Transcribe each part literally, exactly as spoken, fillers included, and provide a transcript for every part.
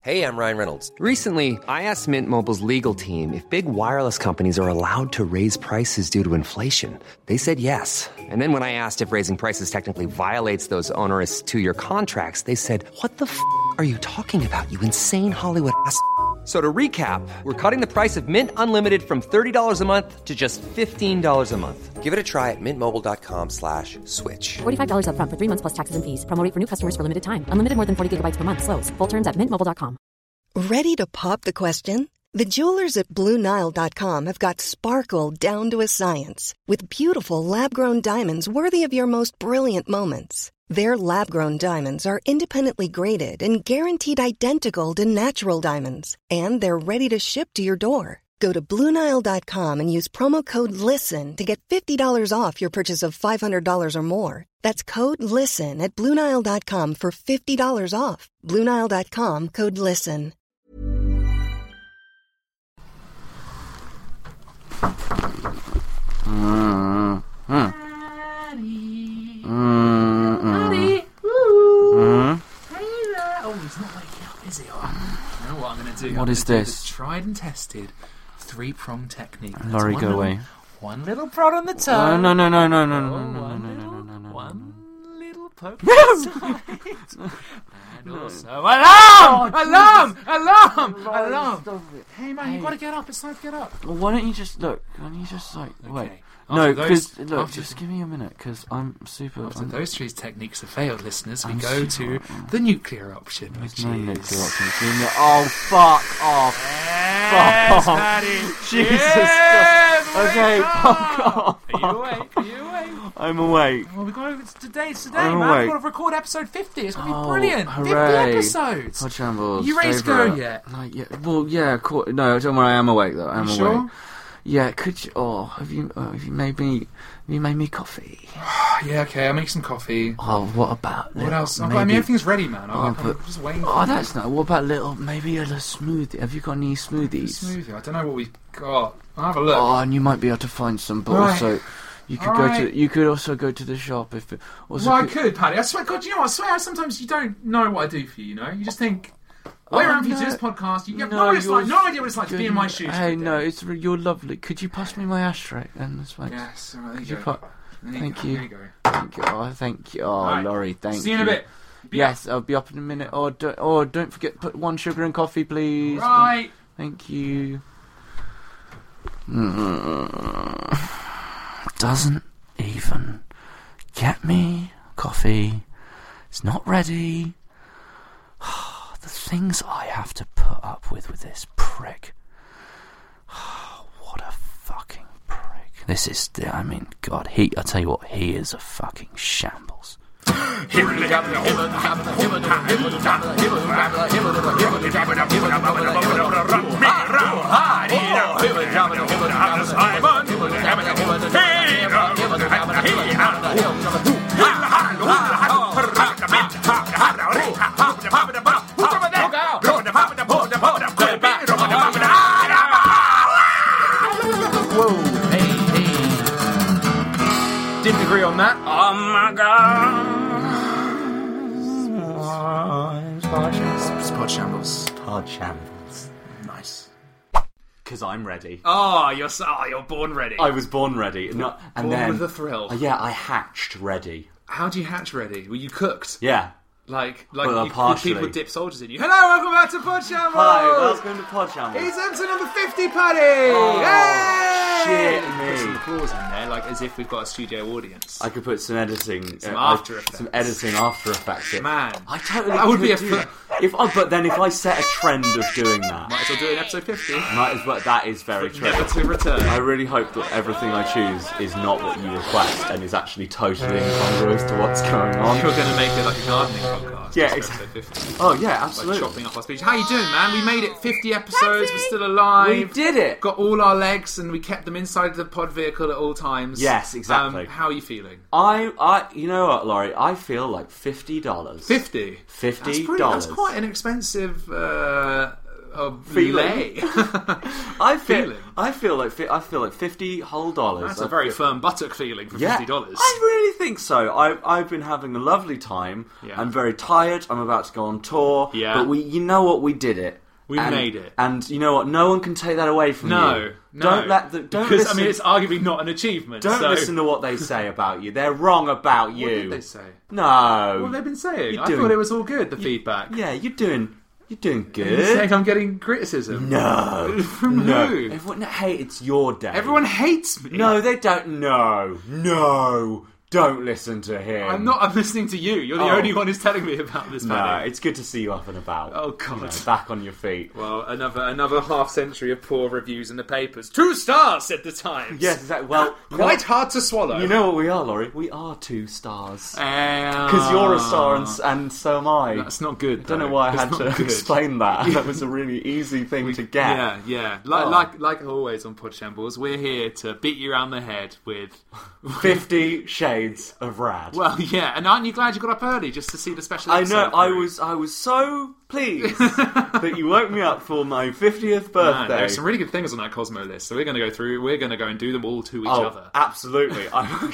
Hey, I'm Ryan Reynolds. Recently, I asked Mint Mobile's legal team if big wireless companies are allowed to raise prices due to inflation. They said yes. And then when I asked if raising prices technically violates those onerous two-year contracts, they said, what the f*** are you talking about, you insane Hollywood ass f- So to recap, we're cutting the price of Mint Unlimited from thirty dollars a month to just fifteen dollars a month. Give it a try at mintmobile.com slash switch. forty-five dollars up front for three months plus taxes and fees. Promo rate for new customers for limited time. Unlimited more than forty gigabytes per month. Slows full terms at mint mobile dot com. Ready to pop the question? The jewelers at Blue Nile dot com have got sparkle down to a science with beautiful lab-grown diamonds worthy of your most brilliant moments. Their lab-grown diamonds are independently graded and guaranteed identical to natural diamonds, and they're ready to ship to your door. Go to Blue Nile dot com and use promo code LISTEN to get fifty dollars off your purchase of five hundred dollars or more. That's code LISTEN at Blue Nile dot com for fifty dollars off. Blue Nile dot com, code LISTEN. Mm-hmm. Daddy. Mm-hmm. Daddy. Mm-hmm. Hey there. Oh, he's not waking up, is he? Oh, you know what I'm going to do? What I'm is gonna do this? the tried and tested three-prong technique. That's Laurie, one go little, away. One little prod on the toe. Oh, no, no, no, no, no, no, Oh, no, no, one no, little, no, no, no, no, One no. little poke No! on the side. And also... Alarm! Alarm! Alarm! Alarm! Hey, man, you've got to get up. It's time to get up. Well, why don't you just look? Why don't you just like wait? Okay. No, After because those- look, after- just give me a minute, because I'm super. After I'm, those three techniques have failed, listeners, we I'm go super- to the nuclear option, which There's no is... nuclear options. Give me- Oh, fuck off! Yes, Fuck. Paddy. Jesus Yes, Christ. Okay, wake fuck up. off. Are you awake? Are you awake? I'm awake. Well, we got it's today. It's today, I'm man. awake. We've got to record episode fifty. It's gonna Oh, be brilliant. hooray. fifty episodes. Pod Shambles. You ready to go favourite. yet? No, yeah. Well, yeah. Cool. No, don't worry. I am awake though. I'm You awake. sure? Yeah. Could you? Oh, have you? Oh, have you made me? Have you made me coffee? Yeah, okay. I'll make some coffee. Oh, what about? What little- else? Oh, Maybe, I mean, everything's ready, man. I'm, Oh, I'm but- just waiting. Oh, for that's not. What about little? Maybe a little smoothie. Have you got any a smoothies? smoothie. I don't know what we've got. I'll have a look. Oh, and you might be able to find some, but Right. also you could All go right. to. You could also go to the shop if. It, also well, I could, Paddy. I swear, God, you know what? I swear, sometimes you don't know what I do for you. You know, you just think. Wait Oh, around for you to no. this podcast. You have No, no, what it's you're like, no idea what it's like to be in my shoes. Hey, for a no, day. it's re- you're lovely. Could you pass me my ashtray? And that's fine. Yes, all right, there Could you you go. pa- There Thank go. you. There you go. Thank you. Oh, thank you. Oh, Right. Laurie, thank you. See you in a bit. Be Yes, I'll be up in a minute. Oh, don't, oh, don't forget to put one sugar in coffee, please. Right. Thank you. Mm. Doesn't even get me coffee. It's not ready. The things I have to put up with with this prick. What a fucking prick. This is, I mean, God, he, I tell you what, he is a fucking shambles. Whoa, hey, hey. Didn't agree on that. Oh my god. It's Pod Shambles. Pod Shambles. Nice. Because I'm ready. Oh, you're so, oh, you're born ready. I was born ready. No, and born then, with a thrill. Uh, yeah, I hatched ready. How do you hatch ready? Were you cooked? Yeah. Like, like Well, you, partially. people dip soldiers in you. Hello, welcome back to Pod Shambles. Hi, welcome to Pod Shambles. It's episode number fifty, Paddy. Oh, Hey! shit Put some me. applause in there, like as if we've got a studio audience. I could put some editing, Some uh, After I- Effects. some editing After Effects. in. Man, I totally. that would could be a do fl- that. If I, but then if I set a trend of doing that, might as well do it in episode fifty. might as well. That is very true. Never to return. I really hope that everything I choose is not what you request and is actually totally incongruous to what's going on. You're going to make it like a gardening podcast. Yeah, just exactly. for episode fifty. Oh yeah, Like absolutely. chopping up our speech. How you doing, man? We made it fifty episodes. We're still alive. We did it. Got all our legs, and we kept them inside the pod vehicle at all times. Yes, exactly. Um, how are you feeling? I, I, you know what, Laurie? I feel like fifty dollars. Fifty. Fifty That's, pretty, dollars. that's quite an expensive uh, of Feeling. lay. I feel. Feeling. I feel like. fi- I feel like fifty whole dollars. That's a I very feel- firm buttock feeling for Yeah, fifty dollars. I really think so. I, I've been having a lovely time. Yeah. I'm very tired. I'm about to go on tour. Yeah. But we, you know what? We did it. We and, made it. And you know what? No one can take that away from No, you. no. Don't let the. Don't because listen, I mean, it's arguably not an achievement. Don't so. listen to what they say about you. They're wrong about you. What did they say? No. What have they been saying? You're I doing- thought it was all good. The feedback. Yeah, you're doing. You're doing You're good. saying I'm getting criticism. No. From no. who? Everyone, hey, it's your day. Everyone hates me. No, they don't. No. No. Don't listen to him. I'm not. I'm listening to you. You're the Oh. only one who's telling me about this. No, Paddy. it's good to see you up and about. Oh, God. You know, back on your feet. Well, another another half century of poor reviews in the papers. Two stars, said the Times. Yes, exactly. Well, quite you hard to swallow. know, you know what we are, Laurie? We are two stars. because Because you're a star and, s- and so am I. That's not good. I don't know though. why I It's had not to good. explain that. That was a really easy thing to get. Yeah, yeah. Like, Oh. like, like always on Pod Shambles, we're here to beat you around the head with. Fifty Shades of Rad. Well, yeah. And aren't you glad you got up early just to see the special I episode? know. I through? was. I was so pleased that you woke me up for my fiftieth Man, birthday. there's some really good things on that Cosmo list, so we're going to go through. We're going to go and do them all to each Oh, other. absolutely.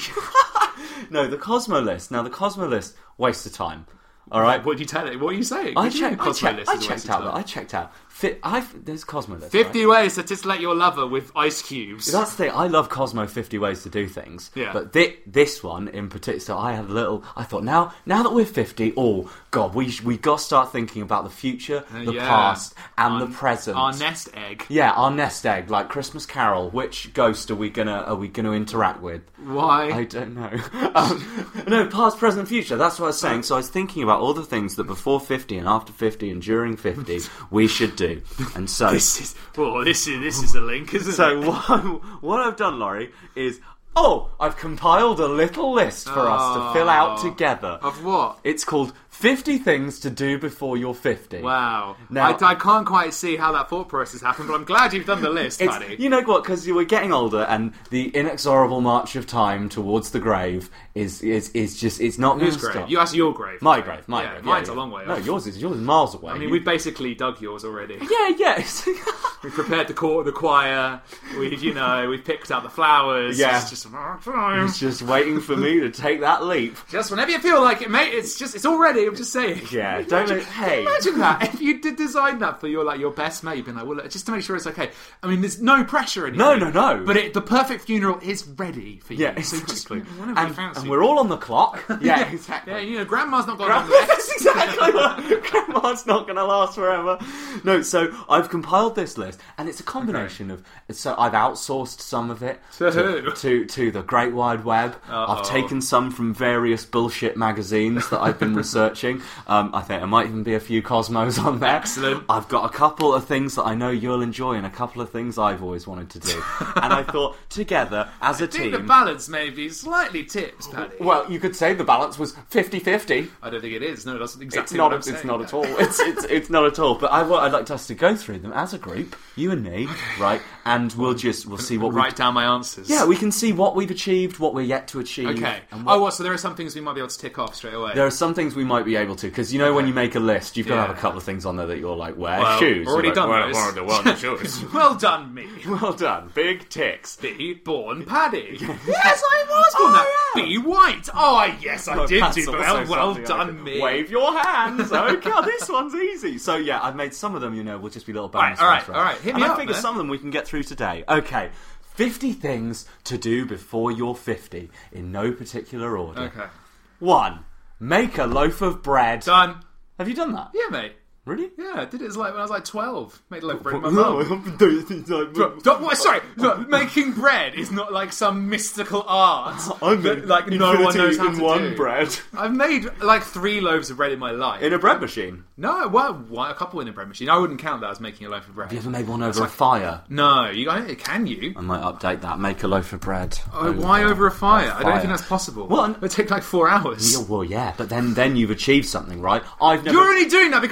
I- no, the Cosmo list. Now, the Cosmo list, waste of time. All right. What did you tell it? What are you saying? I What do you mean checked. I Cosmo checked. list I is a waste checked of out. time? I checked out. Fit. I. There's Cosmo list. Fifty right? ways to titillate your lover with ice cubes. That's the thing. I love Cosmo fifty ways to do things. Yeah. But thi- this one in particular, so I had a little. I thought now, now that we're fifty, oh God, we sh- we got to start thinking about the future, the yeah. past, and Our- the present. Our nest egg. Yeah, our nest egg, like Christmas Carol. Which ghost are we gonna are we gonna interact with? Why? I don't know. um, no, past, present, future. That's what I was saying. So I was thinking about all the things that before fifty and after fifty and during fifty we should do. And so, This is oh, this is this is a link, isn't so it? what, what I've done, Laurie, is oh, I've compiled a little list for us to fill out together. Of what? It's called fifty Things to Do Before You're fifty. Wow. Now- I, I can't quite see how that thought process happened, but I'm glad you've done the list, It's, Paddy. you know what? Because we're getting older, and the inexorable march of time towards the grave is is, is just it's not going Whose to grave? stop. You asked your grave. My grave, my Yeah, grave. mine's yeah, a yeah. long way No, off. yours is yours is miles away. I mean, You- we basically dug yours already. yeah, yes. We prepared the court, the choir. We, you know, we picked out the flowers. Yeah. It's just about time. It's just waiting for me to take that leap. Just whenever you feel like it, mate. It's just, it's all ready. I'm just saying. Yeah, don't let, hey. Imagine that if you did design that for your like your best mate, you'd be like, well, look, just to make sure it's okay. I mean, there's no pressure or anything. No, no, no. But it, the perfect funeral is ready for you. Yeah, so just exactly. whenever you And, fancy. and we're all on the clock. Yeah, exactly. Yeah, you know, grandma's not got Grandma, long left. that's exactly what. Grandma's not going to last forever. No, so I've compiled this list, and it's a combination of. So I've outsourced some of it To to, who? to to the Great Wide Web. Uh-oh. I've taken some from various bullshit magazines that I've been researching. Um, I think there might even be a few Cosmos on there. Excellent. I've got a couple of things that I know you'll enjoy, and a couple of things I've always wanted to do. And I thought together as a I think the team. balance may be slightly tips, Paddy. Well, you could say the balance was fifty-fifty. I don't think it is. No, that's It's exactly not. what I'm It's saying. not at all. It's it's it's not at all. But I, I'd like us to go through them as a group, you and me, right? And we'll just we'll see what we. Write down my answers. Yeah, we can see what we've achieved, what we're yet to achieve. Okay. And what, Oh, well, so there are some things we might be able to tick off straight away. there are some things we might be able to, because you know when Okay. you make a list, you've got to Yeah. have a couple of things on there that you're like, wear Well, shoes. already You're done like, those. well, well, well, the shoes. Well done, me. Well done, big ticks. Be born Paddy. Yes, I was born that. I am. Be white. Oh, yes, I did That's do also well. Well something I done, can- me. Wave your hands. Okay, oh, this one's easy. So yeah, I've made some of them. You know, will just be little bonus. All right, ones, all right, all right. Hit and me I up, figure man. some of them we can get through today. Okay, fifty things to do before you're fifty, in no particular order. Okay. One, make a loaf of bread. Done. Have you done that? Yeah, mate. Really? Yeah, I did it as like when I was like twelve. Made a loaf of bread with my mum. No, Don't, what, sorry, look, making bread is not like some mystical art I'm that like no one knows how in to one do. bread. I've made like three loaves of bread in my life. In a bread machine. No, well, one, a couple in a bread machine. I wouldn't count that as making a loaf of bread. Have you ever made one over a fire? No, you I- can you? I might update that. Make a loaf of bread. Oh, why over a fire? a I don't fire. think that's possible. Well, it would take like four hours. Yeah, well, yeah, but then then you've achieved something, right? I've never. You're only doing that because I've already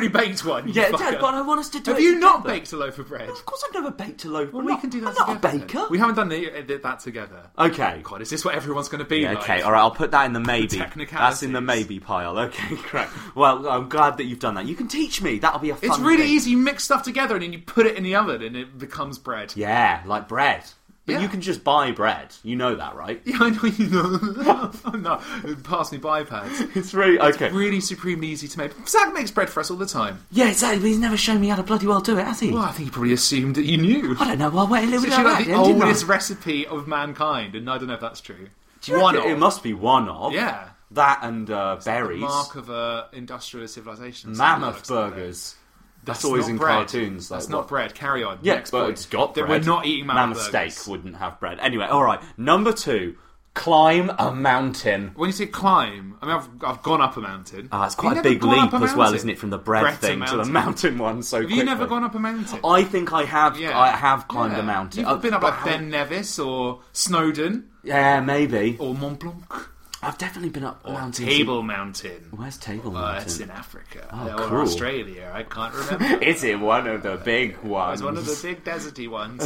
already baked one. You Yeah, fucker. Dad, but I want us to do Have it you not together. baked a loaf of bread? Of course I've never baked a loaf. Well, I'm we not- can do that I'm together. not a baker. then. We haven't done the, uh, that together. Okay. God, is this what everyone's going to be Yeah, like? okay, alright, I'll put that in the maybe. technicalities. That's in the maybe pile. Okay, great. Well, I'm glad that you've done that. You can teach me. That'll be a fun It's really thing. easy. You mix stuff together and then you put it in the oven and it becomes bread. Yeah, like bread. But Yeah. you can just buy bread. You know that, right? Yeah, I know you know. No, pass me iPads. It's really... Okay. Really supremely easy to make. Zach makes bread for us all the time. Yeah, exactly, but he's never shown me how to bloody well do it, has he? Well, I think he probably assumed that you knew. I don't know. Well, wait a little It's bit actually like the didn't I? oldest recipe of mankind, and I don't know if that's true. Do you One reckon of. it must be one of. Yeah. That and uh, berries. The mark of a industrial civilization. or something Mammoth like that. burgers. That's, That's always not in bread. cartoons. That's like, not what- bread. Carry on. Yeah, Next but point. it's got That bread. We're not eating mammoth, Mammoth burgers. steak wouldn't have bread. Anyway, alright. Number two. Climb a mountain. When you say climb, I mean, I've, I've gone up a mountain. Ah, it's Have you quite a never big gone up leap a as well, mountain? isn't it? From the bread Bread's a thing to the mountain. mountain one so Have quickly. you never gone up a mountain? I think I have. Yeah. I have climbed Yeah. a mountain. You've Uh, been up but like how- Ben Nevis or Snowdon Yeah, maybe. or Mont Blanc I've definitely been up a or mountain. Table Mountain. Where's Table Uh, Mountain? it's in Africa Oh, or cool. Australia. I can't remember. Is it one of the big ones? It's one of the big deserty ones.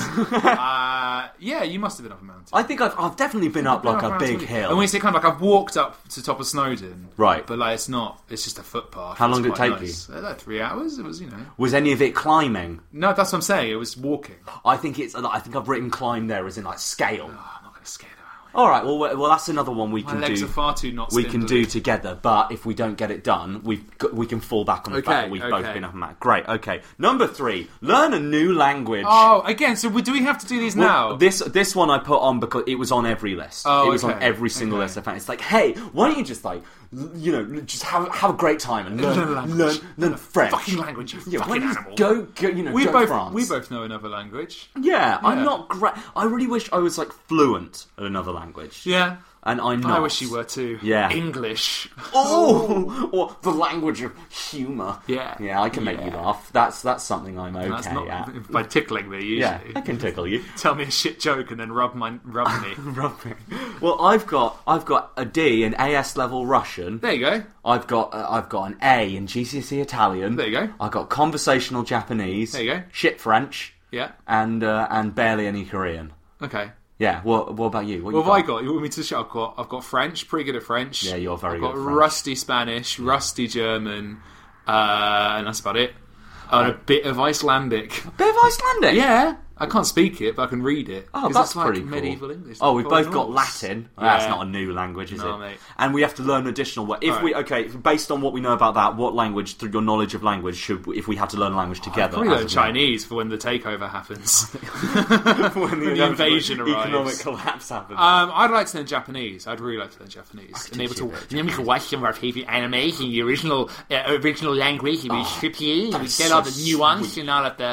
uh, yeah, you must have been up a mountain. I think I've, I've definitely been up Been like up a mountain. big hill. And when you say kind of like I've walked up to the top of Snowdon, Right. But like it's not. It's just a footpath. How long It's did it quite take nice. Uh, Like three hours. It was, you know. Was any of it climbing? No, that's what I'm saying. It was walking. I think it's. I think I've written climb there as in like scale. Oh, I'm not going to scare them out. All right. Well, well, that's another one we My can legs do. are far too not we can spindly. do together. But if we don't get it done, we've got, we can fall back on the Okay, fact that we've both okay. been up and back. Great. Okay. Number three. Learn a new language. Oh, again. So we- do we have to do these Well, now? This this one I put on because it was on every list. Oh, it was on okay, every single okay. list I found. It's like, hey, why don't you just like, l- you know, just have have a great time and learn Learn a language. learn, learn French. fucking language, you yeah, why fucking don't you animal. Go, go, you know, we go both France. we both know another language. Yeah, I'm Yeah. not great. I really wish I was like fluent at another language. Yeah. And I'm not. I wish you were too. Yeah. English. Oh, or the language of humour. Yeah. yeah, I can make you Yeah. laugh. That's that's something I'm okay That's not at. by tickling me usually. Yeah, I can tickle you. Tell me a shit joke and then rub my rub me. Rugby. Well, I've got I've got a D in A S level Russian. There you go. I've got uh, I've got an A in G C S E Italian. There you go. I've got conversational Japanese. There you go. Shit French. Yeah. And uh, and barely any Korean. Okay. Yeah. What what about you? What What you have I got? You want me to show? I've got I've got French, pretty good at French. Yeah, you're very I've good got at French. rusty Spanish, rusty German, uh, and that's about it. And a bit of Icelandic. Bit of Icelandic. Yeah, I can't speak it, but I can read it. Oh, 'Cause that's it's like pretty cool. medieval English. Oh, we've both Oh, got nice. Latin. Yeah. That's not a new language, is No, it? mate. And we have to learn additional. What if All we? right. Okay, based on what we know about that, what language, through your knowledge of language, should we, if we had to learn a language together? Probably as learn a- Chinese for when the takeover happens. when when the invasion arrives. economic collapse happens. Um, I'd like to learn Japanese. I'd really like to learn Japanese. could And able teach you to, a bit and then we can watch some of our favourite animes in the original uh, original language. And we strip you. And we that's get all so the nuance and all of the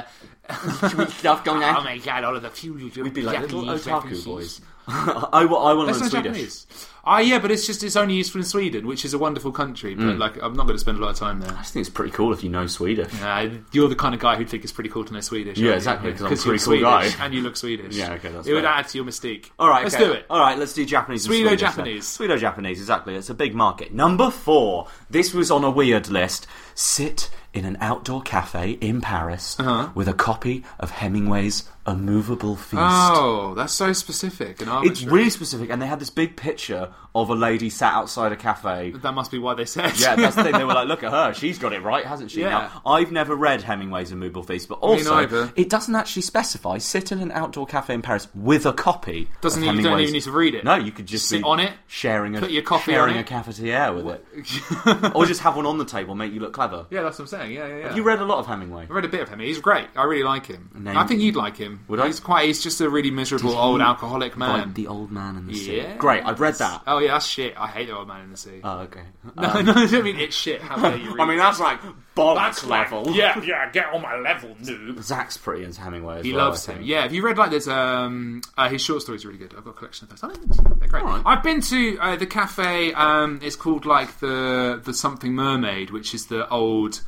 stuff going oh on. my god, all of the fusion. We'd be like little Japanese otaku references. boys. I, wa- I want to Let's learn learn Swedish. Japanese. Ah, yeah, but it's just it's only useful in Sweden, which is a wonderful country. But Mm. like, I'm not going to spend a lot of time there. I just think it's pretty cool if you know Swedish. Uh, you're the kind of guy who'd think it's pretty cool to know Swedish. Yeah, aren't you? exactly, 'cause I'm a you're pretty cool Swedish guy. and you look Swedish. Yeah, okay, that's it would fair. add to your mystique. All right, let's okay. do it. All right, let's do Japanese. and Swedo Swedish then. Japanese. Swedo Japanese, exactly. It's a big market. Number four. This was on a weird list. Sit in an outdoor cafe in Paris Uh-huh. with a copy of Hemingway's A Movable Feast. Oh, that's so specific and arbitrary. It's really specific, and they had this big picture of a lady sat outside a cafe. That must be why they said. Yeah, that's the thing. They were like, "Look at her; she's got it right, hasn't she?" Yeah. Now, I've never read Hemingway's A Movable Feast, but Me also neither. it doesn't actually specify sit in an outdoor cafe in Paris with a copy. Doesn't of even- you don't Hemingway's- even need to read it. No, you could just Sit be on it, sharing a put your coffee sharing on a it. cafetiere with it, or just have one on the table, make you look clever. Yeah, that's what I'm saying. Yeah, yeah, yeah. Have you read a lot of Hemingway? I read a bit of him. He's great. I really like him. Name- I think you'd like him. Would I? He's quite. He's just a really miserable Did old he alcoholic man. Like the Old Man and the Sea. Yeah. Great, I've read that. Oh yeah, that's shit. I hate the Old Man in the Sea. Oh, okay. no, Um, no, I don't mean it's shit. How dare you read I mean, that's like bonk like- level. yeah, yeah. Get on my level, noob. Zach's pretty into Hemingway as He well. loves I him. think. Yeah, have you read like there's um uh, his short stories are really good. I've got a collection of those. I don't think they're great. All right. I've been to uh, the cafe. Um, it's called like the the something mermaid, which is the old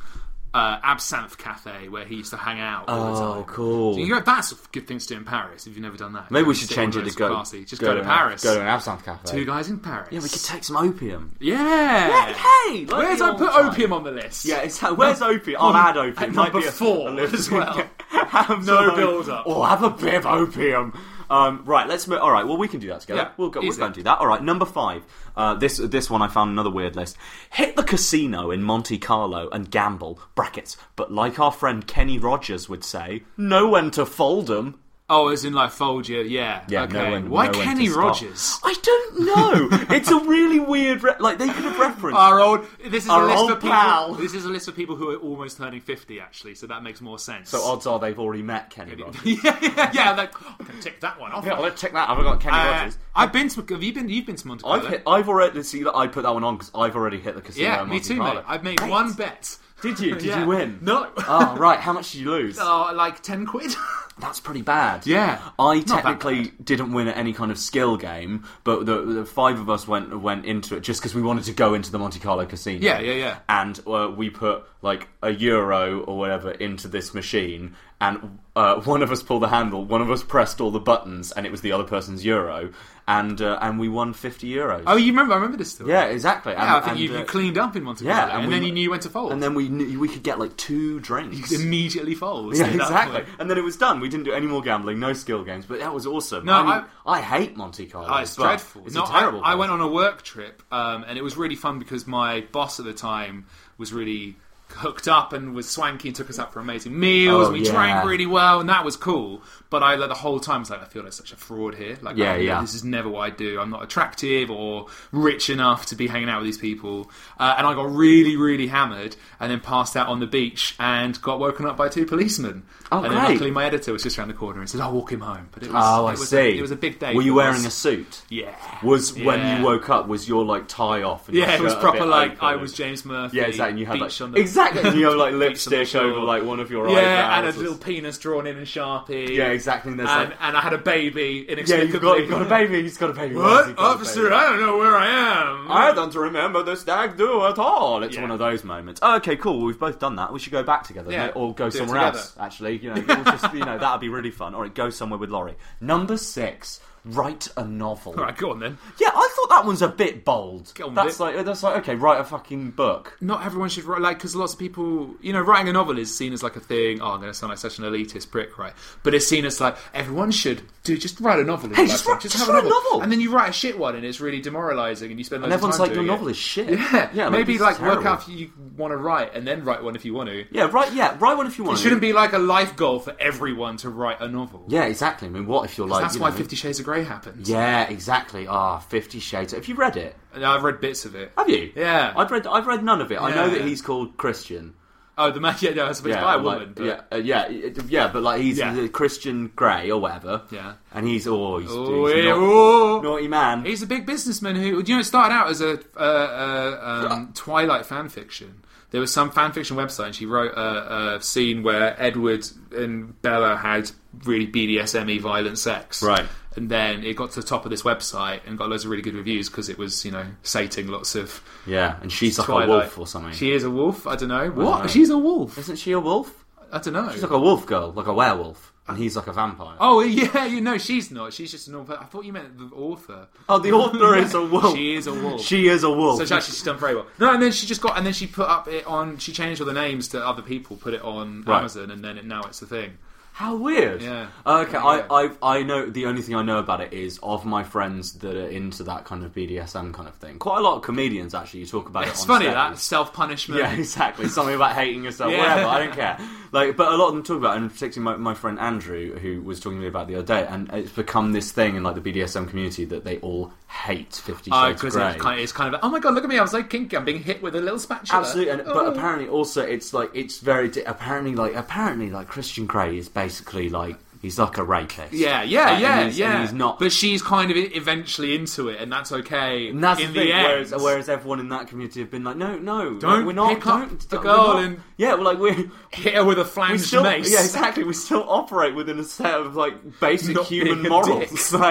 uh, Absinthe Cafe where he used to hang out all the Oh, time. cool. So you go, that's a good thing to do in Paris if you've never done that. Maybe Go we and should sit change on it to those go. classy. Just go, to an- Paris. Go to an absinthe cafe. Two guys in Paris. Yeah, we could take some opium. Yeah. Hey, like Where's the I old put time. opium on the list? Yeah, it's, where's opium? I'll add opium. At Might number be a- four a list. as well. Have No some- build-up. Or have a bit of opium. Um, right, let's move. All right, well, we can do that together. Yeah, we'll go. We'll easy. go and do that. All right, number five. Uh, this this one I found another weird list. Hit the casino in Monte Carlo and gamble. Brackets. But like our friend Kenny Rogers would say, know when to fold 'em. Oh, as in like fold you, yeah. Yeah, okay. know when- Why know when Kenny to stop. Rogers? I don't know. It's a really weird. Re- like they could have referenced. Our old. This is Our a list old of people. pal. This is a list of people who are almost turning fifty, actually. So that makes more sense. So odds are they've already met Kenny Rogers. yeah, yeah, yeah. Like, oh, I can tick that one off. Yeah, let's check that. I've got Kenny Uh, Rogers. I've been to. Have you been? You've been to Monte Carlo. I've hit. I've already see that I put that one on because I've already hit the casino. Yeah, in me Monte too, Carlo. mate. I've made Mate, one bet. Did you? Did Yeah. you win? No. Oh right. How much did you lose? Oh, like ten quid. That's pretty bad. Yeah. I Not that technically didn't win at any kind of skill game, but the, the five of us went went into it just because we wanted to go into the Monte Carlo casino. Yeah, yeah, yeah. And uh, we put like a euro or whatever into this machine, and uh, one of us pulled the handle, one of us pressed all the buttons, and it was the other person's euro, and uh, and we won fifty euros. Oh, you remember? I remember this story. Yeah, exactly. Yeah, And- I think and, you, you uh, cleaned up in Monte Carlo, Yeah, and, we- then you knew when to fold. And then we knew we could get like two drinks. you could immediately fold. Yeah, at that exactly. point. And then it was done. We didn't do any more gambling, no skill games, but that was awesome. No, I, mean, I, hate Monte Carlo. Oh, it's but dreadful. It's no, a terrible I, I place. went on a work trip, um, and it was really fun because my boss at the time was really hooked up and was swanky and took us out for amazing meals. Oh, and we yeah. drank really well, and that was cool. But I, like, the whole time, was like, I feel like such a fraud here. Like, Yeah, I, yeah. This is never what I do. I'm not attractive or rich enough to be hanging out with these people. Uh, and I got really, really hammered, and then passed out on the beach and got woken up by two policemen. Oh, and great. then luckily my editor was just around the corner and said, "I'll walk him home." But it was, Oh, I it was see. A, it was a big day. Were you for wearing us. a suit? Yeah. Was when Yeah. you woke up? Was your like tie off? And your Yeah, it was shirt a proper bit like open I and- was James Murphy. Yeah, exactly. And you had beach like on the, exactly. And you have like beach on the lipstick shore. over like one of your Yeah, and a eyebrows. little penis drawn in in Sharpie. Yeah, exactly. And there's And, like and I had a baby yeah, inexplicably. you've got, you've got a baby. He's got a baby. Why has he What? got a Officer, baby? I don't know where I am. I don't remember the stag do at all. It's Yeah. one of those moments. Oh, okay, cool. Well, we've both done that. We should go back together, Yeah. mate, or go Do it somewhere together. else. Actually, you know, we'll just, you know, that'd be really fun. All right, go somewhere with Laurie. Number six. Write a novel. All right, go on then. Yeah, I thought that one's a bit bold. Get on with that's it. like that's like okay, write a fucking book. Not everyone should write, like, because lots of people, you know, writing a novel is seen as like a thing. Oh, I'm going to sound like such an elitist prick, right? But it's seen as like everyone should do. Just write a novel. in Hey, your just lifetime. write- just write a novel. and then you write a shit one, and it's really demoralising, and you spend. And loads of everyone's time like, your doing novel it. is shit. Yeah, yeah. maybe it's like terrible. work out if you want to write, and then write one if you want to. Yeah, right. Yeah, write one if you want. It to. shouldn't be like a life goal for everyone to write a novel. Yeah, exactly. I mean, what if you're like? that's you why know, Fifty Shades of Grey happened. Yeah, exactly. Ah, Fifty Shades. Have you read it? And I've read bits of it. Have you? Yeah. I've read. I've read none of it. I know Yeah. that he's called Christian. Oh, the man. Yeah, no, it's Yeah, by a like, woman. But... yeah, uh, yeah, it- yeah, but like he's Yeah. a Christian Grey or whatever. Yeah. and he's oh, he's, Oh, he's yeah, a naughty, oh. naughty man. He's a big businessman who, you know, it started out as a uh, uh, um, Twilight fan fiction. There was some fan fiction website, and she wrote a, a scene where Edward and Bella had really B D S M-y violent sex. Right. And then it got to the top of this website and got loads of really good reviews because it was, you know, sating lots of Yeah, and she's like Twilight. a wolf or something. She is a wolf? I don't know. What? know. She's a wolf? Isn't she a wolf? I don't know. She's like a wolf girl, like a werewolf, and he's like a vampire. Oh, yeah, you know, she's not. She's just a normal person. I thought you meant the author. Oh, the author is a wolf. She is a wolf. She is a wolf. So she actually she's done very well. No, and then she just got, and then she put up it on. She changed all the names to other people, put it on Right. Amazon, and then it, now it's a thing. How weird. Yeah. Okay, Yeah. I, I I know the only thing I know about it is of my friends that are into that kind of B D S M kind of thing. Quite a lot of comedians actually. You talk about It's it. on funny stage. that self punishment. Yeah, exactly. Something about hating yourself, Yeah. whatever. I don't care. Like, but a lot of them talk about, it, and particularly my, my friend Andrew, who was talking to me about it the other day, and it's become this thing in like the B D S M community that they all hate Fifty Oh, Shades of because Grey. it's kind of, it's kind of, oh my god, look at me, I'm so kinky, I'm being hit with a little spatula. Absolutely, and, but Oh. apparently also it's like it's very di- apparently like apparently like Christian Grey is basically like he's like a rapist. Yeah, yeah, Like, and yeah, he's- yeah. And he's not. But she's kind of eventually into it, and that's okay. And that's in the thing. the end. Whereas, whereas everyone in that community have been like, no, no, Don't like, we're not. pick up don't, the we're girl not- and- yeah, we're like we're. hit her with a We flanged still, mace. yeah, exactly. We still operate within a set of like basic Not human being a morals. dick. Like,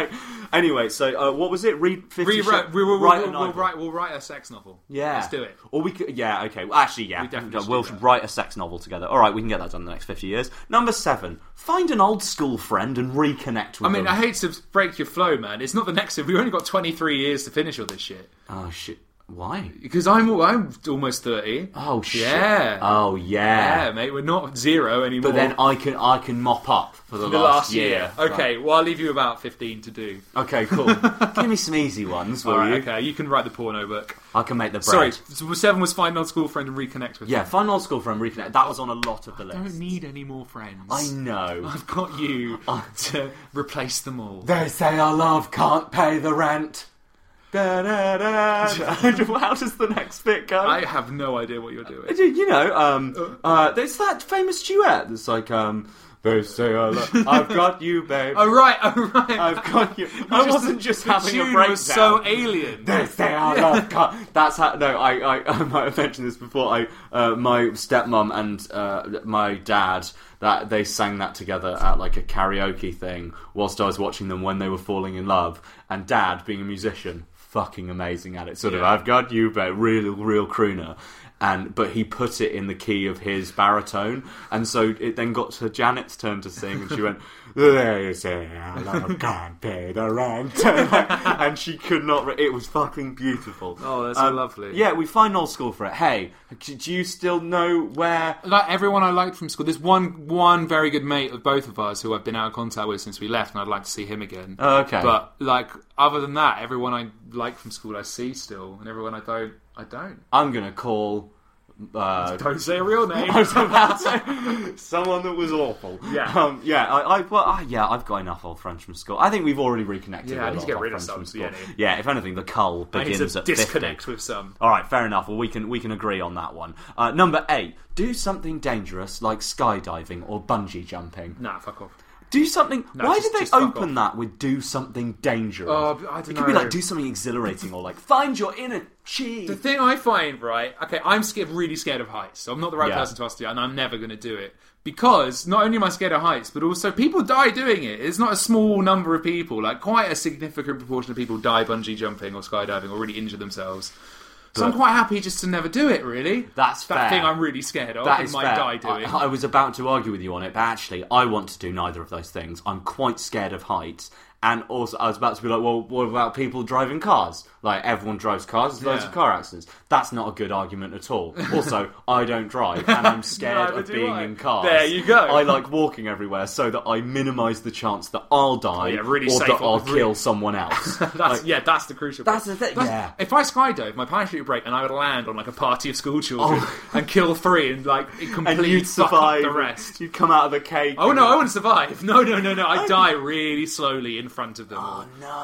Anyway, so uh, what was it? Read Fifty Rewrite, Shades. we, we'll, write we'll, a we'll, novel. write, we'll write a sex novel. Yeah, let's do it. Or we could, yeah, okay. Well, actually, yeah, We definitely should we'll do that. write a sex novel together. All right, we can get that done in the next fifty years. Number seven: find an old school friend and reconnect with I mean, them. I hate to break your flow, man. It's not the next. We've only got twenty-three years to finish all this shit. Oh shit! Why? Because I'm I'm almost thirty. Oh shit! Yeah. Oh yeah. Yeah, mate. We're not zero anymore. But then I can I can mop up for the, the last, last year. Okay, well I'll leave you about fifteen to do. Okay, cool. Give me some easy ones, will All right, you? okay. You can write the porno book. I can make the bread. Sorry, so seven was find an old school friend and reconnect with. Yeah, them. find an old school friend, reconnect. That was on a lot of the I list. don't need any more friends. I know. I've got you to replace them all. They say our love can't pay the rent. Da, da, da. How does the next bit go? I have no idea what you're doing. You know, um, uh, there's that famous duet that's like, um, they say our love. I've got you, babe. Oh right, oh right. I've got you. I wasn't just the having a tune breakdown. was so alien. They say our love can't. That's how. No, I, I, I might have mentioned this before. I, uh, my stepmom and uh, my dad, that they sang that together at like a karaoke thing whilst I was watching them when they were falling in love. And Dad, being a musician, fucking amazing at it. Sort of, Yeah. I've got you, babe. Real, real crooner. And but he put it in the key of his baritone, and so it then got to Janet's turn to sing, and she went, "They say our love can't pay the rent," and she could not. Re- it was fucking beautiful. Oh, that's so lovely. Yeah, we find old school for it. Hey, do you still know where? Like everyone I liked from school, there's one one very good mate of both of us who I've been out of contact with since we left, and I'd like to see him again. Oh, okay. But like other than that, everyone I like from school I see still, and everyone I don't, I don't. I'm gonna call. Uh, Don't say a real name. I was about to someone that was awful. Yeah. um, yeah. I, I well, uh, yeah, I've got enough old friends from school. I think we've already reconnected. Yeah, I with need to get old rid of friends some, from school. yeah, no. Yeah, if anything, the cull I need begins to at disconnect fifty. with some. All right, fair enough. Well, we can we can agree on that one. Uh, number eight: do something dangerous like skydiving or bungee jumping. Nah, fuck off. Do something. No, why just- did they just fuck open that with "do something dangerous"? Oh, I don't it could be know. like "do something exhilarating" or like "find your inner chi." The thing I find, right, okay, I'm scared, really scared of heights, so I'm not the right Yeah. person to ask to do it, and I'm never going to do it. Because not only am I scared of heights, but also people die doing it. It's not a small number of people. Like, quite a significant proportion of people die bungee jumping or skydiving or really injure themselves. So I'm quite happy just to never do it, really. That's that fair. thing I'm really scared of That and is might fair. die doing. I, I was about to argue with you on it, but actually, I want to do neither of those things. I'm quite scared of heights. And also, I was about to be like, well, what about people driving cars? Like, everyone drives cars, there's loads Yeah. of car accidents. That's not a good argument at all. Also, I don't drive, and I'm scared Neither of do being I. in cars. There you go. I like walking everywhere so that I minimise the chance that I'll die Yeah, really or safe that on I'll the kill route. someone else. That's, Like, yeah, that's the crucial That's point. the thing, yeah. If I skydove, my parachute would break and I would land on like a party of school children and kill three and like and completely you'd fuck survive. up the rest. You'd come out of the cake. Oh and- no, I wouldn't survive. No, no, no, no. I'd die really slowly in front of them all.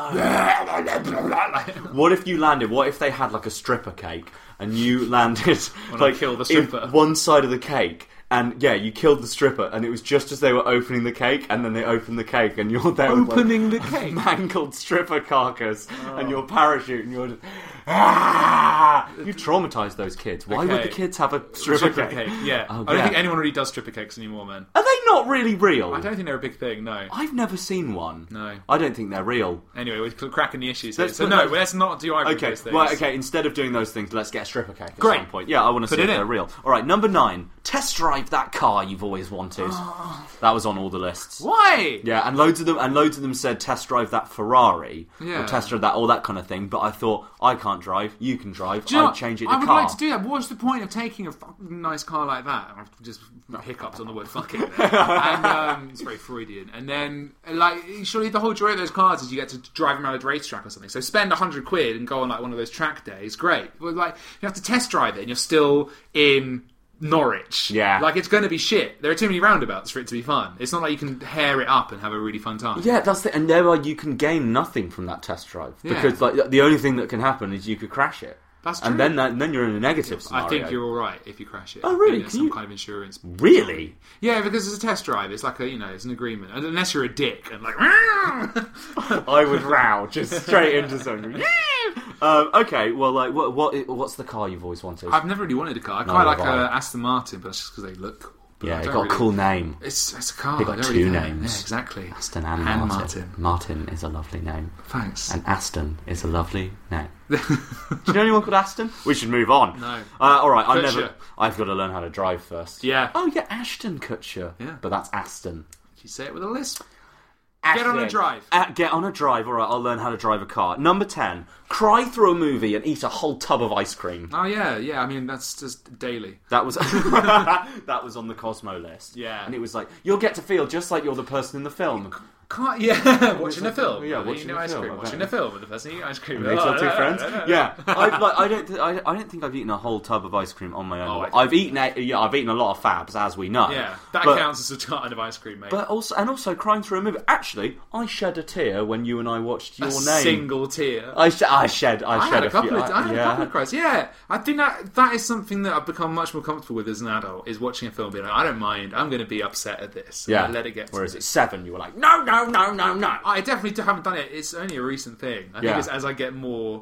What if you landed? What if they had like a stripper cake and you landed When I like kill the in stripper. one side of the cake? And yeah, you killed the stripper, and it was just as they were opening the cake, and then they opened the cake, and you're there Opening with, the like, cake? mangled stripper carcass, and your parachute, and you're just ah! You traumatised those kids. Why would Okay. the kids have a stripper, Stripper cake, yeah. Oh, I don't yeah. think anyone really does stripper cakes anymore, man. Are they not really real? I don't think they're a big thing, no. I've never seen one. No. I don't think they're real. Anyway, we're cracking the issues here. Let's So put no, those- let's not do either of Okay, those things. well, okay. Instead of doing those things, let's get a stripper cake at Great. some point. Yeah, I want to Put see it if in. they're real. All right, number nine. Test drive that car you've always wanted. That was on all the lists. Why? Yeah, and loads of them, and loads of them said test drive that Ferrari, Yeah. or test drive that, all that kind of thing. But I thought I can't drive, you can drive. Do you know I'd what? change it to I would car. like to do that. What's the point of taking a fucking nice car like that? I've just hiccups on the word fucking there. And um, it's very Freudian. And then, like, surely the whole joy of those cars is you get to drive them around a racetrack or something. So spend a hundred quid and go on like one of those track days. Great. But like, you have to test drive it, and you're still in Norwich. Yeah. Like, it's going to be shit. There are too many roundabouts for it to be fun. It's not like you can hair it up and have a really fun time. Yeah, that's the, and there you can gain nothing from that test drive Yeah. because like the only thing that can happen is you could crash it. That's true. And then that, then you're in a negative scenario. I think you're all right if you crash it. Oh, really? Maybe there's Can some you- kind of insurance. Really? Yeah, because it's a test drive. It's like a, you know, it's an agreement. Unless you're a dick and like, I would row just straight into something. um, okay, well, like, what, what, what's the car you've always wanted? I've never really wanted a car. I No, quite like have I. uh, Aston Martin, but that's just because they look cool. But Yeah, I it don't got really- a cool name. It's it's a car. They got I don't two really care. names. Yeah, exactly. Aston and, And Martin. Martin. Martin is a lovely name. Thanks. And Aston is a lovely name. Do you know anyone called Aston? We should move on. No. Uh, all right, I Kutcher. never. I've got to learn how to drive first. Yeah. Oh yeah, Ashton Kutcher. Yeah. But that's Aston. You say it with a lisp. Ashton. Get on a drive. Uh, get on a drive. All right, I'll learn how to drive a car. Number ten. Cry through a movie and eat a whole tub of ice cream. Oh yeah, yeah. I mean that's just daily. That was that was on the Cosmo list. Yeah. And it was like, you'll get to feel just like you're the person in the film. Can't, yeah, watching a film. Yeah, Eating watching a ice film, cream. I Watching bet. a film with the person eating ice cream. Makes Oh, our two no, friends. no, no, no. Yeah, I've, like, I don't, th- I, I don't think I've eaten a whole tub of ice cream on my own. Oh, I I've eaten, a, yeah, I've eaten a lot of Fabs, as we know. Yeah, that but, counts as a ton of ice cream, mate. But also, and also crying through a movie. Actually, I shed a tear when you and I watched Your a Name. single tear. I, sh- I shed, I, I shed had a a couple few. of, I had yeah. a couple of cries. Yeah, I think that that is something that I've become much more comfortable with as an adult. Is watching a film, being like, I don't mind. I'm going to be upset at this. Yeah. And let it get. To Whereas me. at seven, you were like, no, no, no, no, no. I definitely haven't done it. It's only a recent thing. I Yeah. think it's as I get more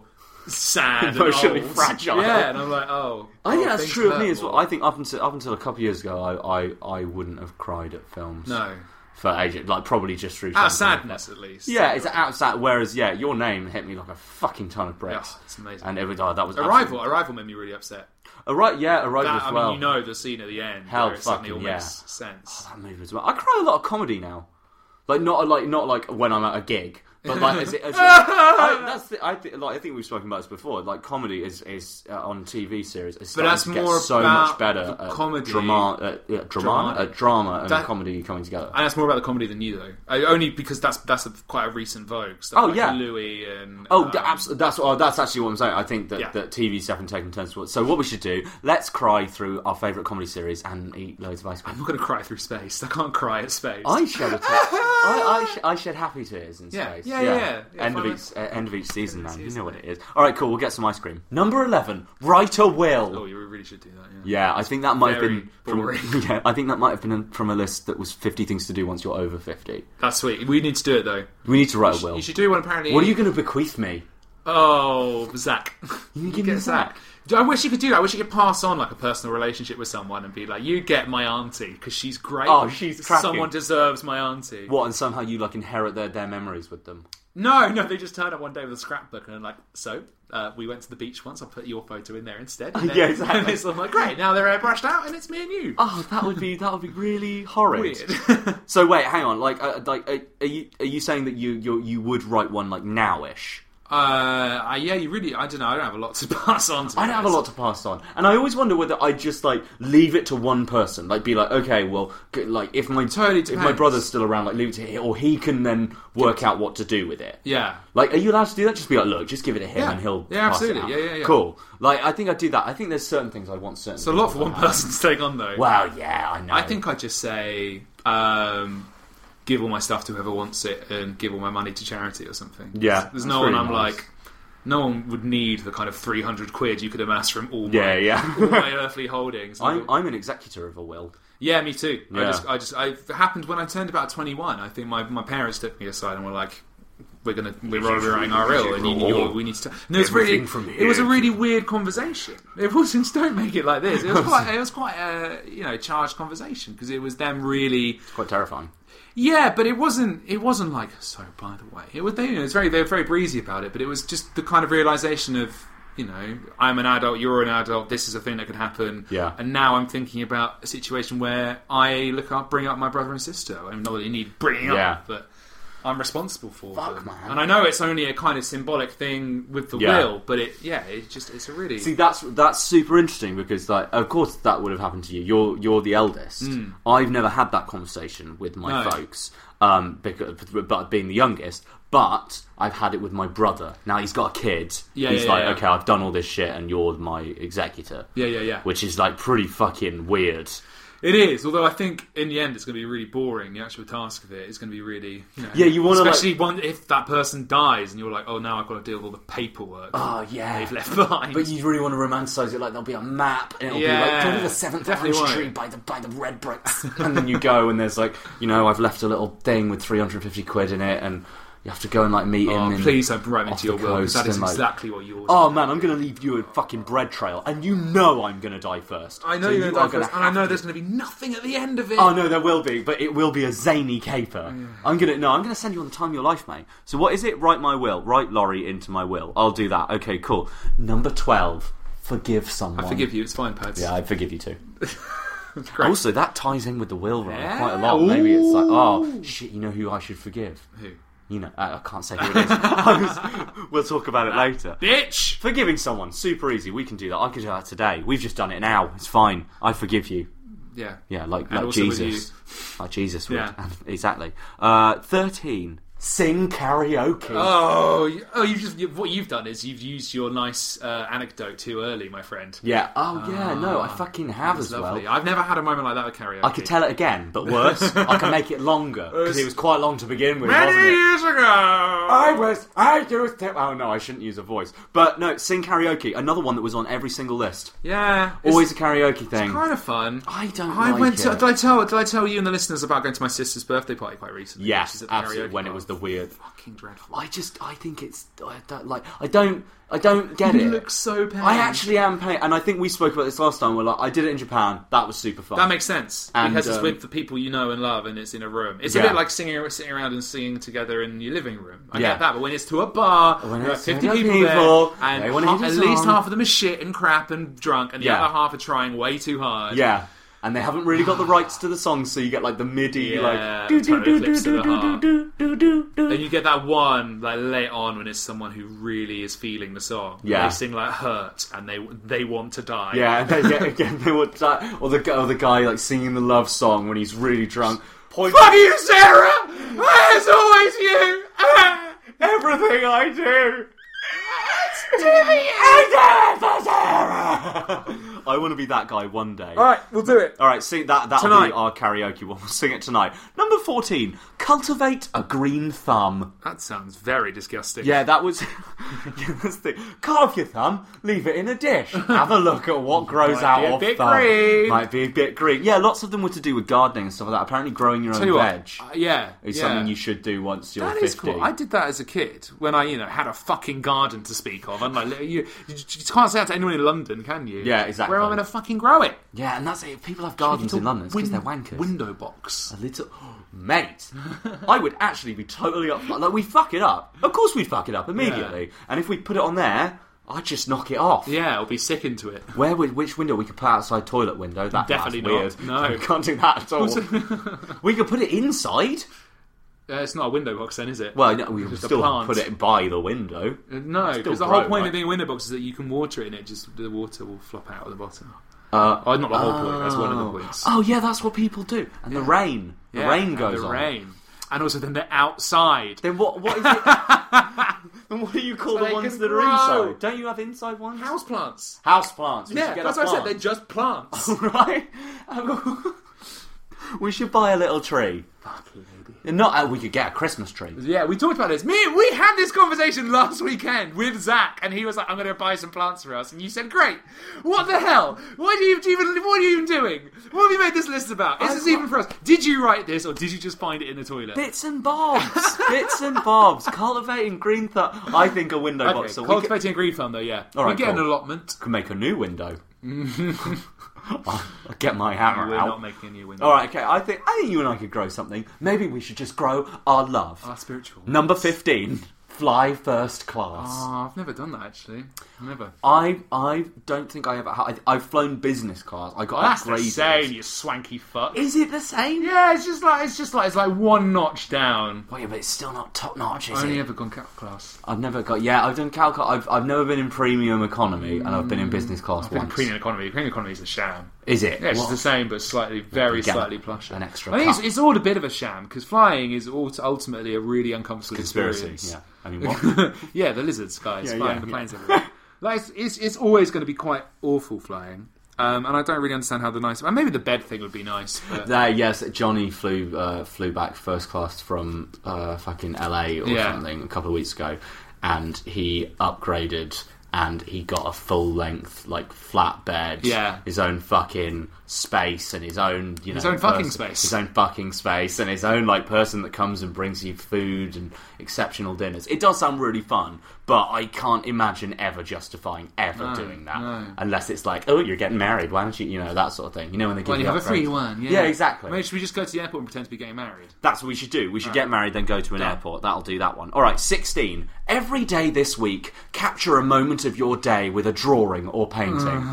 sad, Emotionally and old, fragile. Yeah, and I'm like, oh. I think oh, that's things true of hurt me as well. more. I think up until up until a couple of years ago, I, I, I wouldn't have cried at films. No. For ages, like probably just through Out of something. sadness, at least. Yeah, it's out of sad. Whereas, yeah, Your Name hit me like a fucking ton of bricks. Oh, it's amazing. And it was, oh, that was Arrival. Arrival made me really upset. Arrival, yeah, Arrival That, as I well. mean, you know the scene at the end Hell, where it suddenly all fucking yeah. makes sense. That movie as well. I cry a lot of comedy now. Like not like not like when I'm at a gig, but like as it, as it, I, that's the, I think like I think we've spoken about this before. Like comedy is is uh, on T V series. Is But that's starting to get more so about much better the at comedy. drama, uh, yeah, drama, Drama. uh, drama and That- comedy coming together. And that's more about the comedy than you, though. I, only because that's that's a, quite a recent vogue. Stuff Oh, like yeah. Louis and Oh, um, d- absolutely. That's oh, that's actually what I'm saying. I think that, Yeah. that T V's definitely taken turns towards. So what we should do? Let's cry through our favourite comedy series and eat loads of ice cream. I'm not going to cry through space. I can't cry at space. I shed a tear. I, I, sh- I shed happy tears in Yeah. space. Yeah, yeah, yeah. Yeah, end of fine. each uh, end of each season, man. You season, know what mate. it is. All right, cool. We'll get some ice cream. Number eleven. Write a will. Oh, you really should do that. Yeah. Yeah, I think that might Very have been from, boring. yeah, I think that might have been from a list that was fifty things to do once you're over fifty. That's sweet. We need to do it though. We need to write a will. You should do one apparently. What are you going to bequeath me? Oh, Zach. You give me Get Zach. I wish you could do that. I wish you could pass on like a personal relationship with someone and be like, "You get my auntie because she's great. Oh, she's cracking. Someone deserves my auntie." What, and somehow you like inherit their, their memories with them? No, no, they just turn up one day with a scrapbook and I'm like, "So, uh, we went to the beach once. I'll put your photo in there instead." And then, Yeah, exactly. And it's all like, "Great, now they're airbrushed out and it's me and you." Oh, that would be that would be really horrid. Weird. So wait, hang on. Like, uh, like, uh, are you are you saying that you you you would write one like nowish? Uh, uh, yeah, you really. I don't know. I don't have a lot to pass on. To I don't have a lot to pass on, and I always wonder whether I just like leave it to one person, like be like, okay, well, g- like if my Totally if my depends. brother's still around, like leave it to him, or he can then work out what to do with it. Yeah. Like, are you allowed to do that? Just be like, look, just give it to him, Yeah. and he'll Yeah, pass it absolutely. out. Yeah, yeah, yeah. Cool. Like, I think I'd do that. I think there's certain things I want certain. It's a lot for one person to take on, though. Wow. Yeah, I know. I think I'd just say, um, give all my stuff to whoever wants it and give all my money to charity or something. Yeah, There's that's no one really I'm nice. like, no one would need the kind of three hundred quid you could amass from all my, Yeah, yeah. all my earthly holdings. I'm I'm an executor of a will. Yeah, me too. I Yeah. just, I just, I, it happened when I turned about twenty-one. I think my, my parents took me aside and were like, "We're gonna, we're writing our will, and you, you, we need to." And it was really, Everything from it was a here. really weird conversation. It wasn't. Don't make it like this. It was quite, it was quite a, you know, charged conversation because it was them really. Quite terrifying. Yeah, but it wasn't. It wasn't like. So, by the way, it was. They, you know, it was very. They were very breezy about it, but it was just the kind of realization of, you know, I'm an adult. You're an adult. This is a thing that could happen. Yeah. And now I'm thinking about a situation where I look up, bring up my brother and sister. I mean, not that you need bringing Yeah. up, but I'm responsible for Fuck, them. man. And I know it's only a kind of symbolic thing with the Yeah. will, but it, yeah, it's just, it's a really. See, that's that's super interesting because, like, of course, that would have happened to you. You're you're the eldest. I've never had that conversation with my Hmm. No. folks, um, because but being the youngest. But I've had it with my brother. Now he's got a kid. Yeah, he's yeah, like, yeah. okay, I've done all this shit, and you're my executor. Yeah, yeah, yeah. Which is like pretty fucking weird. It is, although I think in the end it's going to be really boring. The actual task of it is going to be really, you know, Yeah, you wanna, especially like- one, if that person dies and you're like, oh, now I've got to deal with all the paperwork. Oh yeah, they've left behind. But you really want to romanticize it, like there'll be a map, and it'll Yeah, be like go to the seventh definitely orange want tree it. by the by the red bricks, and then you go and there's like, you know, I've left a little thing with three hundred fifty quid in it, and You have to go and like meet Oh, him. in, please don't write me off to your the will, because coast that is and, like, exactly what yours Oh is. man, I'm going to leave you a fucking bread trail, and you know I'm going to die first. I know So you're you going are to die first, and I have know to- there's going to be nothing at the end of it. Oh no, there will be, but it will be a zany caper. Yeah. I'm gonna no, I'm gonna send you on the time of your life, mate. So what is it? Write my will. Write Laurie into my will. I'll do that. Okay, cool. Number twelve. Forgive someone. I forgive you. It's fine, Pads. Yeah, I forgive you too. Great. Also, that ties in with the will right Yeah. quite a lot. Maybe it's like, oh shit, you know who I should forgive? Who? You know, uh, I can't say who it is. I was, we'll talk about it later. Bitch! Forgiving someone, super easy. We can do that. I could do that today. We've just done it now. It's fine. I forgive you. Yeah. Yeah, like, And like also with Jesus. Like Jesus would. Yeah. Exactly. Uh, thirteen. Sing karaoke. Oh, you- oh! You've just you, what you've done is you've used your nice uh, anecdote too early, my friend. Yeah. Oh, yeah, no, I fucking have That's as lovely. well. I've never had a moment like that with karaoke. I could tell it again, but worse. I can make it longer, because it was quite long to begin with, Many wasn't it? years ago. I was, I used to... Oh, no, I shouldn't use a voice. But, no, sing karaoke. Another one that was on every single list. Yeah, Always a karaoke thing. It's kind of fun. I don't I like went to. it. Did I tell? Did I tell you and the listeners about going to my sister's birthday party quite recently? Yes, She's at the absolutely, karaoke when it bar. was the weird... Fucking dreadful. I just, I think it's, I don't, like, I don't, I don't get You it. look so pained. I actually am pained, and I think we spoke about this last time. We're like, I did it in Japan. That was super fun. That makes sense And, because it's um, with the people you know and love, and it's in a room. It's a Yeah. bit like singing, sitting around and singing together in your living room. I Yeah. get that, but when it's to a bar, When there are it's fifty other people, people, there, and they wanna ha- hear at the least song. half of them are shit and crap and drunk, and the Yeah. other half are trying way too hard. Yeah. And they haven't really got the rights to the song, so you get like the MIDI, Yeah, like do do totally do do clips to do the do heart. do do do do. Then you get that one like late on when it's someone who really is feeling the song. Yeah. They sing like "Hurt" and they they want to die. Yeah, and then yeah, again they would die. Or the guy, or the guy like singing the love song when he's really drunk. Point. Fuck you, Sarah! It's always you. Ah, Everything I do. to the end. I want to be that guy one day. All right, we'll do it. All right, sing that. That'll Tonight. be our karaoke one. We'll sing it tonight. Number fourteen. Cultivate a green thumb. That sounds very disgusting. Yeah, that was. yeah, that's the carve your thumb, leave it in a dish. Have a look at what grows Might out be a of bit thumb. green. Might be a bit green. Yeah, lots of them were to do with gardening and stuff like that. Apparently, growing your Tell own you veg what, uh, yeah, is yeah. something you should do once you're That fifty. is cool. I did that as a kid when I, you know, had a fucking garden to speak of. I'm like, you, you, you can't say that to anyone in London, can you? Yeah, exactly. Where am I going to fucking grow it? Yeah, and that's it. If people have gardens in London, it's because they're wankers. Window box. A little, mate. I would actually be totally up. Like we fuck it up. Of course, we'd fuck it up immediately. And if we put it on there, I'd just knock it off. Yeah, I'll be sick into it. Where would which window we could put outside toilet window? That, Definitely that's not. weird. No. We can't do that at all. We could put it inside. Uh, it's not a window box then, is it? Well, no, we could Just a still plant. put it by the window. Uh, no, Still because the grow, whole point right? of being a window box is that you can water it and it just the water will flop out of the bottom. Uh, Oh, not the whole point. That's one of the points. Oh yeah, that's what people do. And the rain, the Yeah, rain and goes the on. rain, and also then they're outside. Then what? What is it? Then what do you call So the they ones can that grow. are inside? Don't you have inside ones? House plants. House plants. We Yeah, should get that's a what I said. plant. They're just plants. right? We should buy a little tree. Not uh, we could get a Christmas tree. Yeah, we talked about this. Me, we had this conversation last weekend with Zach, and he was like, "I'm going to buy some plants for us," and you said, "Great! What the hell? What are you even? What are you even doing? What have you made this list about? Is this even for us? Did you write this, or did you just find it in the toilet?" Bits and bobs. Bits and bobs. Cultivating green thumb. I think a window Okay, box. So we could, cultivating a green thumb, though. Yeah, All right, we get cool. an allotment. could make a new window. I'll get my hammer We're out. not making a new window. All right, okay. I think I think you and I could grow something. Maybe we should just grow our love. Our spiritual. Number fifteen. Fly first class. Oh, I've never done that actually. Never. I I don't think I ever. Ha- I, I've flown business class. I got Oh, that's the upgraded. same, you swanky fuck. Is it the same? Yeah, it's just like it's just like it's like one notch down. Well, yeah, but it's still not top notch, is I've only it? ever gone cat class. I've never got. Yeah, I've done Calcutta. I've I've never been in premium economy, and I've been in business class I've been in once. premium economy. Premium economy is a sham. Is it? Yeah, it's What? just the same, but slightly, very You get slightly plusher. an extra I think it's, cut. it's all a bit of a sham because flying is ult- ultimately a really uncomfortable Conspiracy. experience. Yeah. I mean, what? Yeah, the lizards, guys, Yeah, flying yeah, the yeah. planes everywhere. Like, it's, it's it's always going to be quite awful flying, um, and I don't really understand how the nice. Well, maybe the bed thing would be nice. But There, yes, Johnny flew uh, flew back first class from uh, fucking L A or Yeah. something a couple of weeks ago, and he upgraded and he got a full-length, like, flat bed, Yeah. his own fucking space, and his own, you know... His own fucking person- space. His own fucking space, and his own, like, person that comes and brings you food and exceptional dinners. It does sound really fun, but I can't imagine ever justifying ever No, doing that. no. Unless it's like, oh, you're getting married, why don't you, you know, that sort of thing. You know, when they give Well, you you have a free upgrades. one, yeah. Yeah, exactly. Maybe should we just go to the airport and pretend to be getting married? That's what we should do. We should Right. get married, then go to an Done. airport. That'll do that one. All right, sixteen. Every day this week, capture a moment of your day with a drawing or painting.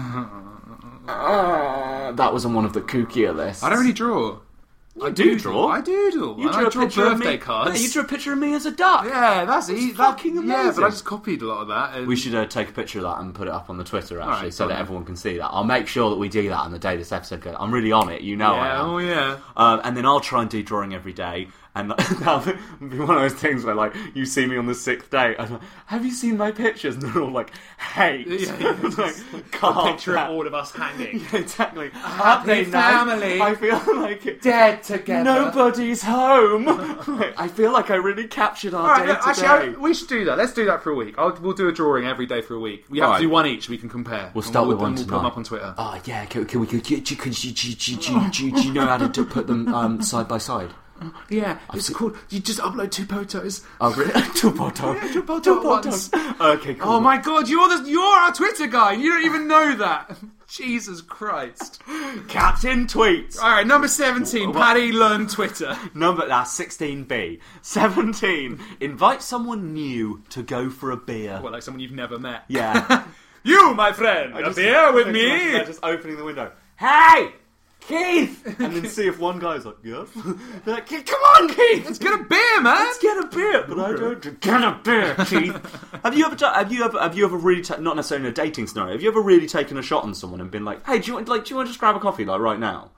Uh, that was on one of the kookier lists. I don't really draw. You I do doodle. draw. I doodle. You I drew like a draw picture of birthday me. cards. Yeah, you drew a picture of me as a duck. Yeah, that's That's easy. fucking that, Yeah, amazing. but I just copied a lot of that. And We should uh, take a picture of that and put it up on the Twitter, actually, right, so go that on. everyone can see that. I'll make sure that we do that on the day this episode goes. I'm really on it, you know I Yeah, am. oh yeah. Um, and then I'll try and do drawing every day. And that'll be one of those things where, like, you see me on the sixth day, and I'm like, have you seen my pictures? And they're all like, hate. Yeah, yeah, like, a can't picture of all of us hanging. Yeah, exactly. Happy Update now. family. I feel like it. Dead together. Nobody's home. Like, I feel like I really captured our All right, day look, actually, today. I, we should do that. Let's do that for a week. I'll, we'll do a drawing every day for a week. We have Right. to do one each. We can compare. We'll And start we'll, with one and we'll put tonight. them up on Twitter. Oh yeah, can, can we? Can, can, can, can, do, do, do, do, do, do you know how to do, put them um, side by side? Yeah, it's cool. You just upload two photos. Oh really? Two photos. Yeah, two photos at once. Okay, cool. Oh my god, you're the, you're our Twitter guy. And you don't even know that. Jesus Christ. Captain tweets. All right, number seventeen. Paddy learn Twitter. Number that's sixteen B. Seventeen. Invite someone new to go for a beer. Well, like someone you've never met. Yeah. You, my friend, a beer with me. They're just opening the window. Hey, Keith, and then see if one guy's like, yes. They're like, come on, Keith, Let's get a beer, man. Let's get a beer, but I don't drink. Get a beer, Keith. have you ever, ta- have you ever, have you ever really, ta- not necessarily in a dating scenario, have you ever really taken a shot on someone and been like, hey, do you want, like, do you want to just grab a coffee, like, right now?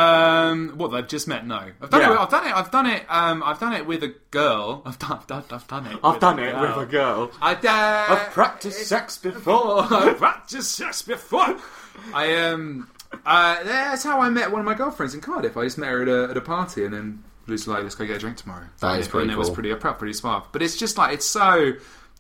Um, what they've just met? No, I've done Yeah. it. I've done it. I've done it. Um, I've done it with a girl. I've done. I've done, I've done it. I've with done a it girl. with a girl. I, uh, I've practiced sex before. I've practiced sex before. I um. Uh, that's how I met one of my girlfriends in Cardiff. I just met her at a, at a party, and then we was like, "Let's go get a drink tomorrow." That is pretty And it was cool. pretty, pretty smart. But it's just like it's so,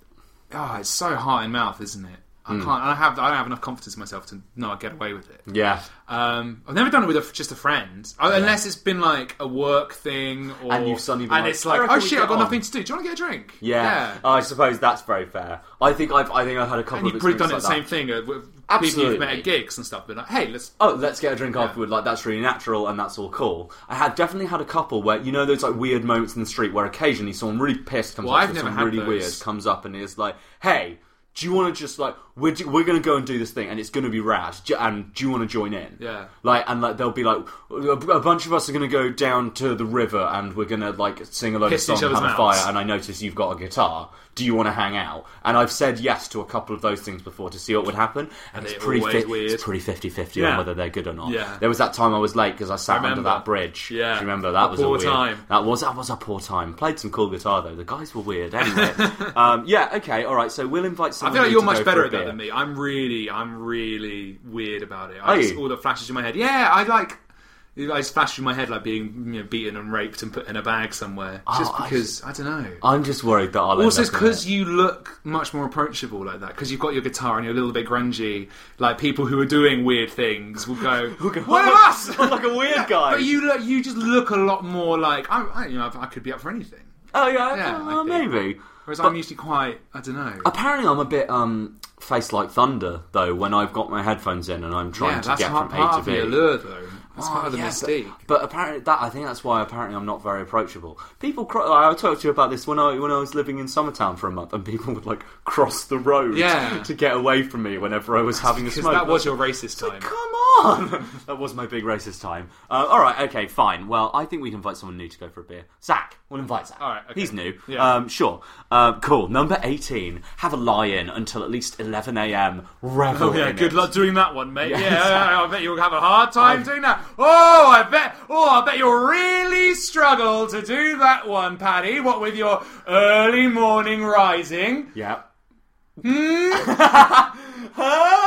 oh, it's so heart in mouth, isn't it? I Hmm. can't. I have. I don't have enough confidence in myself to know I'd get away with it. Yeah. Um, I've never done it with a, just a friend, uh, unless it's been like a work thing, or And you've suddenly been and like, it's "I like, reckon oh we shit, get I've got on." nothing to do. Do you want to get a drink? Yeah. Oh, I suppose that's very fair. I think I've, I think I've had a couple And of you've probably done it the experiences same like thing uh, with people Absolutely. you've met at gigs and stuff. But like, hey, let's. Oh, let's get a drink afterward. Like that's really natural, and that's all cool. I had definitely had a couple where you know those like weird moments in the street where occasionally someone really pissed comes Well, up I've to never someone had really those. weird comes up and is like, "Hey, do you want to just like we're do- we're going to go and do this thing and it's going to be rad? Do- and do you want to join in?" Yeah. Like and like they'll be like a, a bunch of us are going to go down to the river and we're going to like sing a load Piss of each songs, have other's a mouths. fire, and I notice you've got a guitar. Do you want to hang out? And I've said yes to a couple of those things before to see what would happen, and, And it's they're pretty always fi- weird. it's pretty fifty-fifty Yeah. on whether they're good or not. Yeah. There was that time I was late because I sat I under remember. that bridge. Yeah. Do you remember that A was poor a weird time. That was that was a poor time. Played some cool guitar though. The guys were weird. Anyway, um, yeah, okay, all right. So we'll invite I someone. feel like new you're to much go better for a at that beer. than me. I'm really, I'm really weird about it. Are I just, you? all that flashes in my head. Yeah, I like. I just flash in my head like being you know, beaten and raped and put in a bag somewhere. Just Oh, I because I, don't know. I'm just worried that I'll. Also, end it's up in because it. you look much more approachable like that. Because you've got your guitar and you're a little bit grungy. Like people who are doing weird things will go, "One of us!" I'm like a weird guy. But you look, you just look a lot more like I, I you know, I could be up for anything. Oh yeah, Yeah, uh, I think. maybe. Whereas But- I'm usually quite, I don't know. Apparently, I'm a bit um, face like thunder though when I've got my headphones in and I'm trying Yeah, to that's get part, from part A of to B. the allure, though. That's Oh, part of the yeah, mystique. But, but apparently, that I think that's why apparently I'm not very approachable. People, cro- I talked to you about this when I when I was living in Summertown for a month, and people would like cross the road Yeah. to get away from me whenever I was having a Because smoke. that was your racist time. Come on! That was my big racist time. Uh, all right, okay, fine. Well, I think we can invite someone new to go for a beer. Zach, we'll invite Zach. All right, okay. He's new. Yeah. Um, sure. Uh, cool. Number eighteen. Have a lie-in until at least eleven a.m. Revel Oh yeah, in good it. luck doing that one, mate. Yeah, Yeah, exactly. I bet you'll have a hard time doing that. Oh, I bet. Oh, I bet you'll really struggle to do that one, Paddy. What with your early morning rising? Yeah. Hmm?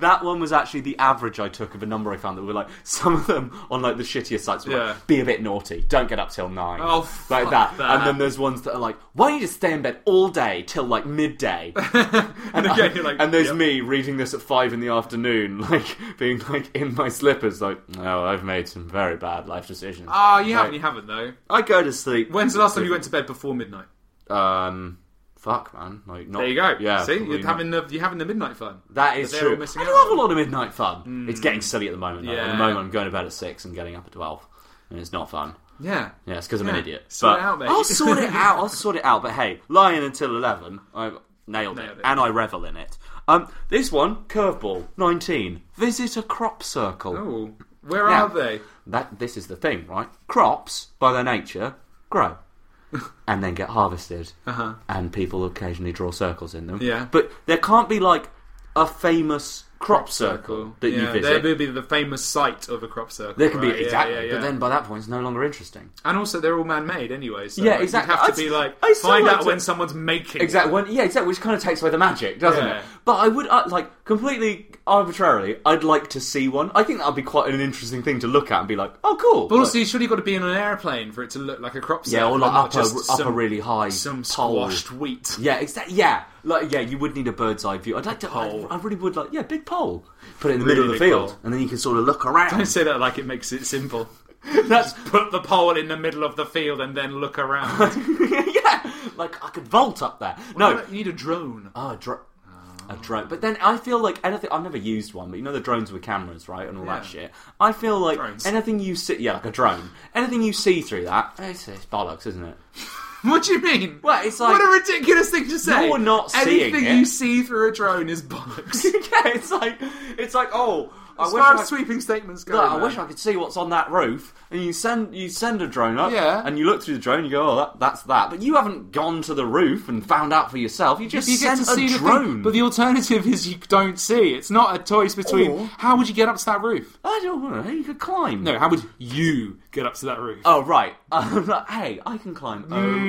that one was actually the average I took of a number I found that were like, some of them on like the shittier sites were Yeah. like, be a bit naughty, don't get up till nine. Oh, like fuck that. that. And then there's ones that are like, why don't you just stay in bed all day till like midday? And again, you're like, and there's yep. me reading this at five in the afternoon, like being like in my slippers, like, oh, I've made some very bad life decisions. Ah, you Like, haven't, you haven't though. I go to sleep. When's the last time you went to bed before midnight? Um, fuck, man. Like, not, There you go. Yeah, See, probably you're not. having the you're having the midnight fun. That is But they're all true. missing I out do on have a lot of midnight fun. Mm. It's getting silly at the moment, though. At Yeah. the moment, I'm going to bed at six and getting up at twelve. And it's not fun. Yeah. Yeah, it's because I'm an Yeah. idiot. Sort but it out, mate. I'll sort it out. I'll sort it out. But hey, lying until eleven, I nailed, Nailed it. it. And I revel in it. Um, This one, curveball, nineteen. Visit a crop circle. Oh, where Yeah. are they? That This is the thing, right? Crops, by their nature, grow. And then get harvested. Uh-huh. And people occasionally draw circles in them. Yeah. But there can't be, like, a famous crop circle that yeah, you visit. There will be the famous site of a crop circle. There can right? be, Yeah, exactly. yeah, yeah. But then by that point, it's no longer interesting. And also, they're all man-made anyway. So Yeah, like, exactly. You have to I'd- be like, I still find like out to- when someone's making. Exactly. them. When, yeah, exactly. Which kind of takes away the magic, doesn't Yeah. it? But I would, uh, like, completely arbitrarily, I'd like to see one. I think that would be quite an interesting thing to look at and be like, oh, cool. But also, Like, you surely got to be in an airplane for it to look like a crop circle. yeah, or like and not up, just a, up a some, really high some pole. squashed wheat. Yeah, exactly. Yeah, like yeah, you would need a bird's eye view. I'd like to. I, Pole. I really would like. Yeah, big pole. Put it in the Really middle of the big field, pole. and then you can sort of look around. Don't say that like it makes it simple. That's Put the pole in the middle of the field and then look around. yeah, like I could vault up there. No, You need a drone. oh, a, dro- a drone. But then I feel like anything. I've never used one, but you know the drones with cameras, right, and all that Yeah. shit. I feel like Drones. anything you see, yeah, like a drone. Anything you see through that, it's, it's bollocks, isn't it? What do you mean? Well, it's like- what a ridiculous thing to say. You're not seeing Anything it. you see through a drone is bollocks. yeah, it's like it's like oh. I As wish far I- as sweeping statements go, Look, I man. wish I could see what's on that roof. And you send you send a drone up, Yeah. and you look through the drone, and you go, oh, that, that's that. But you haven't gone to the roof and found out for yourself. You just you get sent to see a the drone. thing, but the alternative is you don't see. It's not a choice between. Or- How would you get up to that roof? I don't know. You could climb. No, how would you get up to that roof? Oh right. I'm like, hey, I can climb.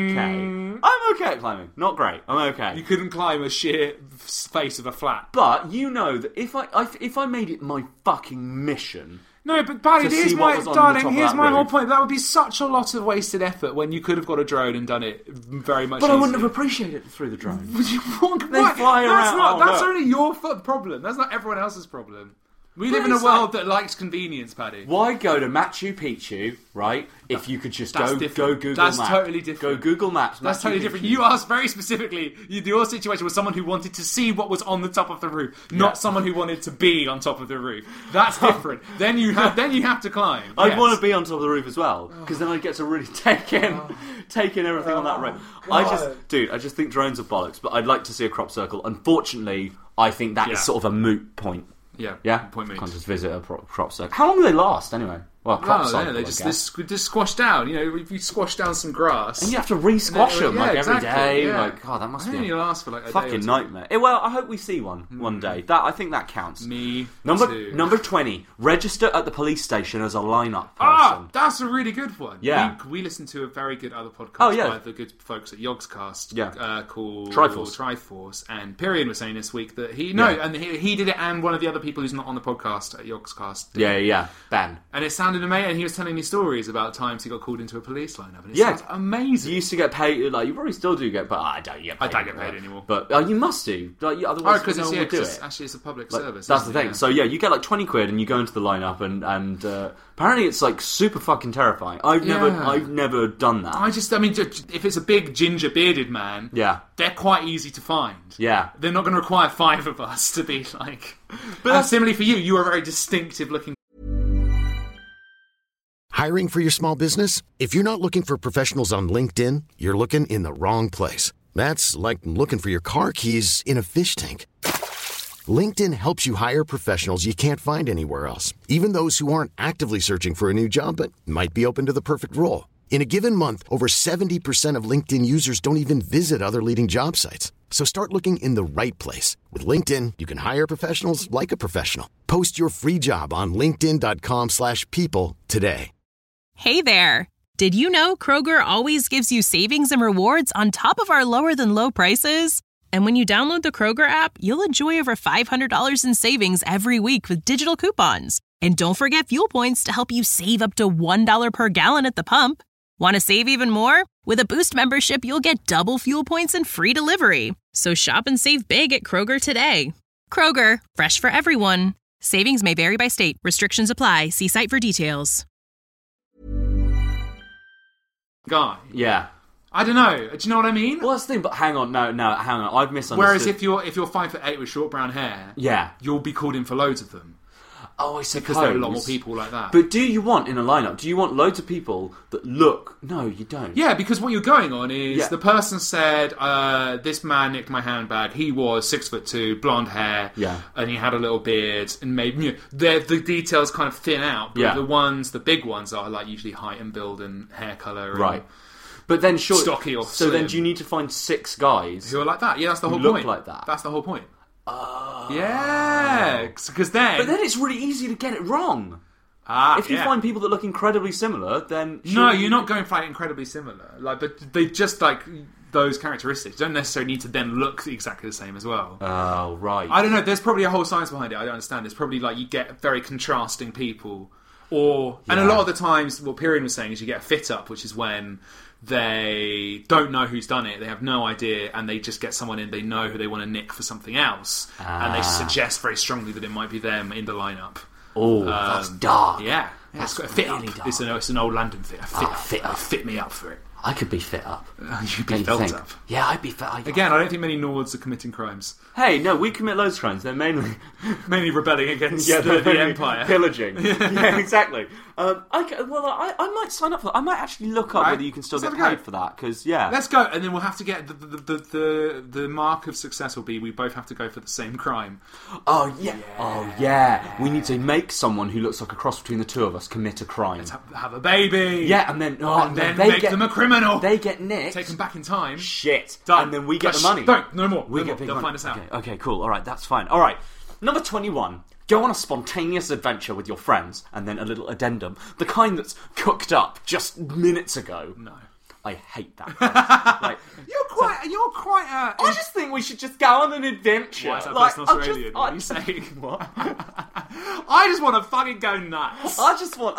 Okay. I'm okay at climbing. Not great. I'm okay. Mm. You couldn't climb a sheer face of a flat. But you know that if I, I if I made it my fucking mission. No, but Barry, To here's see what my was on the darling. top of Here's that my whole roof. point. That would be such a lot of wasted effort when you could have got a drone and done it very much. But I wouldn't easier. have appreciated it through the drone. What? They What? fly That's around. Not, Oh, that's look. only your f- problem. That's not everyone else's problem. We But live in a it's world that likes convenience, Paddy. Why go to Machu Picchu, right? If you could just That's go different. go Google That's Maps. totally different. Go Google Maps. That's Machu totally Picchu. different. You asked very specifically. You, your situation was someone who wanted to see what was on the top of the roof, not Yeah. someone who wanted to be on top of the roof. That's different. then you have then you have to climb. I'd Yes. want to be on top of the roof as well, because then I'd get to really take in, take in everything on that roof. I just, dude, I just think drones are bollocks. But I'd like to see a crop circle. Unfortunately, I think that is Yeah. sort of a moot point. Yeah. Yeah, Point made. can't just visit a pro- crop circle. How long do they last anyway? Well, a crop Oh, cycle, yeah, they I just, guess. they just squash down. You know, if you squash down some grass, And you have to re-squash And then- them yeah, like every exactly, day. yeah. Like, God, that must I be think a it'll last for like a day or fucking two. nightmare. Eh, well, I hope we see one one day. That I think that counts. Me Number too. number twenty. Register at the police station as a lineup person. Ah, that's a really good one. Yeah. we, we listened to a very good other podcast Oh, yeah. by the good folks at Yogscast, Yeah. uh, called Triforce. Triforce, and Pyrian was saying this week that he no, Yeah. and he, he did it, and one of the other people who's not on the podcast at Yogscast, did Yeah, it. yeah, Ben. and it sounded amazing. And he was telling me stories about times he got called into a police lineup, and it Yeah. sounds amazing. You used to get paid, like, you probably still do get paid. Oh, I don't get paid. I don't get paid anymore. But uh, you must do. Like, you- Oh, otherwise, because no it's, one yeah, would do 'cause it's it. actually it's a public Like, service. that's the isn't it? thing. Yeah. So, yeah, you get like twenty quid and you go into the lineup, and, and uh, apparently it's like super fucking terrifying. I've never Yeah. I've never done that. I just, I mean, ju- if it's a big ginger bearded man, Yeah. they're quite easy to find. Yeah. They're not going to require five of us to be like. But and that's- similarly for you, you are very distinctive looking. Hiring for your small business? If you're not looking for professionals on LinkedIn, you're looking in the wrong place. That's like looking for your car keys in a fish tank. LinkedIn helps you hire professionals you can't find anywhere else, even those who aren't actively searching for a new job but might be open to the perfect role. In a given month, over seventy percent of LinkedIn users don't even visit other leading job sites. So start looking in the right place. With LinkedIn, you can hire professionals like a professional. Post your free job on linkedin.com slash people today. Hey there! Did you know Kroger always gives you savings and rewards on top of our lower-than-low prices? And when you download the Kroger app, you'll enjoy over five hundred dollars in savings every week with digital coupons. And don't forget fuel points to help you save up to one dollar per gallon at the pump. Want to save even more? With a Boost membership, you'll get double fuel points and free delivery. So shop and save big at Kroger today. Kroger, fresh for everyone. Savings may vary by state. Restrictions apply. See site for details. Guy. Yeah. I don't know. Do you know what I mean? Well, that's the thing, but hang on, no, no, hang on, I've misunderstood. Whereas if you're if you're five foot eight with short brown hair, yeah, you'll be called in for loads of them. Oh, I suppose. Because there are a lot more people like that. But do you want, in a lineup, do you want loads of people that look... No, you don't. Yeah, because what you're going on is Yeah. the person said, uh, this man nicked my handbag, he was six foot two, blonde hair, Yeah. and he had a little beard, and maybe, you know, the, the details kind of thin out, but Yeah. the ones, the big ones are like usually height and build and hair colour. And Right. But then sure... stocky or So slim. then do you need to find six guys... Who are like that. Yeah, that's the who whole look point. like that? That's the whole point. Oh. Yeah, because then... But then it's really easy to get it wrong. Ah, if you yeah. find people that look incredibly similar, then... No, surely- you're not going for like incredibly similar. Like, but they just like those characteristics don't necessarily need to then look exactly the same as well. Oh, right. I don't know. There's probably a whole science behind it. I don't understand. It's probably like you get very contrasting people, or and a Yeah. lot of the times, what Pyrian was saying is you get a fit up, which is when they don't know who's done it, they have no idea, and they just get someone in they know who they want to nick for something else, and they Ah. suggest very strongly that it might be them in the lineup. Oh, that's dark. Yeah, That's it's got a fit really up. dark. It's an, it's an old London fit. A fit, Ah, up. fit up. Fit me up for it. I could be fit up. You'd Don't be you felt think? up. Yeah, I'd be fit up. Again, I don't think many Nords are committing crimes. Hey, no, we commit loads of crimes. They're mainly... Mainly rebelling against yeah, the, they're the mainly Empire. Pillaging. yeah, exactly. Um, I, ca- well, I, I might sign up for that. I might actually look up Right. whether you can still Let's get have a paid go. for that, because, yeah. Let's go, and then we'll have to get the the, the the the mark of success will be we both have to go for the same crime. Oh, yeah. Oh, yeah. We need to make someone who looks like a cross between the two of us commit a crime. Let's have, have a baby. Yeah, and then... Oh, and then they make get, them a criminal. They get nicked. Take them back in time. Shit. Done. And then we get Shh, the money. Don't. No more. We no get more. big They'll money. find us out. Okay, okay, cool. All right, that's fine. All right. Number twenty-one. Go on a spontaneous adventure with your friends, and then a little addendum. The kind that's cooked up just minutes ago. No. I hate that. like, You're quite. you're quite. Uh, I just think we should just go on an adventure. Why is that like, person I'm Australian? Just, What are you saying? What? I just want to fucking go nuts. I just want.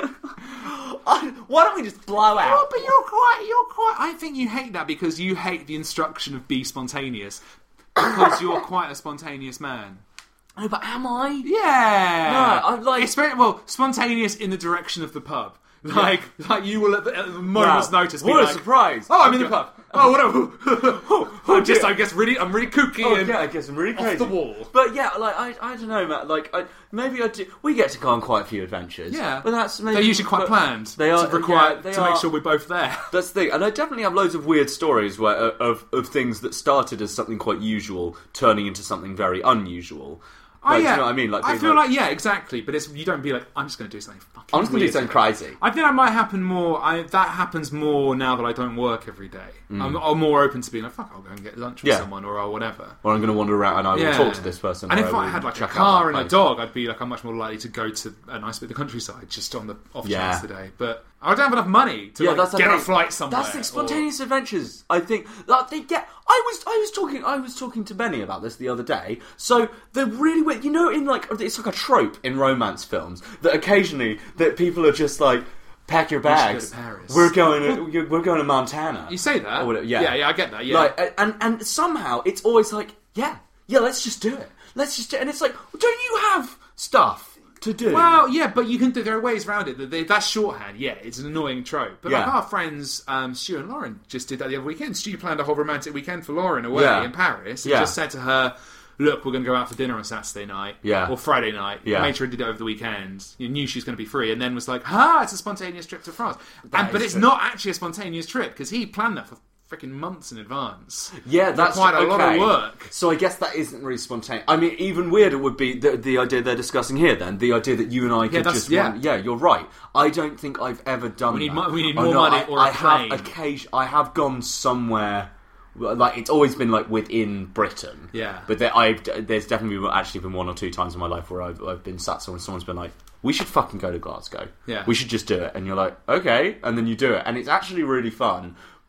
I, why don't we just blow out? Oh, but you're quite. You're quite. I think you hate that because you hate the instruction of be spontaneous. Because you're quite a spontaneous man. No, but am I? Yeah. No, I'm like- It's very well spontaneous in the direction of the pub. Like, like you will at the, at the moment's Wow. notice. Be What a like, surprise. Oh, I'm in the Okay. pub. Oh, whatever. oh, Oh, just dear. I guess really, I'm really kooky Oh, and yeah, I guess I'm really off crazy. the wall. But yeah, like I, I don't know, Matt. Like I, maybe I do. We get to go on quite a few adventures. Yeah, but that's maybe, they're usually quite but planned. They are to require yeah, they to are, make sure we're both there. That's the thing, and I definitely have loads of weird stories where uh, of of things that started as something quite usual, turning into something very unusual. Oh Like, yeah, do you know what I mean? Like, I being feel like, yeah, exactly. But it's you don't be like I'm just going to do something fucking. I'm just gonna do weird something today. crazy. I think that might happen more. I that happens more now that I don't work every day. I'm, I'm more open to being like, fuck, I'll go and get lunch with Mm. Yeah. someone or I'll whatever. Or I'm going to wander around and I will Yeah. talk to this person. And or if will I had like a check out car that and a place. dog, I'd be like, I'm much more likely to go to a nice bit of the countryside just on the off Yeah. chance today. But I don't have enough money to Yeah, like, that's the get a thing. flight somewhere. That's the or- spontaneous adventures. I think like, they get. I was I was talking I was talking to Benny about this the other day. So they're really weird. You know, in like it's like a trope in romance films that occasionally that people are just like. Pack your should go bags. to Paris. We're going to we're going to Montana. You say that? Or whatever, yeah. yeah, yeah, I get that. Yeah, Like, and and somehow it's always like, yeah, yeah, let's just do it. Let's just do it. And it's like, don't you have stuff to do? well, yeah, but you can do. There are ways around it. That they- That's shorthand. Yeah, it's an annoying trope. But like Yeah. our friends, um, Stu and Lauren, just did that the other weekend. Stu planned a whole romantic weekend for Lauren away Yeah. in Paris. And Yeah. just said to her, "Look, we're going to go out for dinner on Saturday night, Yeah. or Friday night." Yeah. Made sure he did it over the weekend. You knew she was going to be free, and then was like, "Ha, it's a spontaneous trip to France." And, is but it's true. not actually a spontaneous trip because he planned that for freaking months in advance. Yeah, that's quite a lot of okay. work. So I guess that isn't really spontaneous. I mean, even weirder would be the, the idea they're discussing here. Then the idea that you and I could that's- just yeah. run- yeah, you're right. I don't think I've ever done. We need that. mo- we need Oh, more no, money I, or a I plane. have occasion. I have gone somewhere. Like it's always been like within Britain. Yeah. But there, I've there's definitely actually been one or two times in my life where I've I've been sat somewhere and someone's been like, "We should fucking go to Glasgow. Yeah. We should just do it." And you're like, "Okay," and then you do it, and it's actually really fun.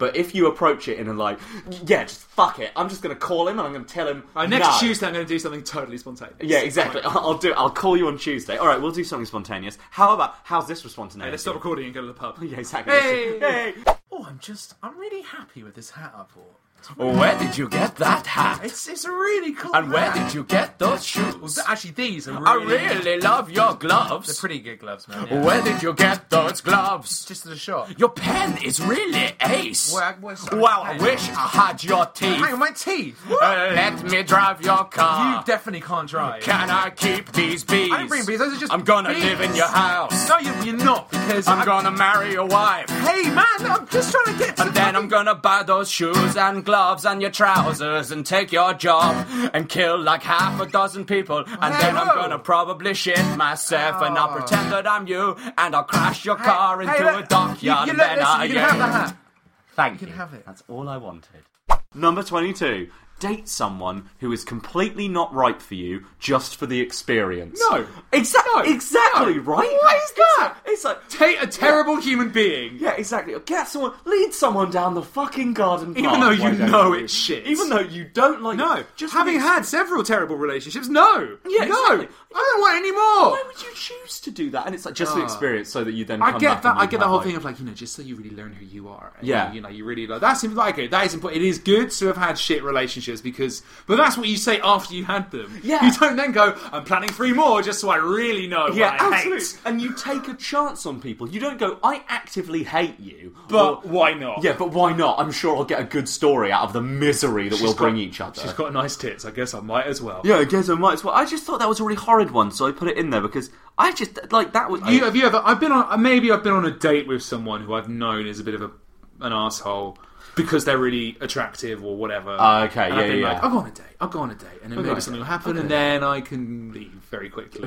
But if you approach it in a like, yeah, just fuck it, I'm just going to call him and I'm going to tell him. Right, next no. Tuesday, I'm going to do something totally spontaneous. Yeah, exactly. I'll, I'll do it. I'll call you on Tuesday. All right, we'll do something spontaneous. How about how's this for spontaneous? Hey, let's stop recording and go to the pub. Yeah, exactly. Hey! Hey! Oh, I'm just, I'm really happy with this hat I bought. Where did you get that hat? It's it's a really cool. And where hat. did you get those shoes? Well, actually, these are I really. really love your gloves. They're pretty good gloves, man. Yeah. Where did you get those gloves? Just at the shop. Your pen is really ace. Well, what's- Wow, I wish I had your teeth. Hang on, my teeth. Uh, let me drive your car. You definitely can't drive. Can I keep these bees? I didn't bring bees. Those are just. I'm gonna bees. live in your house. No, you, you're not because I'm I- gonna marry your wife. Hey, man, I'm just trying to get. To And then I'm gonna buy those shoes and gloves and your trousers and take your job and kill like half a dozen people. And Hey, then I'm whoa. gonna probably shit myself and I'll Oh. pretend that I'm you and I'll crash your car Hey, into hey, a look, dockyard you, you, and look, then listen, I you can have the hat. Thank You you. can have it. That's all I wanted. Number twenty-two. Date someone who is completely not right for you just for the experience. No. Exactly. No. Exactly, No. right? What is that? It's like... Take a terrible human being. Yeah, exactly. Get someone... Lead someone down the fucking garden path. Even though you why don't know you? it's shit. Even though you don't like... No, Just having for the- had several terrible relationships, no. Yeah, no. exactly. I don't want any more. Why would you choose to do that? And it's like just the Oh. experience so that you then I come get back that. and I you get the have, whole like- thing of like, you know, just so you really learn who you are. And, Yeah. you know, you really like that's like okay, that is important. It is good to have had shit relationships because, but that's what you say after you had them. Yeah. You don't then go, I'm planning three more just so I really know Yeah, what I absolutely. hate. And you take a chance on people. You don't go, I actively hate you. But or- why not? Yeah, but why not? I'm sure I'll get a good story out of the misery that She's we'll got- bring each other. She's got nice tits. I guess I might as well. Yeah, I guess I might as well. I just thought that was a really horrid one, so I put it in there because I just, like, that was... You, I, have you ever? I've been on. Maybe I've been on a date with someone who I've known is a bit of a an asshole because they're really attractive or whatever. Ah, okay, And yeah, I've been yeah, like, yeah. I'll go on a date. I'll go on a date, and then Okay. maybe something will happen, Okay. and then I can leave very quickly.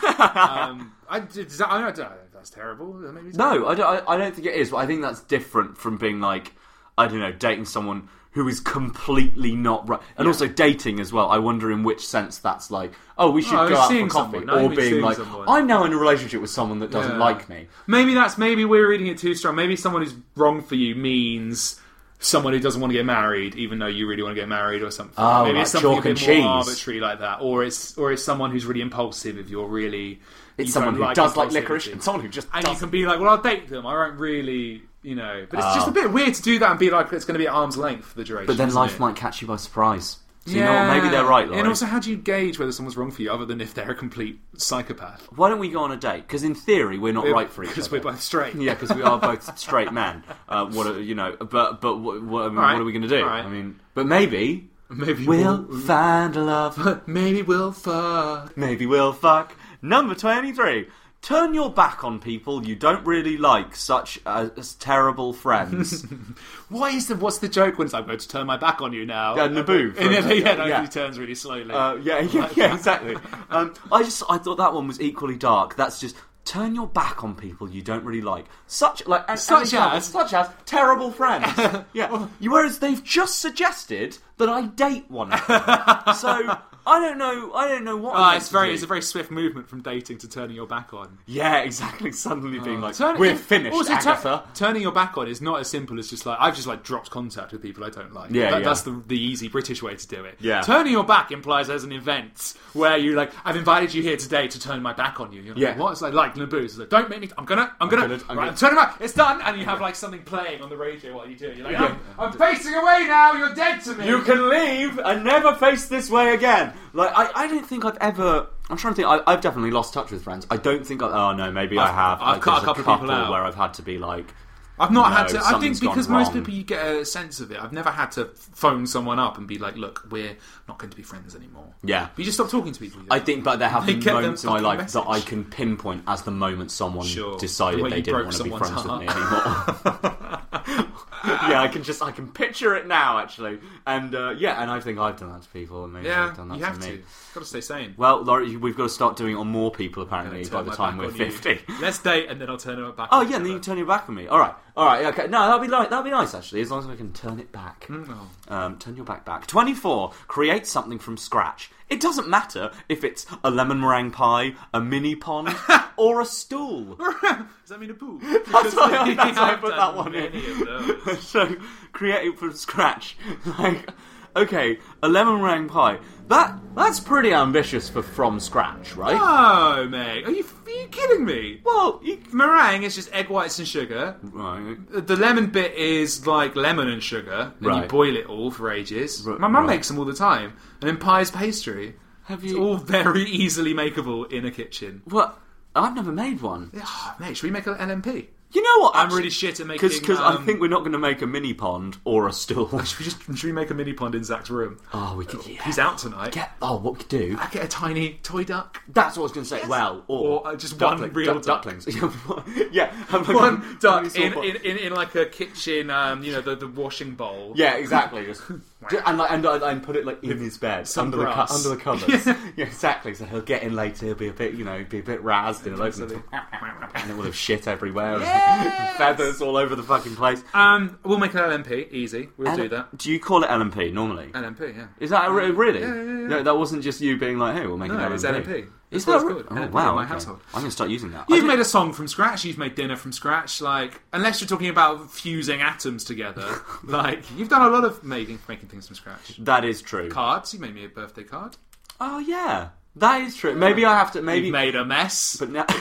um, I, does that, I don't know. That's terrible. Maybe it's no, I don't, I, I don't think it is, but I think that's different from being, like, I don't know, dating someone who is completely not right. And Yeah. also dating as well. I wonder in which sense that's like, oh, we should Oh, go out for seeing coffee. someone. No, or we're being seeing like, someone. I'm now in a relationship with someone that doesn't Yeah. like me. Maybe that's maybe we're reading it too strong. Maybe someone who's wrong for you means someone who doesn't want to get married, even though you really want to get married, or something. Oh, maybe like it's something chalk a and bit more cheese. arbitrary like that, or it's or it's someone who's really impulsive. If you're really, It's you someone don't who like does like impulsivity. licorice and someone who just and you doesn't. can be like, well, I'll date them. I won't really, you know. But it's Oh. just a bit weird to do that and be like, it's going to be at arm's length for the duration. But then isn't life it? might catch you by surprise. So you know what, maybe they're right, Laurie. And also, how do you gauge whether someone's wrong for you, other than if they're a complete psychopath? Why don't we go on a date? Because in theory, we're not right for each other. Because we're both straight. Yeah, because we are both straight men. Uh, what are, you know? But but what, what, I mean, All right. what are we going to do? All right. I mean, but maybe Maybe we'll we'll- find love. Maybe we'll fuck. Maybe we'll fuck. Number twenty-three. Turn your back on people you don't really like, such as, as terrible friends. Why is the what's the joke when it's like, I'm going to turn my back on you now? Yeah, Naboo. And then, yeah, no, Yeah. he turns really slowly. Uh, yeah, yeah, yeah, exactly. Um, I just, I thought that one was equally dark. That's just turn your back on people you don't really like, such like an, Such an example, as? such as terrible friends. Yeah, you, whereas they've just suggested that I date one of them. So I don't know. I don't know what. Ah, I'm it's meant to very, do. it's a very swift movement from dating to turning your back on. Yeah, exactly. Suddenly being like, Turn- we're finished, also, tu- Agatha. turning your back on is not as simple as just like I've just like dropped contact with people I don't like. Yeah, That- yeah. That's the the easy British way to do it. Yeah. Turning your back implies there's an event where you like I've invited you here today to turn my back on you. You're like, Yeah. what? It's like like Naboo. It's like, don't make me. I'm gonna. I'm gonna. gonna- I'm right, gonna- I'm turning back. It's done. And you have like something playing on the radio while you do it. You're like, Yeah. I'm, I'm facing away now. You're dead to me. You can leave and never face this way again. Like, I, I don't think I've ever. I'm trying to think. I, I've definitely lost touch with friends. I don't think. I, oh no, maybe I I've- have. I've Like, cut a there's couple of people out. where I've had to be like. I've not No, had to. I think something's gone because most wrong. people, you get a sense of it. I've never had to phone someone up and be like, "Look, we're not going to be friends anymore." Yeah. But you just stop talking to people. you I know? think, but there have They been get moments in them my fucking life that I message. can pinpoint as the moment someone Sure. The decided way they you didn't broke want to be someone's friends with me heart. anymore. Yeah, I can just I can picture it now actually, and uh, yeah, and I think I've done that to people, and maybe yeah, they've done that you have to me. to. Got to stay sane. Well, Laurie, we've got to start doing it on more people apparently Turn by the my time back we're on you. fifty. Let's date, and then I'll turn it back. Oh on yeah, and then you. you turn your back on me. All right. All right, okay. No, that'll be like that'll be nice actually, as long as I can turn it back. Mm, oh. Um, turn your back back. Twenty-four. Create something from scratch. It doesn't matter if it's a lemon meringue pie, a mini pond, or a stool. Does that mean a pool? That's why I, that's why I I've put done that one many in. of those. So, create it from scratch. Like, okay, a lemon meringue pie. That that's pretty ambitious for from scratch, right? Oh, mate, are you are you kidding me? Well, you, meringue is just egg whites and sugar. right. The lemon bit is like lemon and sugar, and Right. you boil it all for ages. R- My mum right. makes them all the time, and then pie's pastry. Have It's you? all very easily makeable in a kitchen. What? I've never made one. Oh, mate, should we make an L M P? You know what? I'm really shit at making. Because um, I think we're not going to make a mini pond or a stool. Should we just should we make a mini pond in Zach's room? Oh, we could. Yeah. He's out tonight. Get. Oh, what we could do? I get a tiny toy duck. That's what I was going to say. Well, or, Or, uh, just duckling- one real duck- duck. ducklings. Yeah, have like One a- duck like a in, sort of- in, in, in like a kitchen, um, you know, the, the washing bowl. Yeah, exactly. Just, just- and like and, and put it like in his bed some under the grass. co- under the covers. Yeah, exactly. So he'll get in later. He'll be a bit, you know, be a bit razzed, and he'll open it, and it will have shit everywhere, and feathers all over the fucking place. Um, we'll make an L M P. Easy. We'll L- do that. Do you call it L M P normally? L M P, yeah. Is that a, re- really? Yeah, yeah, yeah. No, that wasn't just you being like, "Hey, we'll make No, an L M P." it's L M P. Is That's that what re- it's called. Oh L M P wow! in my okay. household. I'm going to start using that. I You've did- made a song from scratch. You've made dinner from scratch. Like, unless you're talking about fusing atoms together, like you've done a lot of making making things from scratch. That is true. Cards. You made me a birthday card. Oh yeah, that is true. Maybe I have to. Maybe You've made a mess. But now,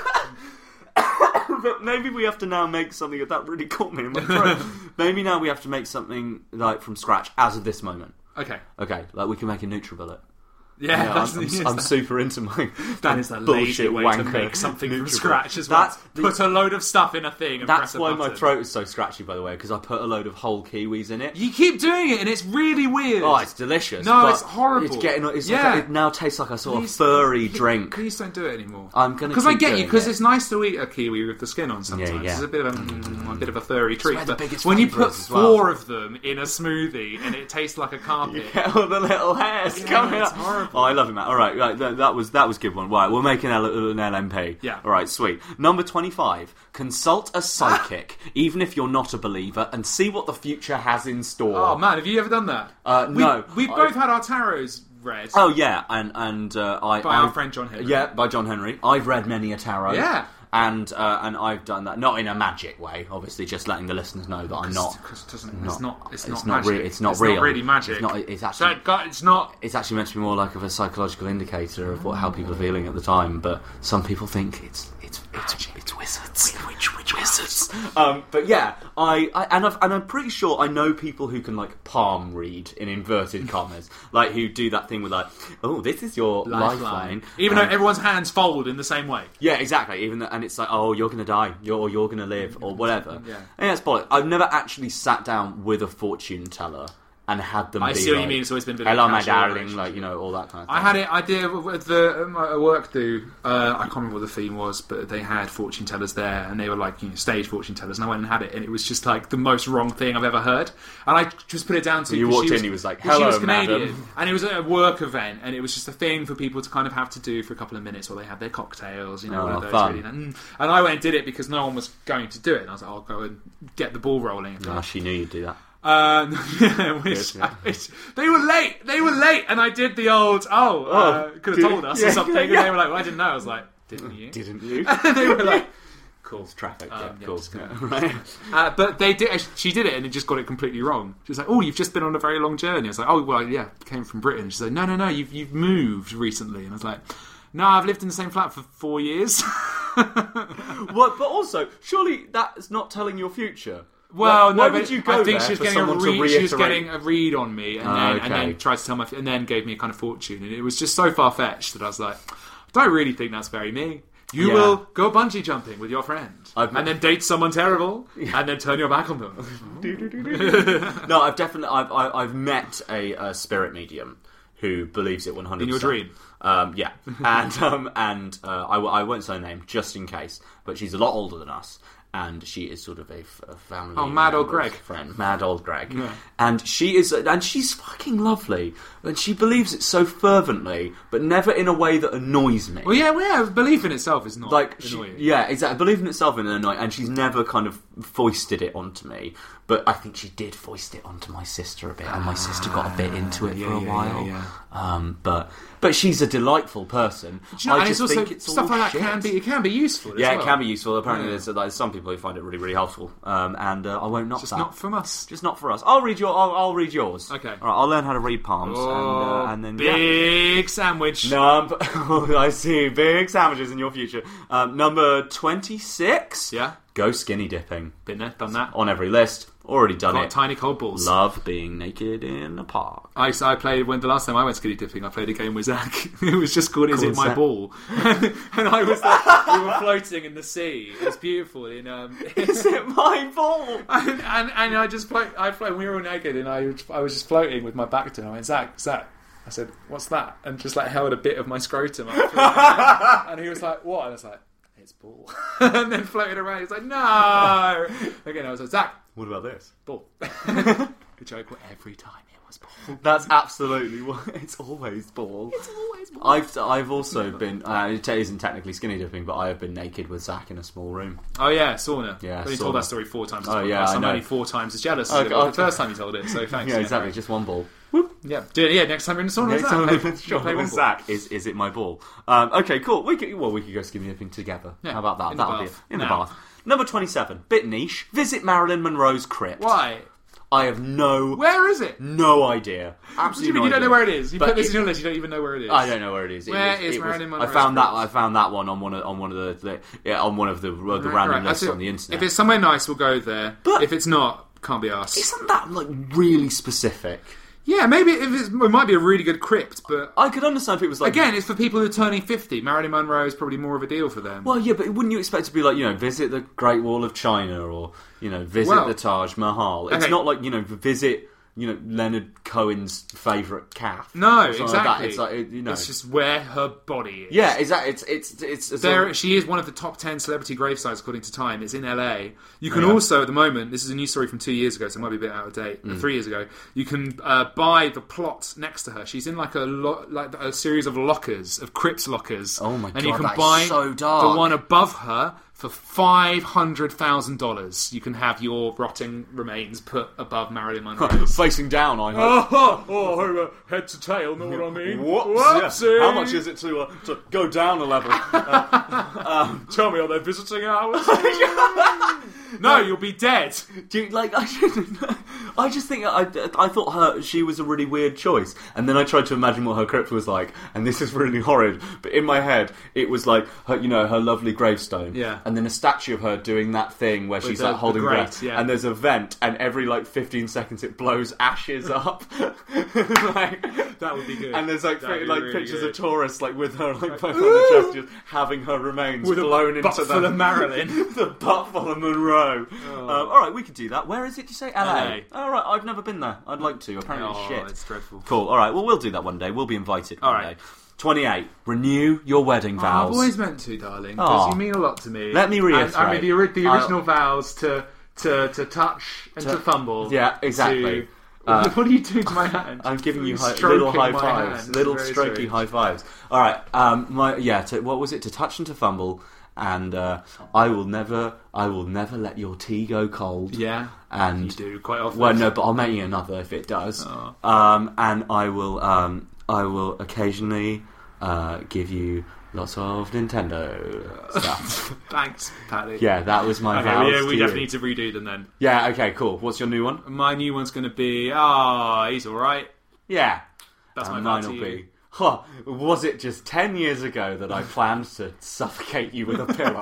but maybe we have to now make something that really caught me in my throat. Maybe now we have to make something like from scratch as of this moment. Okay. Okay, like we can make a NutriBullet. Yeah, Yeah, that's, I'm, I'm, yes, I'm that- super into my That is the bullshit lazy way wanker to make something from NutriBullet. scratch as well. That's the- Put a load of stuff in a thing and That's press a why button. my throat is so scratchy, by the way, because I put a load of whole kiwis in it. You keep doing it and it's really weird. Oh, it's delicious. No, but it's horrible. It's getting. It's Yeah. like, it now tastes like a sort Please- of furry please- drink. Please don't do it anymore. I'm gonna Because I keep get you, doing because it. it's nice to eat a kiwi with the skin on sometimes. Yeah, yeah. It's a bit of a, mm, a bit of a furry treat. where the But biggest when you flavour put is as well. four of them in a smoothie and it tastes like a carpet, Yeah, all the little hairs Yeah, coming it's out. horrible. Oh, I love it, man. All right, right that, that was that was a good one. Right, we'll make an, L- an L M P. Yeah. All right, sweet. Number twenty-five. Consult a psychic, even if you're not a believer, and see what the future has in store. oh man, have you ever done that? Uh, we, no. We've I- both had our tarots read. Oh yeah, and and uh, I By our I've- friend John Henry. Yeah, by John Henry. I've read many a tarot. Yeah. And uh, and I've done that not in a magic way, obviously, just letting the listeners know that I'm not. Because it doesn't, not- it's not. It's, it's not. not magic. re- it's not it's real. Not really magic. It's not- it's actually- So, God, it's not. It's actually meant to be more like of a psychological indicator of what how people are feeling at the time, but some people think it's it's it's, it's wizards. Which which wizards? Um, but yeah, I, I and I've, and I'm pretty sure I know people who can like palm read in inverted commas, like who do that thing with like, oh, this is your lifeline, Even Um, though everyone's hands fold in the same way. yeah, exactly. Even though, and it's like, oh, you're gonna die, you're or you're gonna live, or whatever. Yeah. And that's bollocks. I've never actually sat down with a fortune teller and had them. I be see what you like, mean, it's always been a bit of a hello, my casual darling, relationship. like you know all that kind of thing. I had it. I did with the um, at work do. Uh, I can't remember what the theme was, but they had fortune tellers there, and they were like you know stage fortune tellers. And I went and had it, and it was just like the most wrong thing I've ever heard. And I just put it down to You 'cause walked she in, he was like, 'cause she "Hello, was Canadian," madam. and it was a work event, and it was just a thing for people to kind of have to do for a couple of minutes while they had their cocktails. You know, Oh, one of those fun. really. And, and I went and did it because no one was going to do it. And I was like, I'll go and get the ball rolling. Ah, she knew you'd do that. Um, yeah, which, Good, yeah. which they were late. They were late, and I did the old oh, uh, could have did- told us yeah, or something. yeah. And they were like, well, I didn't know. I was like, didn't you? Didn't you? And they were like, cool. Traffic. Yeah, Um, yeah, cool. just gonna- Yeah, right. Uh, but they did. She did it, and it just got it completely wrong. She was like, "Oh, you've just been on a very long journey." I was like, "Oh, well, yeah, came from Britain." She's like, "No, no, no, you've you've moved recently." And I was like, "No, I've lived in the same flat for four years." What? But also, surely that's not telling your future. Well, Like, no, why but would you go I think there she was for getting a someone to read. She was reiterate- getting a read on me, and Oh, then okay. and then tried to tell my, and then gave me a kind of fortune, and it was just so far fetched that I was like, I don't really think that's very me. You Yeah. will go bungee jumping with your friend, I've- and then date someone terrible, and then turn your back on them. No, I've definitely I've I- I've met a, a spirit medium who believes it one hundred percent. In your dream? Um, yeah, and um, and uh, I, w- I won't say her name just in case, but she's a lot older than us, and she is sort of a, f- a family. Oh, mad old member's Greg. friend, mad old Greg, Yeah. and she is, and she's fucking lovely, and she believes it so fervently, but never in a way that annoys me. Well, yeah, well, yeah, belief in itself is not Like, she, annoying. yeah, exactly. Believe in itself in an annoying, and she's never kind of foisted it onto me. But I think she did foist it onto my sister a bit, and my sister got a bit into it yeah, for a yeah, while. yeah, Um, but but she's a delightful person. Do you know, I and just it's also think it's stuff all like that shit. can be it can be useful. As Yeah, well. it can be useful. Apparently, Yeah. there's, uh, there's some people who find it really, really helpful, um, and uh, I won't knock Just that. not from us. Just not for us. I'll read your. I'll, I'll read yours. Okay. All right. I'll learn how to read palms, Oh, and, uh, and then yeah. big sandwich. Number, I see big sandwiches in your future. Um, number twenty-six. Yeah. Go skinny dipping. Been there, done that. On every list. Already done Got it. tiny cold balls. Love being naked in a park. I, so I played when the last time I went skinny dipping. I played a game with Zach. It was just called "Is Called It My Zach. Ball?" and I was like, we were floating in the sea. It was beautiful. In um, Is it my ball? and, and and I just float. I float. We were all naked, and I I was just floating with my back to him. I went, Zach, Zach. I said, "What's that?" And just like held a bit of my scrotum up. To him. And he was like, "What?" And I was like, "It's ball." And then floated around. He was like, "No." Again, I was like, "Zach, What about this? ball." The joke was every time it was ball. That's absolutely what. It's always ball. It's always ball. I've I've also been. Uh, it isn't technically skinny dipping, but I have been naked with Zach in a small room. Oh yeah, sauna. Yeah, I've only sauna. told that story four times. Oh, this yeah, podcast. I I'm know. only four times as jealous as Okay, it was okay. the first time you told it. So thanks. Yeah, exactly. Just one ball. Yeah, do it. Yeah, next time you're in the sauna, Next Zach, time play- I'm play one with ball. Zach, is is it my ball? Um, okay, cool. We could well we could go skinny dipping together. Yeah, How about that? in the That'll be bath. it. In the Now. bath. Number twenty-seven. Bit niche. Visit Marilyn Monroe's crypt. Why? I have no Where is it? no idea. What do you Absolutely mean no you don't idea. know where it is? You But put this it- in your list, you don't even know where it is. I don't know where it is. It Where was- is it was- Marilyn I Monroe's found that. crypt? I found that one on one of on one of the, the yeah on one of the uh, the Right, random right. lists I see- on the internet. If it's somewhere nice, we'll go there. But- if it's not, can't be asked. Isn't that like really specific? Yeah, maybe if it's, it might be a really good crypt, but I could understand if it was like again, it's for people who are turning fifty. Marilyn Monroe is probably more of a deal for them. Well, yeah, but wouldn't you expect to be like, you know, visit the Great Wall of China or, you know, visit Well, the Taj Mahal? It's okay. not like, you know, visit, you know, Leonard Cohen's favourite calf. no, Something exactly. Like that. It's like, it- you know. It's just where her body is. Yeah, exactly. It's, it's, it's, it's There, a- she is one of the top ten celebrity grave sites according to Time. It's in L A. You can Oh, yeah. also, at the moment, this is a news story from two years ago, so it might be a bit out of date. Mm. Three years ago, you can uh, buy the plot next to her. She's in like a lo- like a series of lockers, of crypt lockers. Oh my And you God, can that is buy so dark. the one above her for five hundred thousand dollars. You can have your rotting remains put above Marilyn Monroe's. facing down, I hope. Oh, oh, oh, head to tail, know what I mean? Whoops, Whoopsie. yeah. How much is it to, uh, to go down a level? Tell me, are there visiting hours? No, you'll be dead. Do you, like I, should, I just think I, I thought her she was a really weird choice, and then I tried to imagine what her crypt was like, and this is really horrid. But in my head, it was like her, you know, her lovely gravestone, Yeah. and then a statue of her doing that thing where she's the- like the holding grate, breath, yeah. and there's a vent, and every like fifteen seconds it blows ashes up, like, That would be good. and there's like That'd fi- be like really pictures good. of tourists like with her like both on the chest, just having her remains With a blown butt into full the of Marilyn. the butt full of Monroe. Um, all right, we could do that. Where is it? Did you say L A? L A. All right, I've never been there. I'd like to. Apparently, Oh, it's shit. it's dreadful. Cool. All right. Well, we'll do that one day. We'll be invited. All one right. day. Twenty-eight. Renew your wedding Oh, vows. I've always meant to, darling, Aw. because you mean a lot to me. Let me reiterate. And, I mean, the, ori- the I'll- original vows to, to to touch and to, To- fumble. Yeah, exactly. To, Uh, what are you doing to my hand? I'm giving you You're high, stroking little high my fives, hand. little Very strokey strange. high fives. All right, um, my yeah. To, what was it? To touch and to fumble, and uh, I will never, I will never let your tea go cold. Yeah, and you do quite often. Well, no, but I'll make you another if it does. Oh. Um, and I will, um, I will occasionally uh, give you lots of Nintendo stuff. Thanks, Paddy. Yeah, that was my Okay, vows yeah, to we you. definitely need to redo them then. Yeah, okay, cool. What's your new one? My new one's going to be, ah, oh, he's all right. Yeah. That's and my vow mine to will you. be, huh, was it just ten years ago that I planned to suffocate you with a pillow?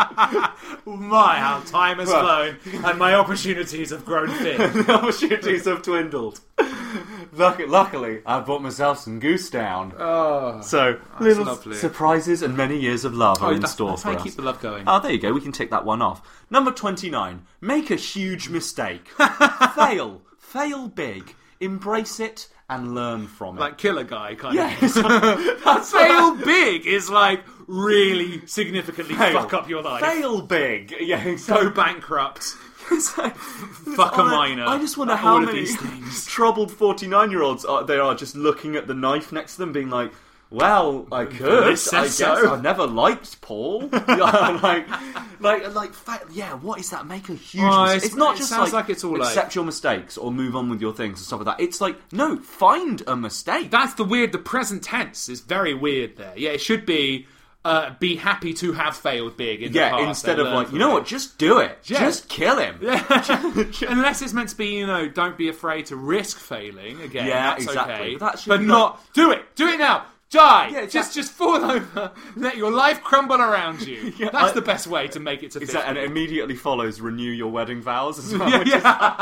My, how time has Well- flown, and my opportunities have grown thin. The opportunities have dwindled. Luck- Luckily, I bought myself some goose down. Oh, So, little lovely. surprises and many years of love Oh, are in that's, store that's for how you us. keep the love going. Oh, there you go. We can tick that one off. Number twenty-nine. Make a huge mistake. Fail. Fail big. Embrace it and learn from it. Like Killer Guy, kind Yes. of. That's Fail big is like really significantly Fail. fuck up your life. Fail big. Yeah, exactly. Go bankrupt. It's like, Fuck a I, minor. I just wonder All how of many these things. troubled forty-nine-year-olds are, they are just looking at the knife next to them, being like, "Well, I could. This I says guess so. I've never liked Paul." like, like, like, fa- yeah. What is that? Make a huge. Well, mistake. it's- It's not it just sounds like, like it's all like- accept your mistakes or move on with your things and stuff like that. It's like, no, find a mistake. That's the weird. The present tense is very weird there. Yeah, it should be. Uh, be happy to have failed big in yeah, the past. instead and of learn like, from you know it. what? Just do it. Yeah. Just kill him. Unless it's meant to be, you know, don't be afraid to risk failing. Again, Yeah, that's exactly. okay. But that should but be not do it. Do it now. Die. Yeah, just exactly. just fall over. Let your life crumble around you. Yeah, that's I- the best way to make it to fifty. Exactly, and it immediately follows renew your wedding vows as well. Yeah, which is-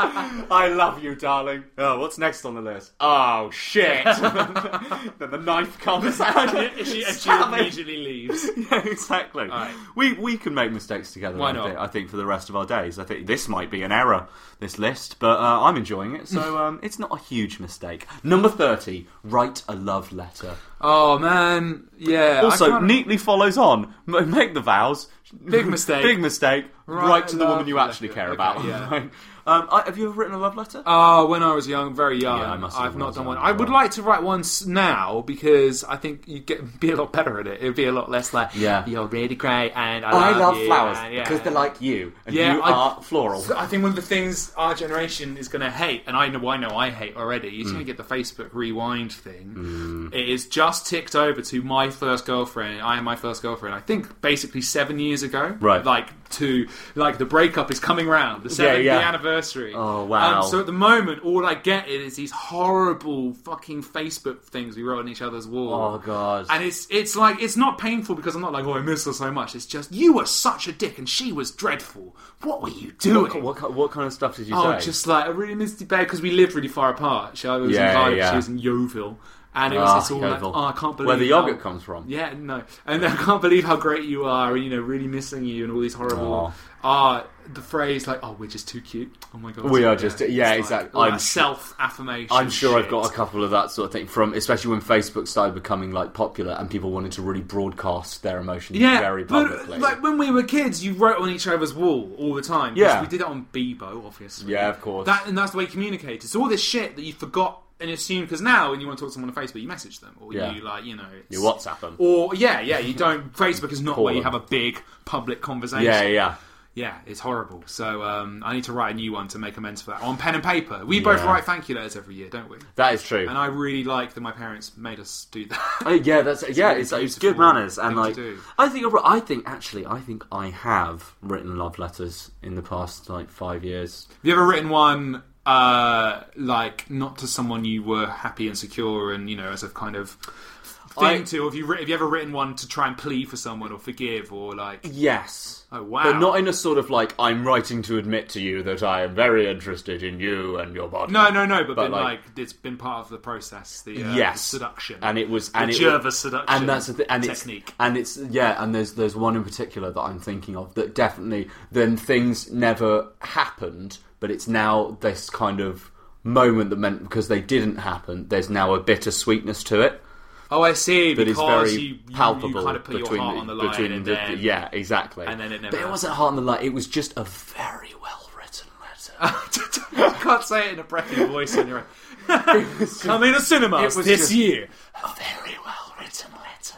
I love you, darling. Oh, what's next on the list? Oh, shit. Then the knife comes out. and she, and she Stab it. immediately leaves. Yeah, exactly. Right. We we can make mistakes together. Why I not? Think, I think for the rest of our days. I think this might be an error, this list, but uh, I'm enjoying it, so um, it's not a huge mistake. Number thirty, write a love letter. Oh man, yeah. I Also, can't- neatly follows on, m- make the vows. Big mistake. Big mistake. Write Write a to the woman love you actually letter. care Okay, about. yeah. Right. um, I, have you ever written a love letter? Oh, when I was young, very young. Yeah, I must have I've when I not was done young one. as I would well. like to write one s- now because I think you'd get be a lot better at it. It'd be a lot less like, Yeah. you're really great and I I love, love you, flowers and, yeah. because they're like you, and Yeah, you I- are floral. So I think one of the things our generation is going to hate, and I know I know I hate already, Mm. is going to get the Facebook rewind thing. It is just ticked over to my first girlfriend. I am my first girlfriend. I think basically seven years ago. Right. Like to like the breakup is coming round. The seventh yeah. year anniversary. Oh, wow. Um, so at the moment, all I get is these horrible fucking Facebook things we wrote on each other's wall. Oh, God. And it's it's like it's not painful because I'm not like, oh, I miss her so much. It's just you were such a dick and she was dreadful. What were you doing? What, what, ki- what kind of stuff did you Oh, say? just like I really missed you, babe, because we lived really far apart. She I was Yeah, in Cardiff, yeah. she was in Yeovil, and it was Ah, it's all Yeovil. like, oh, I can't believe Where the how- yogurt comes from. Yeah, no, and I can't believe how great you are, and you know, really missing you, and all these horrible. Ah, the phrase like, oh, we're just too cute. Oh my god, We so- are just- yeah, it's like exactly. all I'm that su- self affirmation. I'm sure I've got a couple of that sort of thing from, especially when Facebook started becoming like popular and people wanted to really broadcast their emotions Yeah, very but publicly. like when we were kids, you wrote on each other's wall all the time. 'cause Yeah. we did it on Bebo, obviously. Yeah, of course. That and that's the way you communicate. It's all this shit that you forgot and assume because now when you want to talk to someone on Facebook, you message them or Yeah. you like you know it's, You WhatsApp them. or yeah, yeah. You don't. Facebook is not Call where you them. have a big public conversation. yeah, yeah. Yeah, it's horrible. So um, I need to write a new one to make amends for that on pen and paper. We both Yeah. write thank you letters every year, don't we? That is true. And I really like that my parents made us do that. Uh, yeah, that's yeah. really It's, it's beautiful good manners, and thing to like do. I think you're right. I think actually, I think I have written love letters in the past like five years. Have you ever written one, uh, like, not to someone you were happy and secure and, you know, as a kind of thing I- to? Have you, writ- have you ever written one to try and plead for someone or forgive or, like... Yes. Oh, wow. But not in a sort of like I'm writing to admit to you that I am very interested in you and your body. No, no, no, but, But, been like, like- it's been part of the process, the, uh, Yes, the seduction. and it was the and it Jervis was, seduction and that's the thing, and technique. It's, and it's yeah, and there's there's one in particular that I'm thinking of that definitely then things never happened, but it's now this kind of moment that meant because they didn't happen. There's now a bitter sweetness to it. Oh, I see, That is because very you, you, palpable you kind of put between your heart the, on the line between and the, then... yeah, exactly. and then it never But it happened. wasn't heart on the line. It was just a very well written letter. I can't say it in a breathy voice on your own. Coming to cinemas it was this just- year. A very well written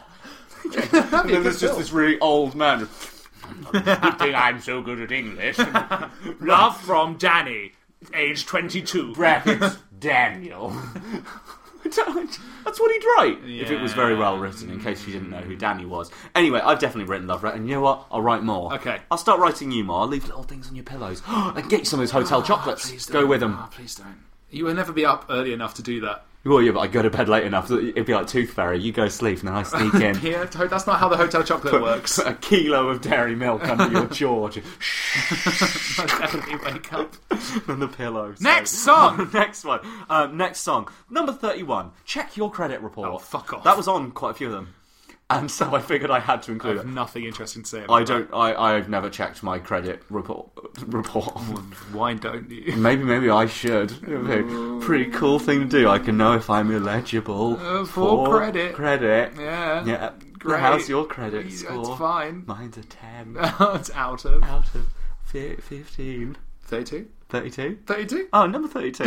letter. And then there's just this really old man. Good thing I'm so good at English. Love from Danny, age twenty-two. Brackets Daniel. That's what he'd write if it was very well written. In case you didn't know who Danny was. Anyway, I've definitely written love letter, and you know what? I'll write more. Okay. I'll start writing you more. I'll leave little things on your pillows. I can get you some of those hotel chocolates. Please Go don't. with them. Oh, please don't. You will never be up early enough to do that. Well, yeah, but I go to bed late enough. That it'd be like Tooth Fairy. You go sleep, and then I sneak in. Yeah, that's not how the hotel chocolate works. Put a kilo of dairy milk under your jaw. I definitely wake up. On the pillow. So- Next song! next one. Um, next song. Number thirty-one. Check your credit report. Oh, fuck off. That was on quite a few of them. And so I figured I had to I include have it. nothing interesting to say about I don't. I, I've never checked my credit report. Report. that. Why don't you? Maybe, maybe I should. It'd be a pretty cool thing to do. I can know if I'm eligible Uh, for credit. Credit. Yeah. Yeah. Great. How's your credit It's score? fine. Mine's a ten. It's out of Out of fi- fifteen. thirty-two. thirty-two? thirty-two? Oh, number thirty-two.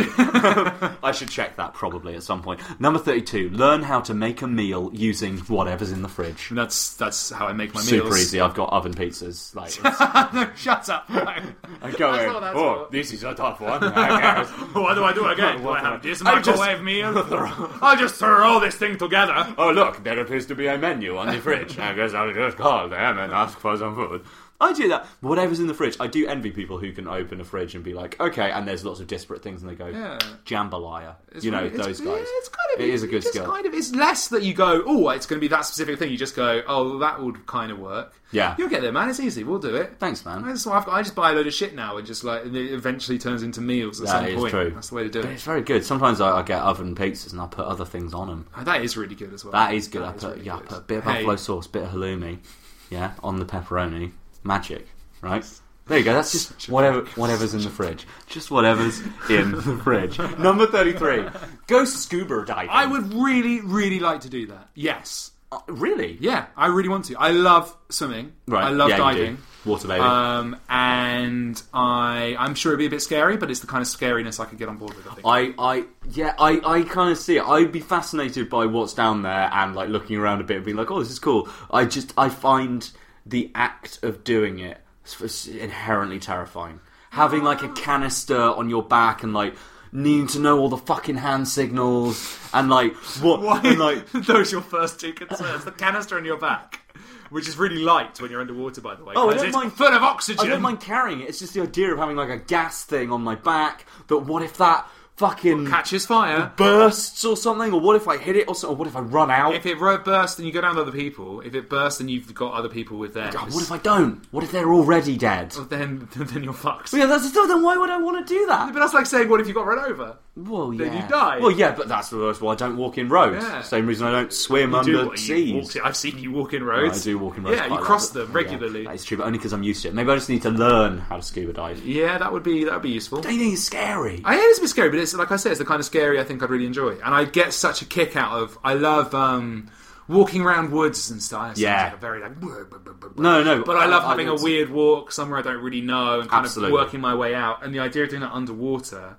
I should check that probably at some point. Number thirty-two. Learn how to make a meal using whatever's in the fridge. And that's that's how I make my Super meals. easy. I've got oven pizzas. Like, No, shut up. No. I go That's in. not- that's Oh, not- this is a tough one. I guess. What do I do again? Do What I do have I- this I just- microwave meal? I'll just throw all this thing together. Oh, look, there appears to be a menu on the fridge. I guess I'll just call them and ask for some food. I do that. Whatever's in the fridge. I do envy people who can open a fridge and be like, okay, and there's lots of disparate things, and they go, Yeah. jambalaya. It's you know, really- it's- those yeah, guys. it's kind of, it is a good it's skill. Kind of, it's less that you go, oh, it's going to be that specific thing. You just go, oh, that would kind of work. Yeah. You'll get there, man. It's easy. We'll do it. Thanks, man. That's why I've got, I just buy a load of shit now and just like and it eventually turns into meals at That some is point. true. That's the way to do But it. it's very good. Sometimes I, I get oven pizzas and I put other things on them. Oh, that is really good as well. That is good. That I is put really yeah, I good. put a bit of Hey. buffalo sauce, bit of halloumi, yeah, on the pepperoni. Magic, right? There you go. That's just whatever whatever's in the fridge. Just whatever's in the fridge. Number thirty-three. Go scuba diving. I would really, really like to do that. Yes. Uh, really? Yeah, I really want to. I love swimming. Right. I love yeah, you diving. do. Water baby. Um, and I, I'm sure it'd be a bit scary, but it's the kind of scariness I could get on board with. I think. I, I, yeah, I, I kind of see it. I'd be fascinated by what's down there and like looking around a bit and being like, oh, this is cool. I just, I find the act of doing it inherently terrifying. Having like a canister on your back and like needing to know all the fucking hand signals and like what, Why? and, like Those are your first two concerns. The canister on your back, which is really light when you're underwater, by the way. Oh, I 'cause don't it's mind- full of oxygen. I don't mind carrying it. It's just the idea of having like a gas thing on my back. But what if that fucking Catches fire. bursts or something? Or what if I hit it or something? Or what if I run out? If it ro- bursts and you go down with other people, if it bursts and you've got other people with theirs, God, what if I don't? What if they're already dead? then then you're fucked. Yeah, that's still. Then why would I want to do that? But that's like saying, what if you got run over? Well, yeah. Then you die. Well, yeah, but that's the worst. Why I don't walk in roads. Yeah. Same reason I don't swim You under do, you seas. walk- I've seen you walk in No, roads. I do walk in roads. Yeah, quite you a lot, cross but- them yeah, regularly. that is true, but only because I'm used to it. Maybe I just need to learn how to scuba dive. Yeah, that would be that would be useful. Don't you think it's scary? I it is a bit scary, but it's like I said, it's the kind of scary I think I'd really enjoy, and I get such a kick out of. I love um, walking around woods and stuff. It sounds Yeah. like a very like. No, no, But I love I- having I- a weird walk somewhere I don't really know and kind Absolutely. of working my way out, and the idea of doing that underwater.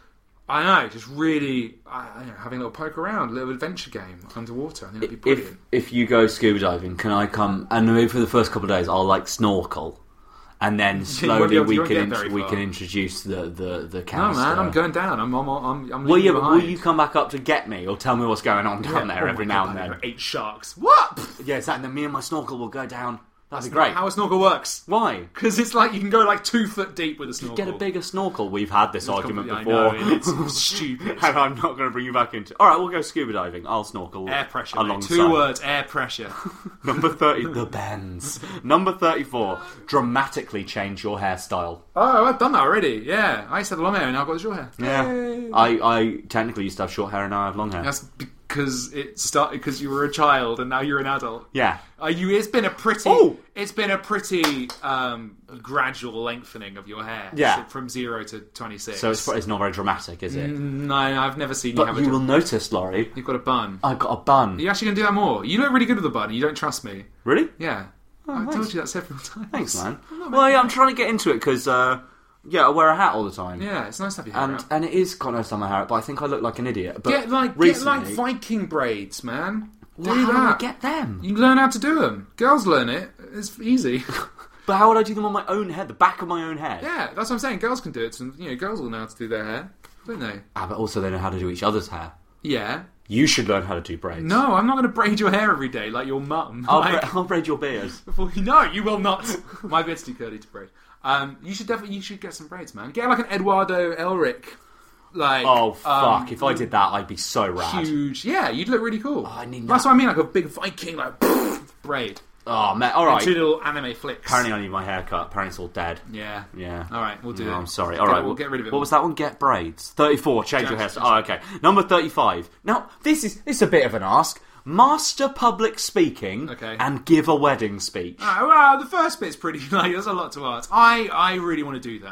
I don't know, just really I, I don't know, having a little poke around, a little adventure game underwater. I think that'd be If brilliant. if you go scuba diving, can I come? And maybe for the first couple of days, I'll like snorkel, and then won't be slowly able to- we you won't can get int- very we far. can introduce the the the No, canister. man, I'm going down. I'm I'm I'm, I'm Well, leaving yeah, you but behind. will you come back up to get me, or tell me what's going on down Yeah, there oh every my now God, and there then? are Eight sharks. What? Yeah, exactly. And then me and my snorkel will go down. That'd That's be great. not how a snorkel works. Why? Because it's like you can go like two foot deep with a snorkel. Get a bigger snorkel. We've had this argument I before. know, and it's stupid. And I'm not going to bring you back into. All right, we'll go scuba diving. I'll snorkel. Air pressure. mate. alongside. Two words. Air pressure. Number thirty. The bends. Number thirty-four. Dramatically change your hairstyle. Oh, I've done that already. Yeah, I used to have long hair and now I've got the short hair. Yeah. Yay. I, I technically used to have short hair and now I have long hair. That's because it started because you were a child and now you're an adult. Yeah. Uh, you, it's been a pretty, Oh! it's been a pretty um, gradual lengthening of your hair. Yeah. from zero to twenty-six. So it's, it's not very dramatic, is it? no, I've never seen you But have you a. will notice, Laurie, You've got a bun. I've got a bun. Are you actually gonna do that more? You look really good with a bun. You don't trust me. Really? Yeah. I've thanks. told you that several times. Thanks, man. Well, yeah, I'm trying to get into it because, uh, yeah, I wear a hat all the time. Yeah, it's nice to have your hair And out. and it is quite nice to have my hair out, but I think I look like an idiot. But Get like recently, get like Viking braids, man. Well, do how do I that. get them? You learn how to do them. Girls learn it. It's easy. But how would I do them on my own head, the back of my own head? Yeah, that's what I'm saying. Girls can do it. And, you know, girls will know how to do their hair, don't they? Ah, but also they know how to do each other's hair. Yeah. You should learn how to do braids. No, I'm not going to braid your hair every day like your mum. I'll, Like, bra- I'll braid your beard. before you know, you will not. My beard's too curly to braid. Um, you should definitely, you should get some braids, man. Get like an Eduardo Elric. Like, Oh, fuck. um, if I did that, I'd be so rad. huge. Yeah, you'd look really cool. Oh, I need That's that. what I mean, like a big Viking, like braid. Oh, man. All right. Two little anime flicks. Apparently I need my hair cut. Apparently it's all dead. Yeah. Yeah. All right, we'll do No, it. I'm sorry. Get All right, it- we'll well, get rid of it. What was that one? Get braids. thirty-four. Change your Change- hairstyle. Oh, okay. Number thirty-five. Now, this is this is a bit of an ask. Master public speaking Okay. and give a wedding speech. Ah, well, the first bit's pretty like there's a lot to ask. I, I really want to do that.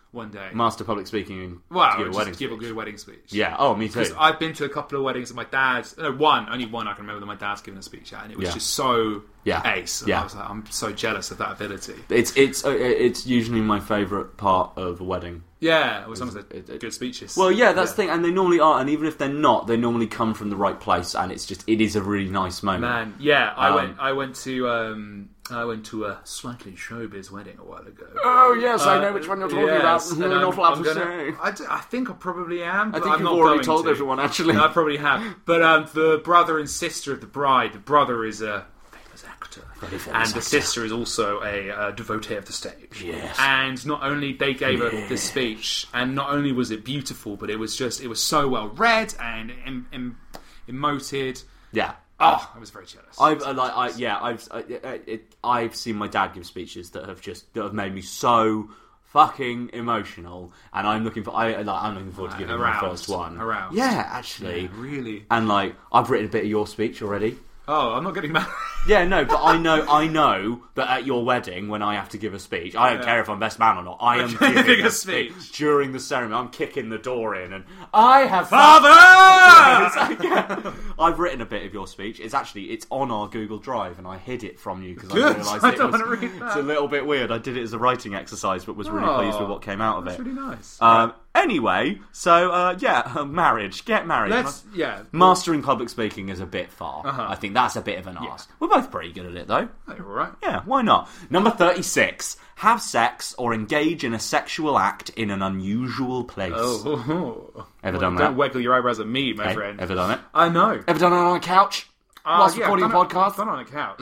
one day. Master public speaking. Well, to give a just wedding give speech. a good wedding speech. Yeah. Oh, me too. Because I've been to a couple of weddings that my dad's... No, one. Only one I can remember that my dad's given a speech at, and it was Yeah. just so Yeah. ace. And Yeah. I was like, I'm so jealous of that ability. It's it's uh, it's usually my favourite part of a wedding. Yeah, it was almost It- like it- good speeches. Well, yeah, that's Yeah. the thing, and they normally are, and even if they're not, they normally come from the right place, and it's just it is a really nice moment. Man, yeah, I Um, went. I went to. Um, I went to a slightly showbiz wedding a while ago. Oh yes, I Uh, know which one you're talking yes, about. and You're I'm- not allowed I'm to gonna- say. I, d- I think I probably am. But I think I'm you've not already going told to. everyone, actually. No, I probably have. But um, the brother and sister of the bride. The brother is a famous actor, Very famous and the actor. sister is also a uh, devotee of the stage. Yes. And not only they gave her this speech, and not only was it beautiful, but it was just it was so well read and em- em- emoted. Yeah. Oh, I was very jealous. I've uh, like I yeah I've I, it, I've seen my dad give speeches that have just that have made me so fucking emotional, and I'm looking for I like I'm looking forward to giving Aroused. my first one. Aroused. Yeah, actually, Yeah, really. And like I've written a bit of your speech already. Oh, I'm not getting married. Yeah, no, but I know, I know that at your wedding, when I have to give a speech, I don't Yeah. care if I'm best man or not. I am Giving giving a a speech. speech. during the ceremony. I'm kicking the door in, and I have Father! It's like, yeah. I've written a bit of your speech. It's actually it's on our Google Drive, and I hid it from you because I Good. realised I it don't was wanna read that. it's a little bit weird. I did it as a writing exercise, but was really Oh, pleased with what came out of That's it. really nice. Um, anyway, so uh, yeah, uh, marriage, get married. Let's yeah. Mastering public speaking is a bit far. Uh-huh. I think that's a bit of an ask. We're both pretty good at it, though. Oh, you're all right. Yeah, why not? Number thirty-six. Have sex or engage in a sexual act in an unusual place. Oh, Ever well, done don't that? waggle your eyebrows at me, my Hey, friend. ever done it? I know. Ever done it on a couch? Uh, Whilst yeah, recording I've a done it- podcast? I've done it on a couch.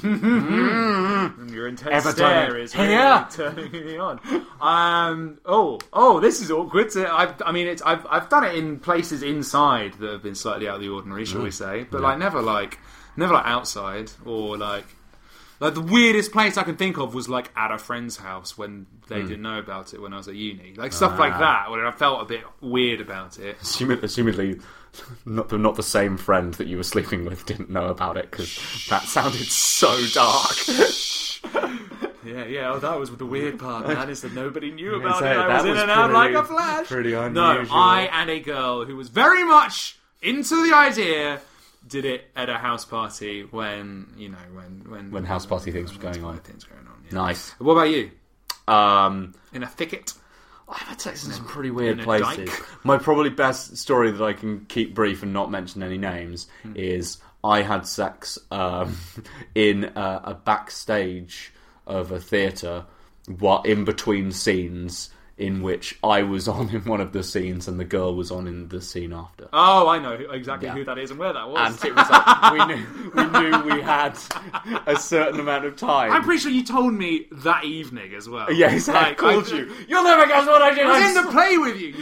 And your intense Ever done stare it is really here? turning me on. Um, oh, oh, this is awkward. To, I've, I mean, it's, I've, I've done it in places inside that have been slightly out of the ordinary, shall we say? But like, never like, never like outside or like. Like, the weirdest place I can think of was, like, at a friend's house when they Mm. didn't know about it when I was at uni. Like, stuff like that, where I felt a bit weird about it. Assuming, assumedly, not the, not the same friend that you were sleeping with didn't know about it, because that sounded so dark. Yeah, yeah, oh, that was the weird part, man, is that nobody knew Yeah, about so it. I that was in was and out like pretty- a flash. pretty No, unusual. I and a girl who was very much into the idea did it at a house party when, you know, when... When, When house party things were when going on. house party things going on, yeah. Nice. What about you? Um... In a thicket? I've had sex in some pretty weird in a places. dike? My probably best story that I can keep brief and not mention any names Hmm. is I had sex um, in a, a backstage of a theatre, what in between scenes, in which I was on in one of the scenes and the girl was on in the scene after. Oh, I know who- exactly Yeah. who that is and where that was. And it was like we knew we knew we had a certain amount of time. I'm pretty sure you told me that evening as well. Yes, I Like, called I- you. You'll never guess what I did. I was I'm in the so- play with you.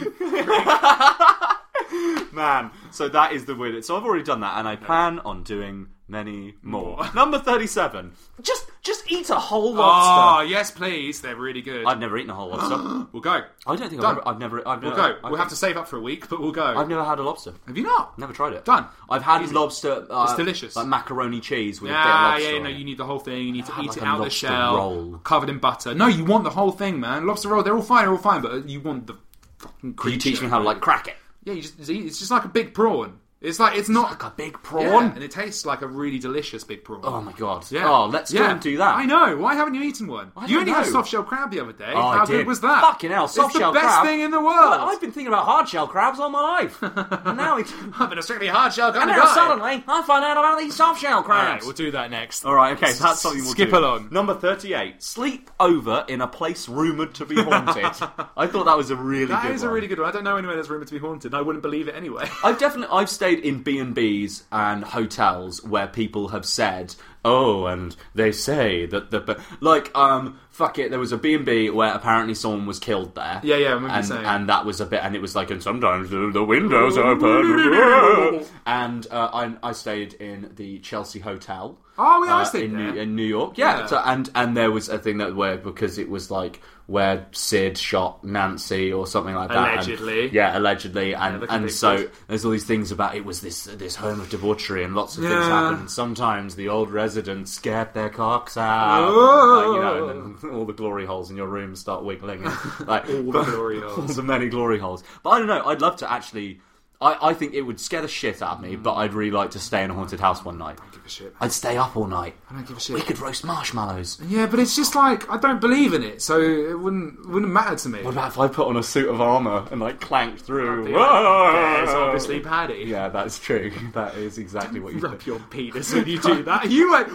you Man, so that is the weirdest. So I've already done that, and I plan on doing many more. More. Number thirty-seven. Just, just eat a whole Oh, lobster. yes, please. They're really good. I've never eaten a whole lobster. We'll go. I don't think Done. I've ever. I've never. I've We'll never go. I've, We'll have to save up for a week, but we'll go. I've never had a lobster. Have you not? Never tried it. Done. I've had Easy. lobster. Uh, It's delicious. Like macaroni cheese with a bit Yeah, of lobster. yeah, on no, it. you need the whole thing. You need to Have eat like it a out of the lobster shell, roll. covered in butter. No, you want the whole thing, man. Lobster roll, they're all fine, they're all fine, but you want the fucking Can you creature. teach me how to like crack it? Yeah, you just it's just like a big prawn. It's like it's not Like a big prawn. Yeah, and it tastes like a really delicious big prawn. Oh my god. Yeah. Oh, let's go Yeah. and do that. I know. Why haven't you eaten one? I You don't only had know. soft shell crab the other day. Oh, I How did. good was that? Fucking hell, soft it's the shell best crab. thing in the world. Well, I've been thinking about hard shell crabs all my life. And now it's. I've been a strictly hard shell kind And of now guy. suddenly, I find out about these soft shell All crabs. right, we'll do that next. All right, okay, that's something we'll Skip do. along. Number thirty-eight. Sleep over in a place rumoured to be haunted. I thought that was a really That good is a one. really good one. I don't know anywhere that's rumoured to be haunted, and I wouldn't believe it anyway. I've definitely I've stayed in B and B's and hotels where people have said, "Oh, and they say that the but like um fuck it." There was a B and B where apparently someone was killed there. Yeah, yeah, I remember you and saying. and that was a bit, and it was like, and sometimes the, the windows open. And uh, I I stayed in the Chelsea Hotel. Oh, yeah, I uh, stayed in there. New, in New York. Yeah, Yeah. So, and and there was a thing that where because it was like where Sid shot Nancy or something like that. Allegedly. And, yeah, allegedly. And Yeah, and so there's all these things about it was this this home of debauchery and lots of things Yeah. happened. Sometimes the old residents scared their cocks out. Oh. Like, you know, and then all the glory holes in your room start wiggling. And, like, All the glory holes. So many glory holes. But I don't know, I'd love to actually... I, I think it would scare the shit out of me, but I'd really like to stay in a haunted house one night. I don't give a shit. I'd stay up all night. I don't give a shit. We could roast marshmallows. Yeah, but it's just like I don't believe in it, so it wouldn't wouldn't matter to me. What about if I put on a suit of armour and like clanked through? Be like, There's obviously Paddy. Yeah, that's true. That is exactly what you Rub do. your penis when you do that. You went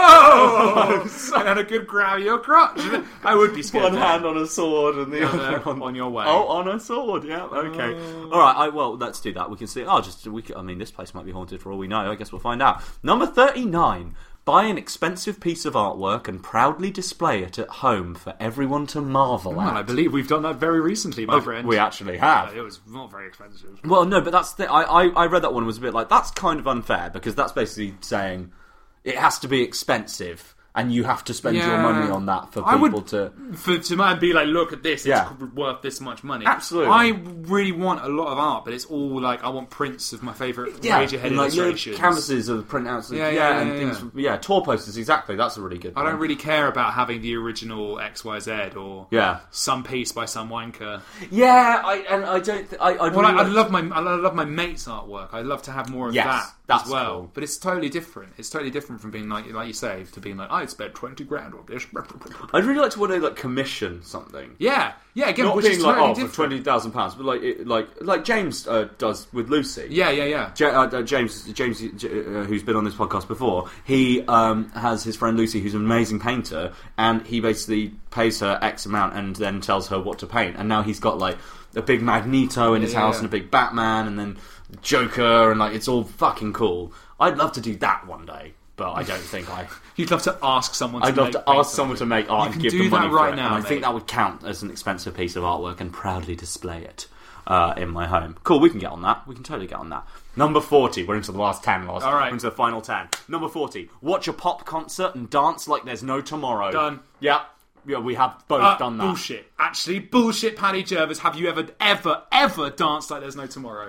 whoa, and had a good grab of your crotch. I would be scared. One then. hand on a sword and the On other a- on, on your way. Oh, on a sword. Yeah. Okay. All right. I, well, let's do that. We can see. Oh, just we. Could, I mean, this place might be haunted for all we know. I guess we'll find out. Number thirty-nine. Buy an expensive piece of artwork and proudly display it at home for everyone to marvel Well, at. I believe we've done that very recently, my Oh, friend. we actually have. It was not very expensive. Well, no, but that's the, I, I I read that one and was a bit like that's kind of unfair because that's basically saying it has to be expensive and you have to spend Yeah. your money on that for I would- people to. For to man be like, look at this, Yeah. it's worth this much money. Absolutely. I really want a lot of art, but it's all like I want prints of my favourite Radiohead and, like, little illustrations. canvases of printouts, Yeah, yeah, yeah, and yeah, things. yeah. Yeah, tour posters. Exactly, that's a really good. I one. don't really care about having the original X Y Z or Yeah. some piece by some wanker. Yeah, I and I don't. Th- I I'd Well, really I, I like- love my I love my mate's artwork. I love to have more of Yes, that that's as well. cool. But it's totally different. It's totally different from being like like you say to being like I spent twenty grand on this. I'd really like to want to like commission something. Yeah, yeah. Again, Not which being is like totally oh for different. twenty thousand pounds, but like it, like like James uh, does with Lucy. Yeah, yeah, yeah. Ja- uh, James, James, uh, who's been on this podcast before, he um, has his friend Lucy, who's an amazing painter, and he basically pays her X amount and then tells her what to paint. And now he's got like a big Magneto in his Yeah, house yeah. and a big Batman, and then Joker, and like it's all fucking cool. I'd love to do that one day, but I don't think I. You'd love to ask someone. to I'd love make to paint ask someone to something. make art You and can give do them money that right for it, now, and I think mate. that would count as an expensive piece of artwork and proudly display it uh, in my home. Cool, we can get on that. We can totally get on that. Number forty. We're into the last ten, Lost. All right. We're into the final ten. Number forty. Watch a pop concert and dance like there's no tomorrow. Done. Yeah. Yeah, we have both Uh, done that. bullshit. Actually, bullshit, Paddy Jervis. Have you ever, ever, ever danced like there's no tomorrow?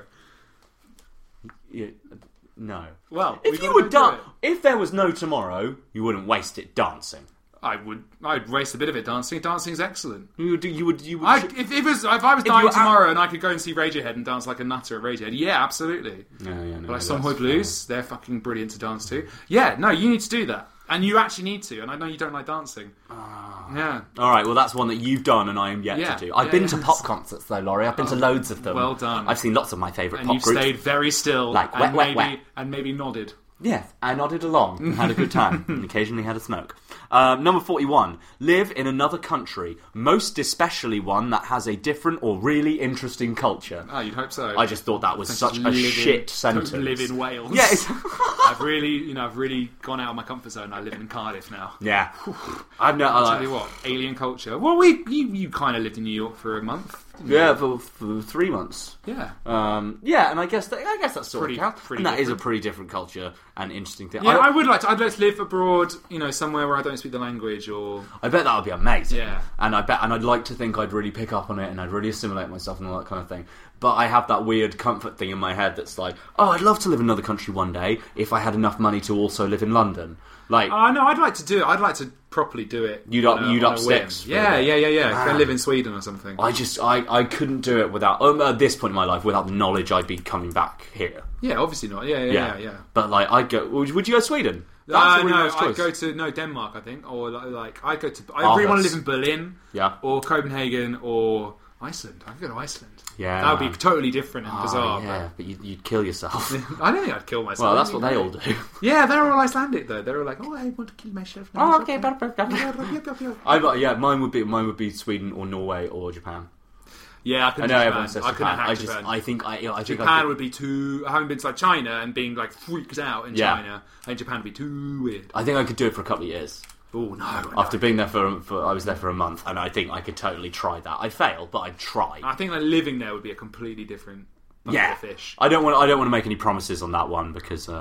Yeah, no. Well, we if you gotta were go done, do if there was no tomorrow, you wouldn't waste it dancing. I would. I'd waste a bit of it dancing. Dancing's excellent. You would. You would. You would. I, if, if, it was, if I was If dying you were tomorrow and I could go and see Radiohead and dance like a nutter at Radiohead, yeah, absolutely. Yeah, yeah, no, But like that's Somhoy Blues, they're fucking brilliant to dance to. Yeah, no, you need to do that. And you actually need to. And I know you don't like dancing. Yeah. All right, well, that's one that you've done and I am yet Yeah, to do. I've yeah, been yeah. to pop concerts, though, Laurie. I've been to loads of them. well done. I've seen lots of my favourite And pop you've groups. stayed very still. Like, and wet, wet, maybe, wet. And maybe nodded. Yeah, I nodded along and had a good time and occasionally had a smoke. Um, number forty-one. Live in another country, most especially one that has a different or really interesting culture. Oh, you'd hope so. I just thought that was Don't such just a live in- shit don't sentence. live in Wales. Yeah, it's- I've really, you know, I've really gone out of my comfort zone. I live in Cardiff now. yeah. I've no, I'll I tell you what, alien culture. Well, we you, you kind of lived in New York for a month. didn't you? Yeah, for, for three months. Yeah. Um, yeah, and I guess that, I guess that's sort Pretty- of counts. pretty And that is a different. pretty different culture and interesting thing. Yeah, I, I, would like to. I'd like to live abroad, you know, somewhere where I don't speak the language or. I bet that would be amazing. Yeah. And I bet, and I'd like to think I'd really pick up on it and I'd really assimilate myself and all that kind of thing. But I have that weird comfort thing in my head that's like, oh, I'd love to live in another country one day if I had enough money to also live in London. Like, Oh no, I'd like to do it. I'd like to properly do it. You'd on up- a- you'd on up a whim. sticks for Yeah, it. yeah, yeah, yeah. Go Man. live in Sweden or something. I just, I, I couldn't do it without, um, at this point in my life, without the knowledge I'd be coming back here. Yeah, obviously not. Yeah, yeah, yeah, yeah. But like, I'd go, would would you go to Sweden? That's Uh, a really no, nice I'd choice. go to no Denmark, I think, or like, like I go to. I really want to Aarhus. live in Berlin, Yeah. or Copenhagen, or Iceland. I could go to Iceland. Yeah, that would man. be totally different and Oh, bizarre. yeah, but you'd, you'd kill yourself. But I don't think I'd kill myself. Well, that's what they all do. Yeah, they're all Icelandic though. They're all like, oh, I want to kill myself. now. Oh, okay, I got, yeah, mine would be mine would be Sweden or Norway or Japan. Yeah, I couldn't I know do everyone Japan. says I couldn't Japan. hack I just, Japan. I think, I, I think I Japan could, would be too. I haven't been to like China and being like freaked out in Yeah. China. I think Japan would be too weird. I think I could do it for a couple of years. Oh no! After no. being there for, for, I was there for a month, and I think I could totally try that. I'd fail, but I'd try. I think like living there would be a completely different bucket Yeah, of fish. I don't want. I don't want to make any promises on that one because, uh,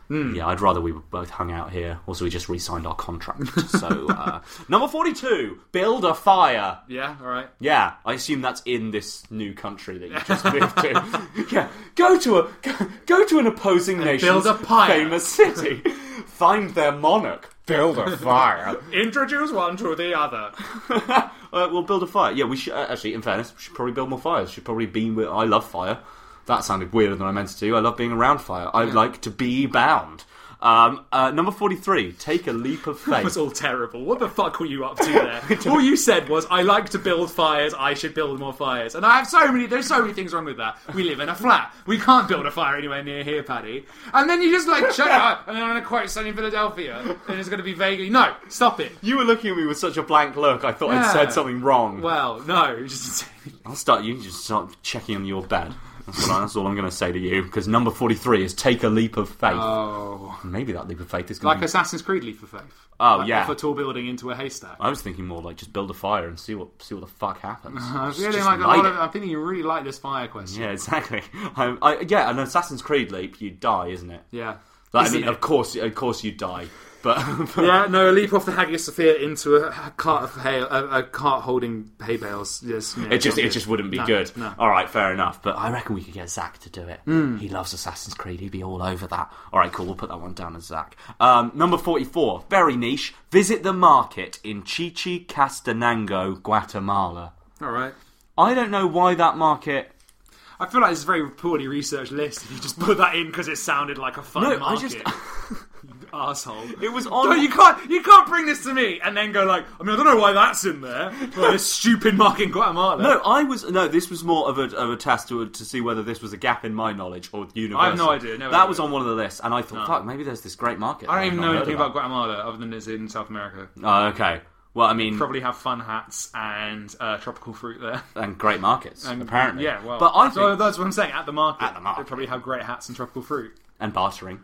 Mm. Yeah, I'd rather we were both hung out here. Also, we just re-signed our contract. So, uh, number forty-two, build a fire. Yeah, all right. Yeah, I assume that's in this new country that you just moved to. Yeah, go to a go, go to an opposing nation's build a pyre. famous city. Find their monarch. Build a fire. Introduce one to the other. uh, we'll build a fire. Yeah, we should uh, actually. In fairness, we should probably build more fires. Should probably be. With, I love fire. That sounded weirder than I meant to do. I love being around fire. I Yeah. like to be bound. Um, uh, number forty-three, take a leap of faith. That was all terrible. What the fuck were you up to there? All you said was, I like to build fires, I should build more fires. And I have so many, there's so many things wrong with that. We live in a flat. We can't build a fire anywhere near here, Paddy. And then you just like, shut up, and then I'm going to quote Sunny in Philadelphia, and it's going to be vaguely, no, stop it. You were looking at me with such a blank look, I thought Yeah. I'd said something wrong. Well, no, just... I'll start, you can just start checking on your bed. That's, what I, that's all I'm going to say to you, because number forty-three is take a leap of faith. Oh. Maybe that leap of faith is going Like to be... Assassin's Creed Leap of Faith. Oh, like yeah. Off a tall building into a haystack. I was thinking more like just build a fire and see what see what the fuck happens. I'm Just- feeling just like a light lot it. of, I'm thinking you really like this fire question. Yeah, exactly. I, I, yeah, an Assassin's Creed leap, you die, isn't it? Yeah. Like, I Isn't mean, it? of course, of course, you die. But, but Yeah, no, a leap off the Hagia Sophia into a cart of hay, a, a cart holding hay bales. Yes, yeah, it just not it good. just wouldn't be No, good. No. All right, fair enough. But I reckon we could get Zach to do it. Mm. He loves Assassin's Creed. He'd be all over that. All right, cool. We'll put that one down as Zach. Um, number forty-four, very niche. Visit the market in Chichicastenango, Guatemala. All right. I don't know why that market. I feel like it's a very poorly researched list if you just put that in because it sounded like a fun No, I market. just- You asshole. It was on. No, you can't. You can't bring this to me and then go like, I mean, I don't know why that's in there. Like this stupid market in Guatemala. No, I was no. This was more of a of a test to to see whether this was a gap in my knowledge or universal. I have no idea, never that heard was of on one of the lists, and I thought, No. fuck, maybe there's this great market. I don't I've even not know heard anything about. about Guatemala other than it's in South America. Oh, okay. Well, I mean, Probably have fun hats and uh, tropical fruit there. and great markets And, apparently. Yeah, well, but I so think that's what I'm saying. At the market, At the market. they probably have great hats and tropical fruit. and bartering.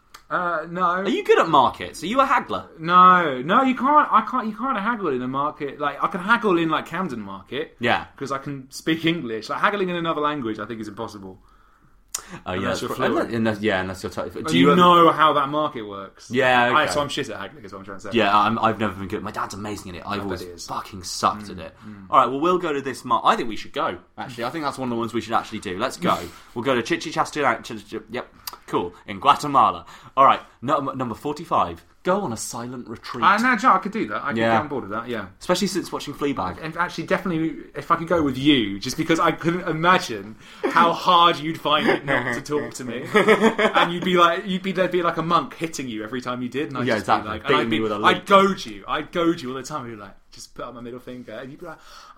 Uh, no. Are you good at markets? Are you a haggler? No, no, you can't. I can't. You can't haggle in a market. Like I can haggle in like Camden Market. Yeah. because I can speak English. Like haggling in another language, I think is impossible. Oh, yeah, Unless you're that's- fluent. unless- yeah, unless you're. T- Do do you, you ever- know how that market works? Yeah, okay. I, so I'm shit at haggling. Is what I'm trying to say. Yeah, I'm, I've never been good. My dad's amazing at it. I've bet always he is. fucking sucked Mm, at it. All right, well, we'll go to this. Mar- I think we should go. Actually, I think that's one of the ones we should actually do. Let's go. We'll go to Chichicastenango. Yep, cool, in Guatemala. All right, no, number forty-five. Go on a silent retreat. Uh, no, Joe, I could do that. I could Yeah. get on board with that. Yeah. Especially since watching Fleabag. And actually, definitely, if I could go with you, just because I couldn't imagine how hard you'd find it not to talk to me, and you'd be like, you'd be there'd be like a monk hitting you every time you did, and I'd Yeah, just exactly. be like, Beating and I'd me be, with a I'd leap. goad you, I'd goad you all the time. You'd be like, just put up my middle finger, and you'd be like,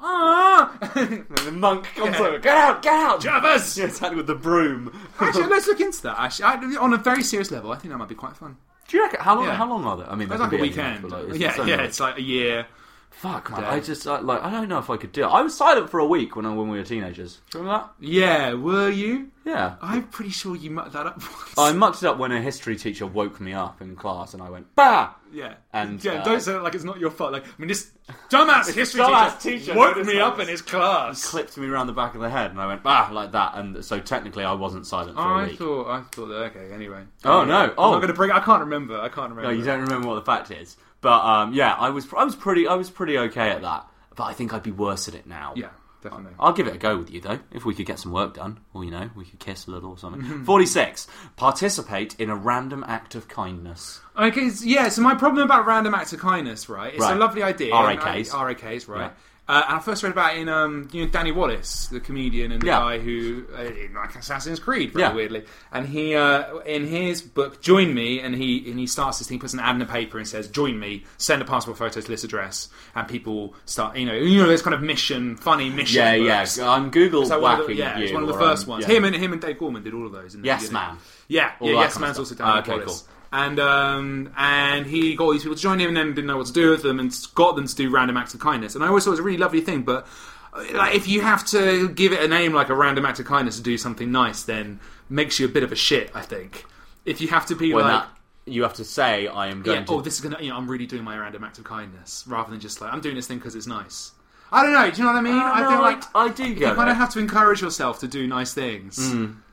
ah, And the monk comes Yeah. over. Get out! Get out! Javas! Yeah, exactly, with the broom. Actually, let's look into that. Actually, I, on a very serious level, I think that might be quite fun. Do you reckon? How long? Yeah. How long are they? I mean, It's they like can a be anything, weekend. but, like, it's- yeah, it's so yeah, nice. it's like a year. Fuck, man. day. I just uh, like I don't know if I could do it. I was silent for a week when I, when we were teenagers. Do you remember Yeah, were you? that? Yeah. I'm pretty sure you mucked that up once. I mucked it up when a history teacher woke me up in class, and I went bah. Yeah, And, yeah. uh, Don't say it like it's not your fault. Like, I mean, this dumbass history dumbass teacher, teacher woke noticed me that. up in his class. Clipped me around the back of the head, and I went bah like that. And so technically, I wasn't silent for Oh, a I week. thought, I thought that. Okay, anyway. Oh, no. I'm Oh. not going to bring. I can't remember. I can't remember. No, you don't remember what the fact is. But um, yeah, I was I was pretty I was pretty okay at that. But I think I'd be worse at it now. Yeah, definitely. I'll give it a go with you, though, if we could get some work done. Or, you know, we could kiss a little or something. forty-six. Participate in a random act of kindness. Okay, so, yeah. So my problem about random acts of kindness, right? It's Right. a lovely idea. R A Ks. R A Ks, right? Yeah. Uh, and I first read about it in um, you know, Danny Wallace, the comedian and the Yeah. guy who uh, in like Assassin's Creed, very Yeah. weirdly. And he, uh, in his book, Join Me, and he and he starts this thing, puts an ad in a paper and says, "Join me, send a passport photo to this address," and people start, you know, you know, there's kind of mission, funny mission. Yeah, yeah. books. I'm Google It's like one of whacking the, yeah, you. it's one of the or, first um, ones. yeah. Him and him and Dave Gorman did all of those. In the Yes beginning. Man. Yeah, All yeah. that Yes kind of Man's stuff. also Danny Ah, okay, Wallace. cool. And um, and he got all these people to join him, and then didn't know what to do with them, and got them to do random acts of kindness. And I always thought it was a really lovely thing. But uh, like, if you have to give it a name like a random act of kindness to do something nice, then makes you a bit of a shit. I think if you have to be When like. that, you have to say, I am going Yeah, to... oh, this is gonna. You know, I'm really doing my random act of kindness, rather than just like I'm doing this thing because it's nice. I don't know. Do you know what I mean? Uh, I no, feel like I, I do you get kind it. of have to encourage yourself to do nice things. Mm.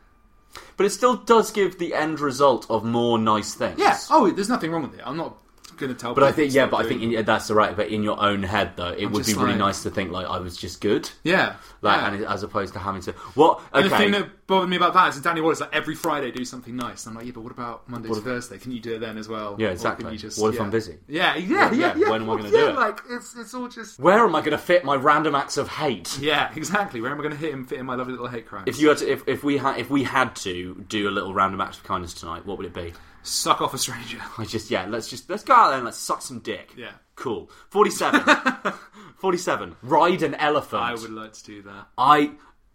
But it still does give the end result of more nice things. Yeah. Oh, there's nothing wrong with it. I'm not going to tell. But I think, yeah, stop but I think doing in, that's right. But in your own head, though, it I'm would be just really like- nice to think like I was just good. Yeah. Like, yeah. and it, as opposed to having to what? Okay. And the thing that bothered me about that is that Danny Wallace like every Friday do something nice. And I'm like, yeah, but what about Monday to Thursday? Can you do it then as well? Yeah, Or exactly. can you just, What if yeah. I'm busy? Yeah, yeah, yeah. Yeah, yeah. when am I gonna yeah, do it? Like it's it's all just. Where am I going to fit my random acts of hate? Yeah, exactly. Where am I going to hit him? Fit in my lovely little hate crimes? If you had to, if, if we had if we had to do a little random act of kindness tonight, what would it be? Suck off a stranger. I just yeah, let's just let's go out there and let's suck some dick. Yeah. Cool. Forty-seven. Forty-seven. Ride an elephant. I would like to do that. I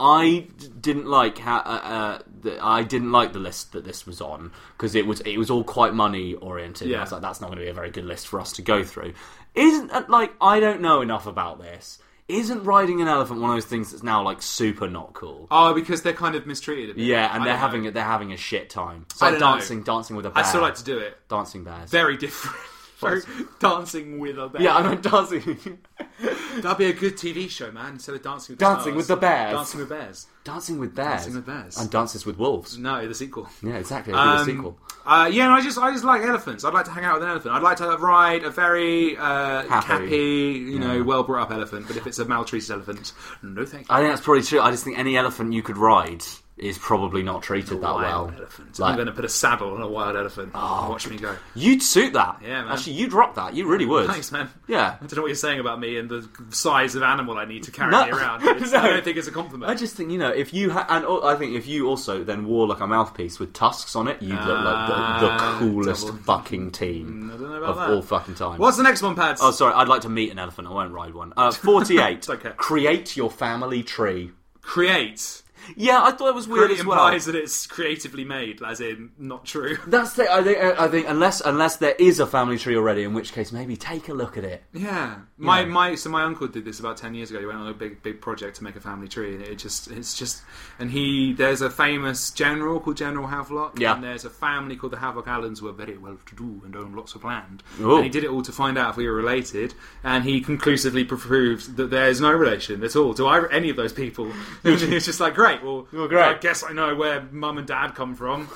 I didn't like how uh, uh, the, I didn't like the list that this was on because it was it was all quite money oriented. Yeah. I was like, that's not going to be a very good list for us to go through. Isn't uh, like I don't know enough about this. Isn't riding an elephant one of those things that's now like super not cool? Oh, because they're kind of mistreated a bit. Yeah, and I they're don't having know. it. They're having a shit time. It's I like don't know. dancing, dancing with a bear. I still like to do it. Dancing bears. Very different. Very dancing with a bear. Yeah, I know dancing. That'd be a good T V show, man. Instead of dancing with the Dancing stars. with the bears. Dancing with bears. Dancing with bears. Dancing with bears. And dances with wolves. No, the sequel. Yeah, exactly. I'll do Um, the sequel. Uh, yeah, no, I just I just like elephants. I'd like to hang out with an elephant. I'd like to ride a very uh, Happy. happy, you know, Yeah. well brought up elephant. But if it's a maltreated elephant, no thank you. I think that's probably true. I just think any elephant you could ride is probably not treated that Wild well. elephant. Like- I'm going to put a saddle on a wild elephant. Oh, watch me go. You'd suit that. Yeah, man. Actually, you'd rock that. You really would. Thanks, man. Yeah. I don't know what you're saying about me and the size of animal I need to carry No. me around. It's, No. I don't think it's a compliment. I just think, you know, if you ha- and al- I think if you also then wore like a mouthpiece with tusks on it, you'd look like the, the Ah, coolest double- fucking team I don't know about of that. all fucking time. What's the next one, Pads? Oh, sorry. I'd like to meet an elephant. I won't ride one. Uh, Forty-eight. It's okay. Create your family tree. Create. Yeah, I thought it was weird Really as well. implies that it's creatively made, as in not true. That's the, I think. I think unless unless there is a family tree already, in which case maybe take a look at it. Yeah, my Yeah. my so my uncle did this about ten years ago. He went on a big big project to make a family tree, and it just it's just and he there's a famous general called General Havelock, Yeah. and there's a family called the Havelock Allens who are very well to do and own lots of land. Ooh. And he did it all to find out if we were related, and he conclusively proved that there's no relation at all to either, any of those people. And it's just like great, well, Well, great. I guess I know where mum and dad come from.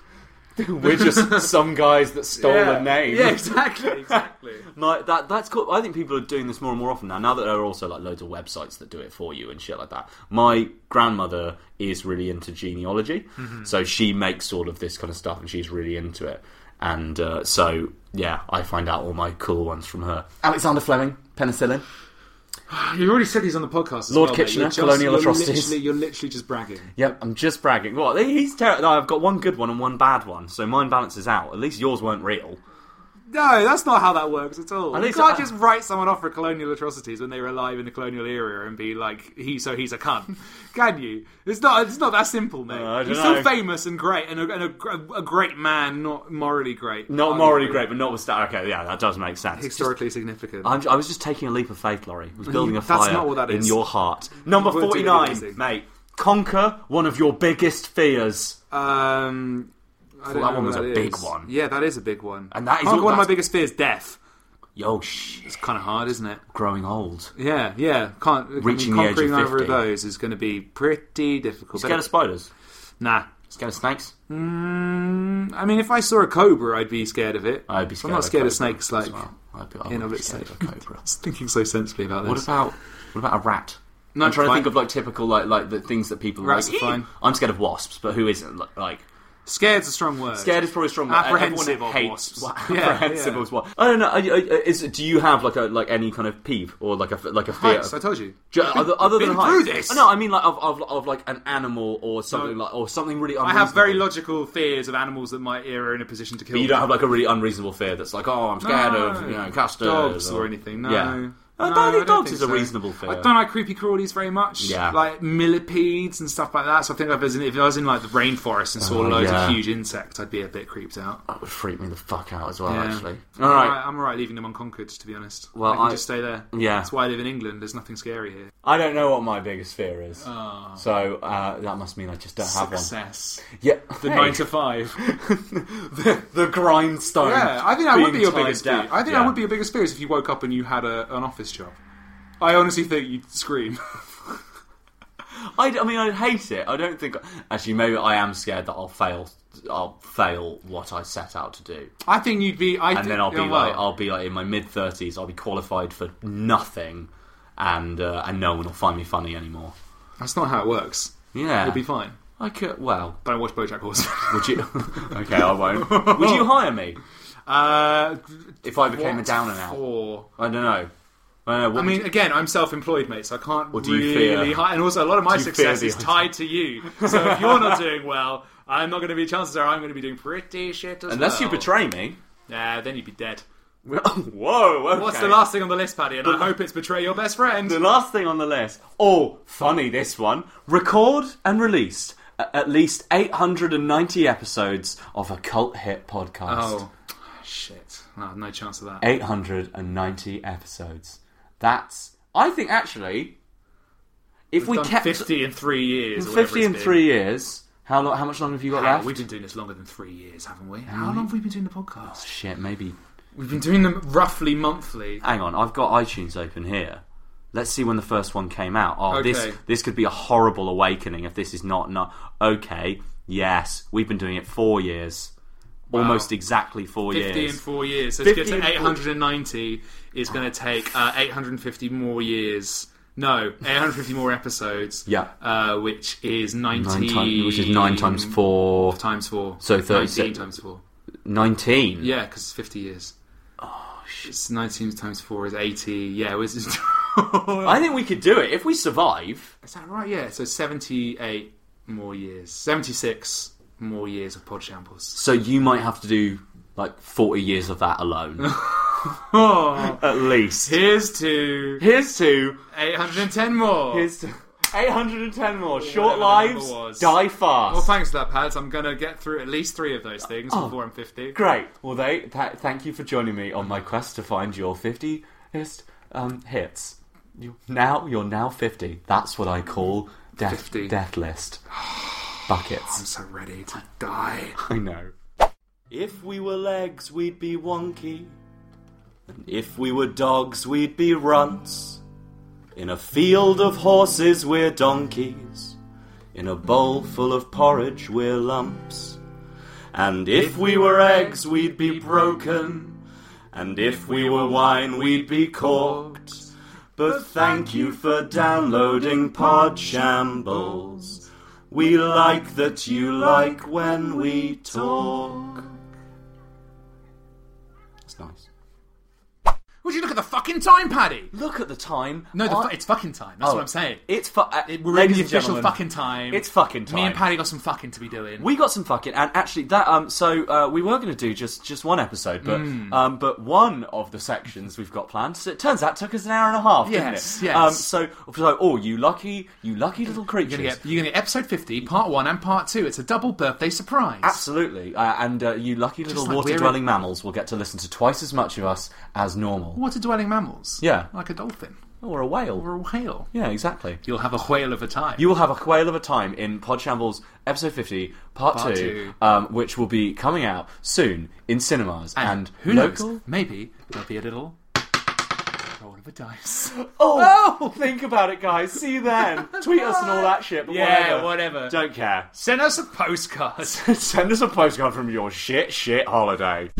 We're just some guys that stole yeah. a name. Yeah, exactly, exactly. No, that that's cool. I think people are doing this more and more often now. Now that there are also like loads of websites that do it for you and shit like that. My grandmother is really into genealogy, Mm-hmm. so she makes all of this kind of stuff, and she's really into it. And uh, so, yeah, I find out all my cool ones from her. Alexander Fleming, penicillin. You already said he's on the podcast as Lord well, mate. Kitchener, You're just- colonial you're atrocities. Literally, you're literally just bragging. Yep, I'm just bragging. What? He's terrible. No, I've got one good one and one bad one, so mine balances out. At least yours weren't real. No, that's not how that works at all. At You least can't I- just write someone off for colonial atrocities when they were alive in the colonial era and be like, he so he's a cunt. Can you? It's not. It's not that simple, mate. Uh, I don't he's know. still famous and great, and, a, and a, a great man, not morally great. Not Arguably. morally great, but not with star. Okay, yeah, that does make sense. Historically significant. I'm, I was just taking a leap of faith, Laurie. I was building a That's fire not what that in is. your heart. Number You weren't doing forty-nine, anything. mate. Conquer one of your biggest fears. Um, I don't that know one what was a that big is. one. Yeah, that is a big one. And that is Can't all- one of my that's- biggest fears. Death. Yo, shh. It's kind of hard, isn't it? Growing old. Yeah, yeah. Can't Reaching I the mean, age of conquering either fifty. of those is going to be pretty difficult. Scared of spiders? Nah. Scared of snakes? Mm, I mean, if I saw a cobra, I'd be scared of it. I'd be scared I'm not of scared a of cobra snakes, as like well. I'd be, I in would of be itself. scared of a cobra. I was thinking so sensibly about this. What about what about a rat? No, I'm trying to fine. think of like typical like like the things that people Rats like. are fine. I'm scared of wasps, but who isn't? Like, like Scared's a strong word. scared is probably a strong. Apprehensive Everyone of hates wasps. wa- Yeah, apprehensive yeah. of wasps. I don't know. are you- are- Is, do you have like a like any kind of peeve or like a like a fear? Heights, I told you. Ju- other, other been than through heights? this. No, I mean like of, of, of like an animal or something No. like or something really. I have very unreasonable. logical fears of animals that might are in a position to kill. But you me. don't have like a really unreasonable fear that's like, oh, I'm scared No. of you know casters dogs or anything. No. Yeah. I No, don't think I dogs think is a so. reasonable fear. I don't like creepy crawlies very much. Yeah. Like millipedes and stuff like that. So I think if I was in, if I was in like the rainforest and saw Oh, loads yeah. of huge insects, I'd be a bit creeped out. That would freak me the fuck out as well. Yeah. Actually, I'm all right. I'm alright leaving them unconquered, to be honest. Well, I can I- just stay there. yeah. That's why I live in England. There's nothing scary here. I don't know what my biggest fear is, so uh, that must mean I just don't have one. Success. Yeah, The Hey. nine to five. the, the grindstone. Yeah, I think that would being be your tied biggest down. fear. I think Yeah. that would be your biggest fear is if you woke up and you had a, an office job. I honestly think you'd scream. I, I mean, I'd hate it. I don't think... Actually, maybe I am scared that I'll fail I'll fail what I set out to do. I think you'd be... I and think, then I'll be you know, like, well, I'll be like in my mid-thirties, I'll be qualified for nothing, and uh, and no one will find me funny anymore. That's not how it works. Yeah. You'll be fine. I could... Well... Don't watch BoJack Horseman. Would you... Okay, I won't. Would you hire me? Uh, if I became what a downer now? for? I don't know. I don't know. What I mean, again, I'm self-employed, mate, so I can't What do you really... fear? Hi- and also, a lot of my Do you success fear is the- tied to you. So if you're not doing well, I'm not going to be... Chances are I'm going to be doing pretty shit as Unless well. you betray me. Nah, then you'd be dead. Whoa, okay. What's the last thing on the list, Paddy? And I hope it's betray your best friend. The last thing on the list. Oh, funny this one. Record and released a- at least eight hundred ninety episodes of a cult hit podcast. Oh, shit. No, no chance of that. eight hundred ninety episodes. That's... I think, actually, if We've we done kept... fifty in three years. or whatever fifty it's in been. three years. How, lo- how much longer have you got How? left? We've been doing this longer than three years, haven't we? How long have we been doing the podcast? Shit, maybe... We've been doing them roughly monthly. Hang on, I've got iTunes open here. Let's see when the first one came out. Oh, Okay. this this could be a horrible awakening if this is not... not okay, yes, we've been doing it four years. Wow. Almost exactly four fifty years. in four years. So to get fifty to in four- eight hundred ninety is going to take uh, eight hundred fifty more years. No, eight hundred fifty more episodes. Yeah. Uh, which is ninety... Nine times, which is nine times four. Times four. So thirty-six. nineteen times four. nineteen? Yeah, because it's fifty years. Oh, shit. It's nineteen times four is eighty. Yeah, it was... I think we could do it if we survive. Is that right? Yeah, so seventy-eight more years. seventy-six more years of Pod Shambles. So you might have to do like forty years of that alone. Oh, At least. here's to Here's to... eight hundred ten more. Here's to... eight hundred ten more. Short whatever the number lives, was. die fast. Well, thanks for that, Pads. I'm going to get through at least three of those things Oh. before I'm fifty. Great. Well, they th- thank you for joining me on my quest to find your fiftieth um, hits. You, now you're now fifty. That's what I call death fifty. death list. I'm Buckets. so ready to die. I know. If we were legs, we'd be wonky. And if we were dogs, we'd be runts. In a field of horses, we're donkeys. In a bowl full of porridge, we're lumps. And if we were eggs, we'd be broken. And if we were wine, we'd be corked. But thank you for downloading Pod Shambles. We like that you like when we talk. That's nice. Would you look at the fucking time, Paddy? Look at the time. No, the I- fu- it's fucking time. That's Oh, what I'm saying. It's fu- uh, It, we're ladies in the and official gentlemen, fucking time. It's fucking time. Me and Paddy got some fucking to be doing. We got some fucking, and actually that um so uh, we were going to do just just one episode, but Hmm. um but one of the sections we've got planned. So it turns out took us an hour and a half, Yes, didn't it? yes. Um so so oh you lucky you lucky little You're creatures. going to get you're gonna get episode fifty, part one and part two. It's a double birthday surprise. Absolutely, uh, and uh, you lucky little like water we're dwelling in- mammals will get to listen to twice as much of us as normal. Water dwelling mammals. Yeah. Like a dolphin. Or a whale. Or a whale. Yeah, exactly. You'll have a whale of a time. You will have a whale of a time in Pod Shambles episode fifty, part, Part two, two. Um, which will be coming out soon in cinemas and, and, who local. knows? Maybe there'll be a little roll of a dice. Oh, think about it, guys. See you then. Tweet us and all that shit. But Yeah, whatever. whatever. Don't care. Send us a postcard. Send us a postcard from your shit, shit holiday.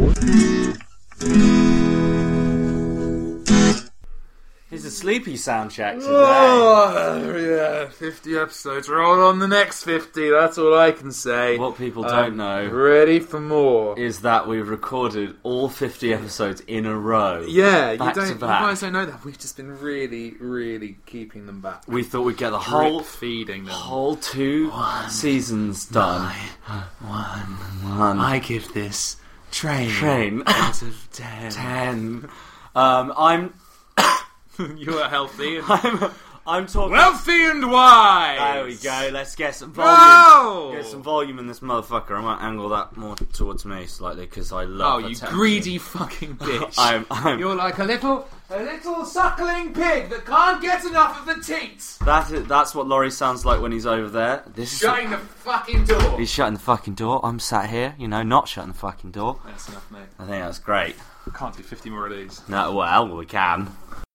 Here's a sleepy sound check today. Oh, yeah, fifty episodes. Roll on the next fifty, that's all I can say. What people don't I'm know ready for more. is that we've recorded all fifty episodes in a row. Yeah, you, back don't, to you back. guys don't know that. We've just been really, really keeping them back. We thought we'd get the Drip whole feeding them. whole two seasons done. One. One. I give this train, Train. out of ten. Ten. Um, I'm. You are healthy. And I'm. I'm talking. wealthy and wise. There we go. Let's get some volume. Go! Get some volume in this motherfucker. I might angle that more towards me slightly because I Oh, love. you attention. greedy fucking bitch. I'm. I'm. You're like a little, a little suckling pig that can't get enough of the teats. That is, that's what Laurie sounds like when he's over there. This is. Shutting the fucking door. He's shutting the fucking door. I'm sat here, you know, not shutting the fucking door. That's enough, mate. I think that's great. Can't do fifty more of these. No, well, we can.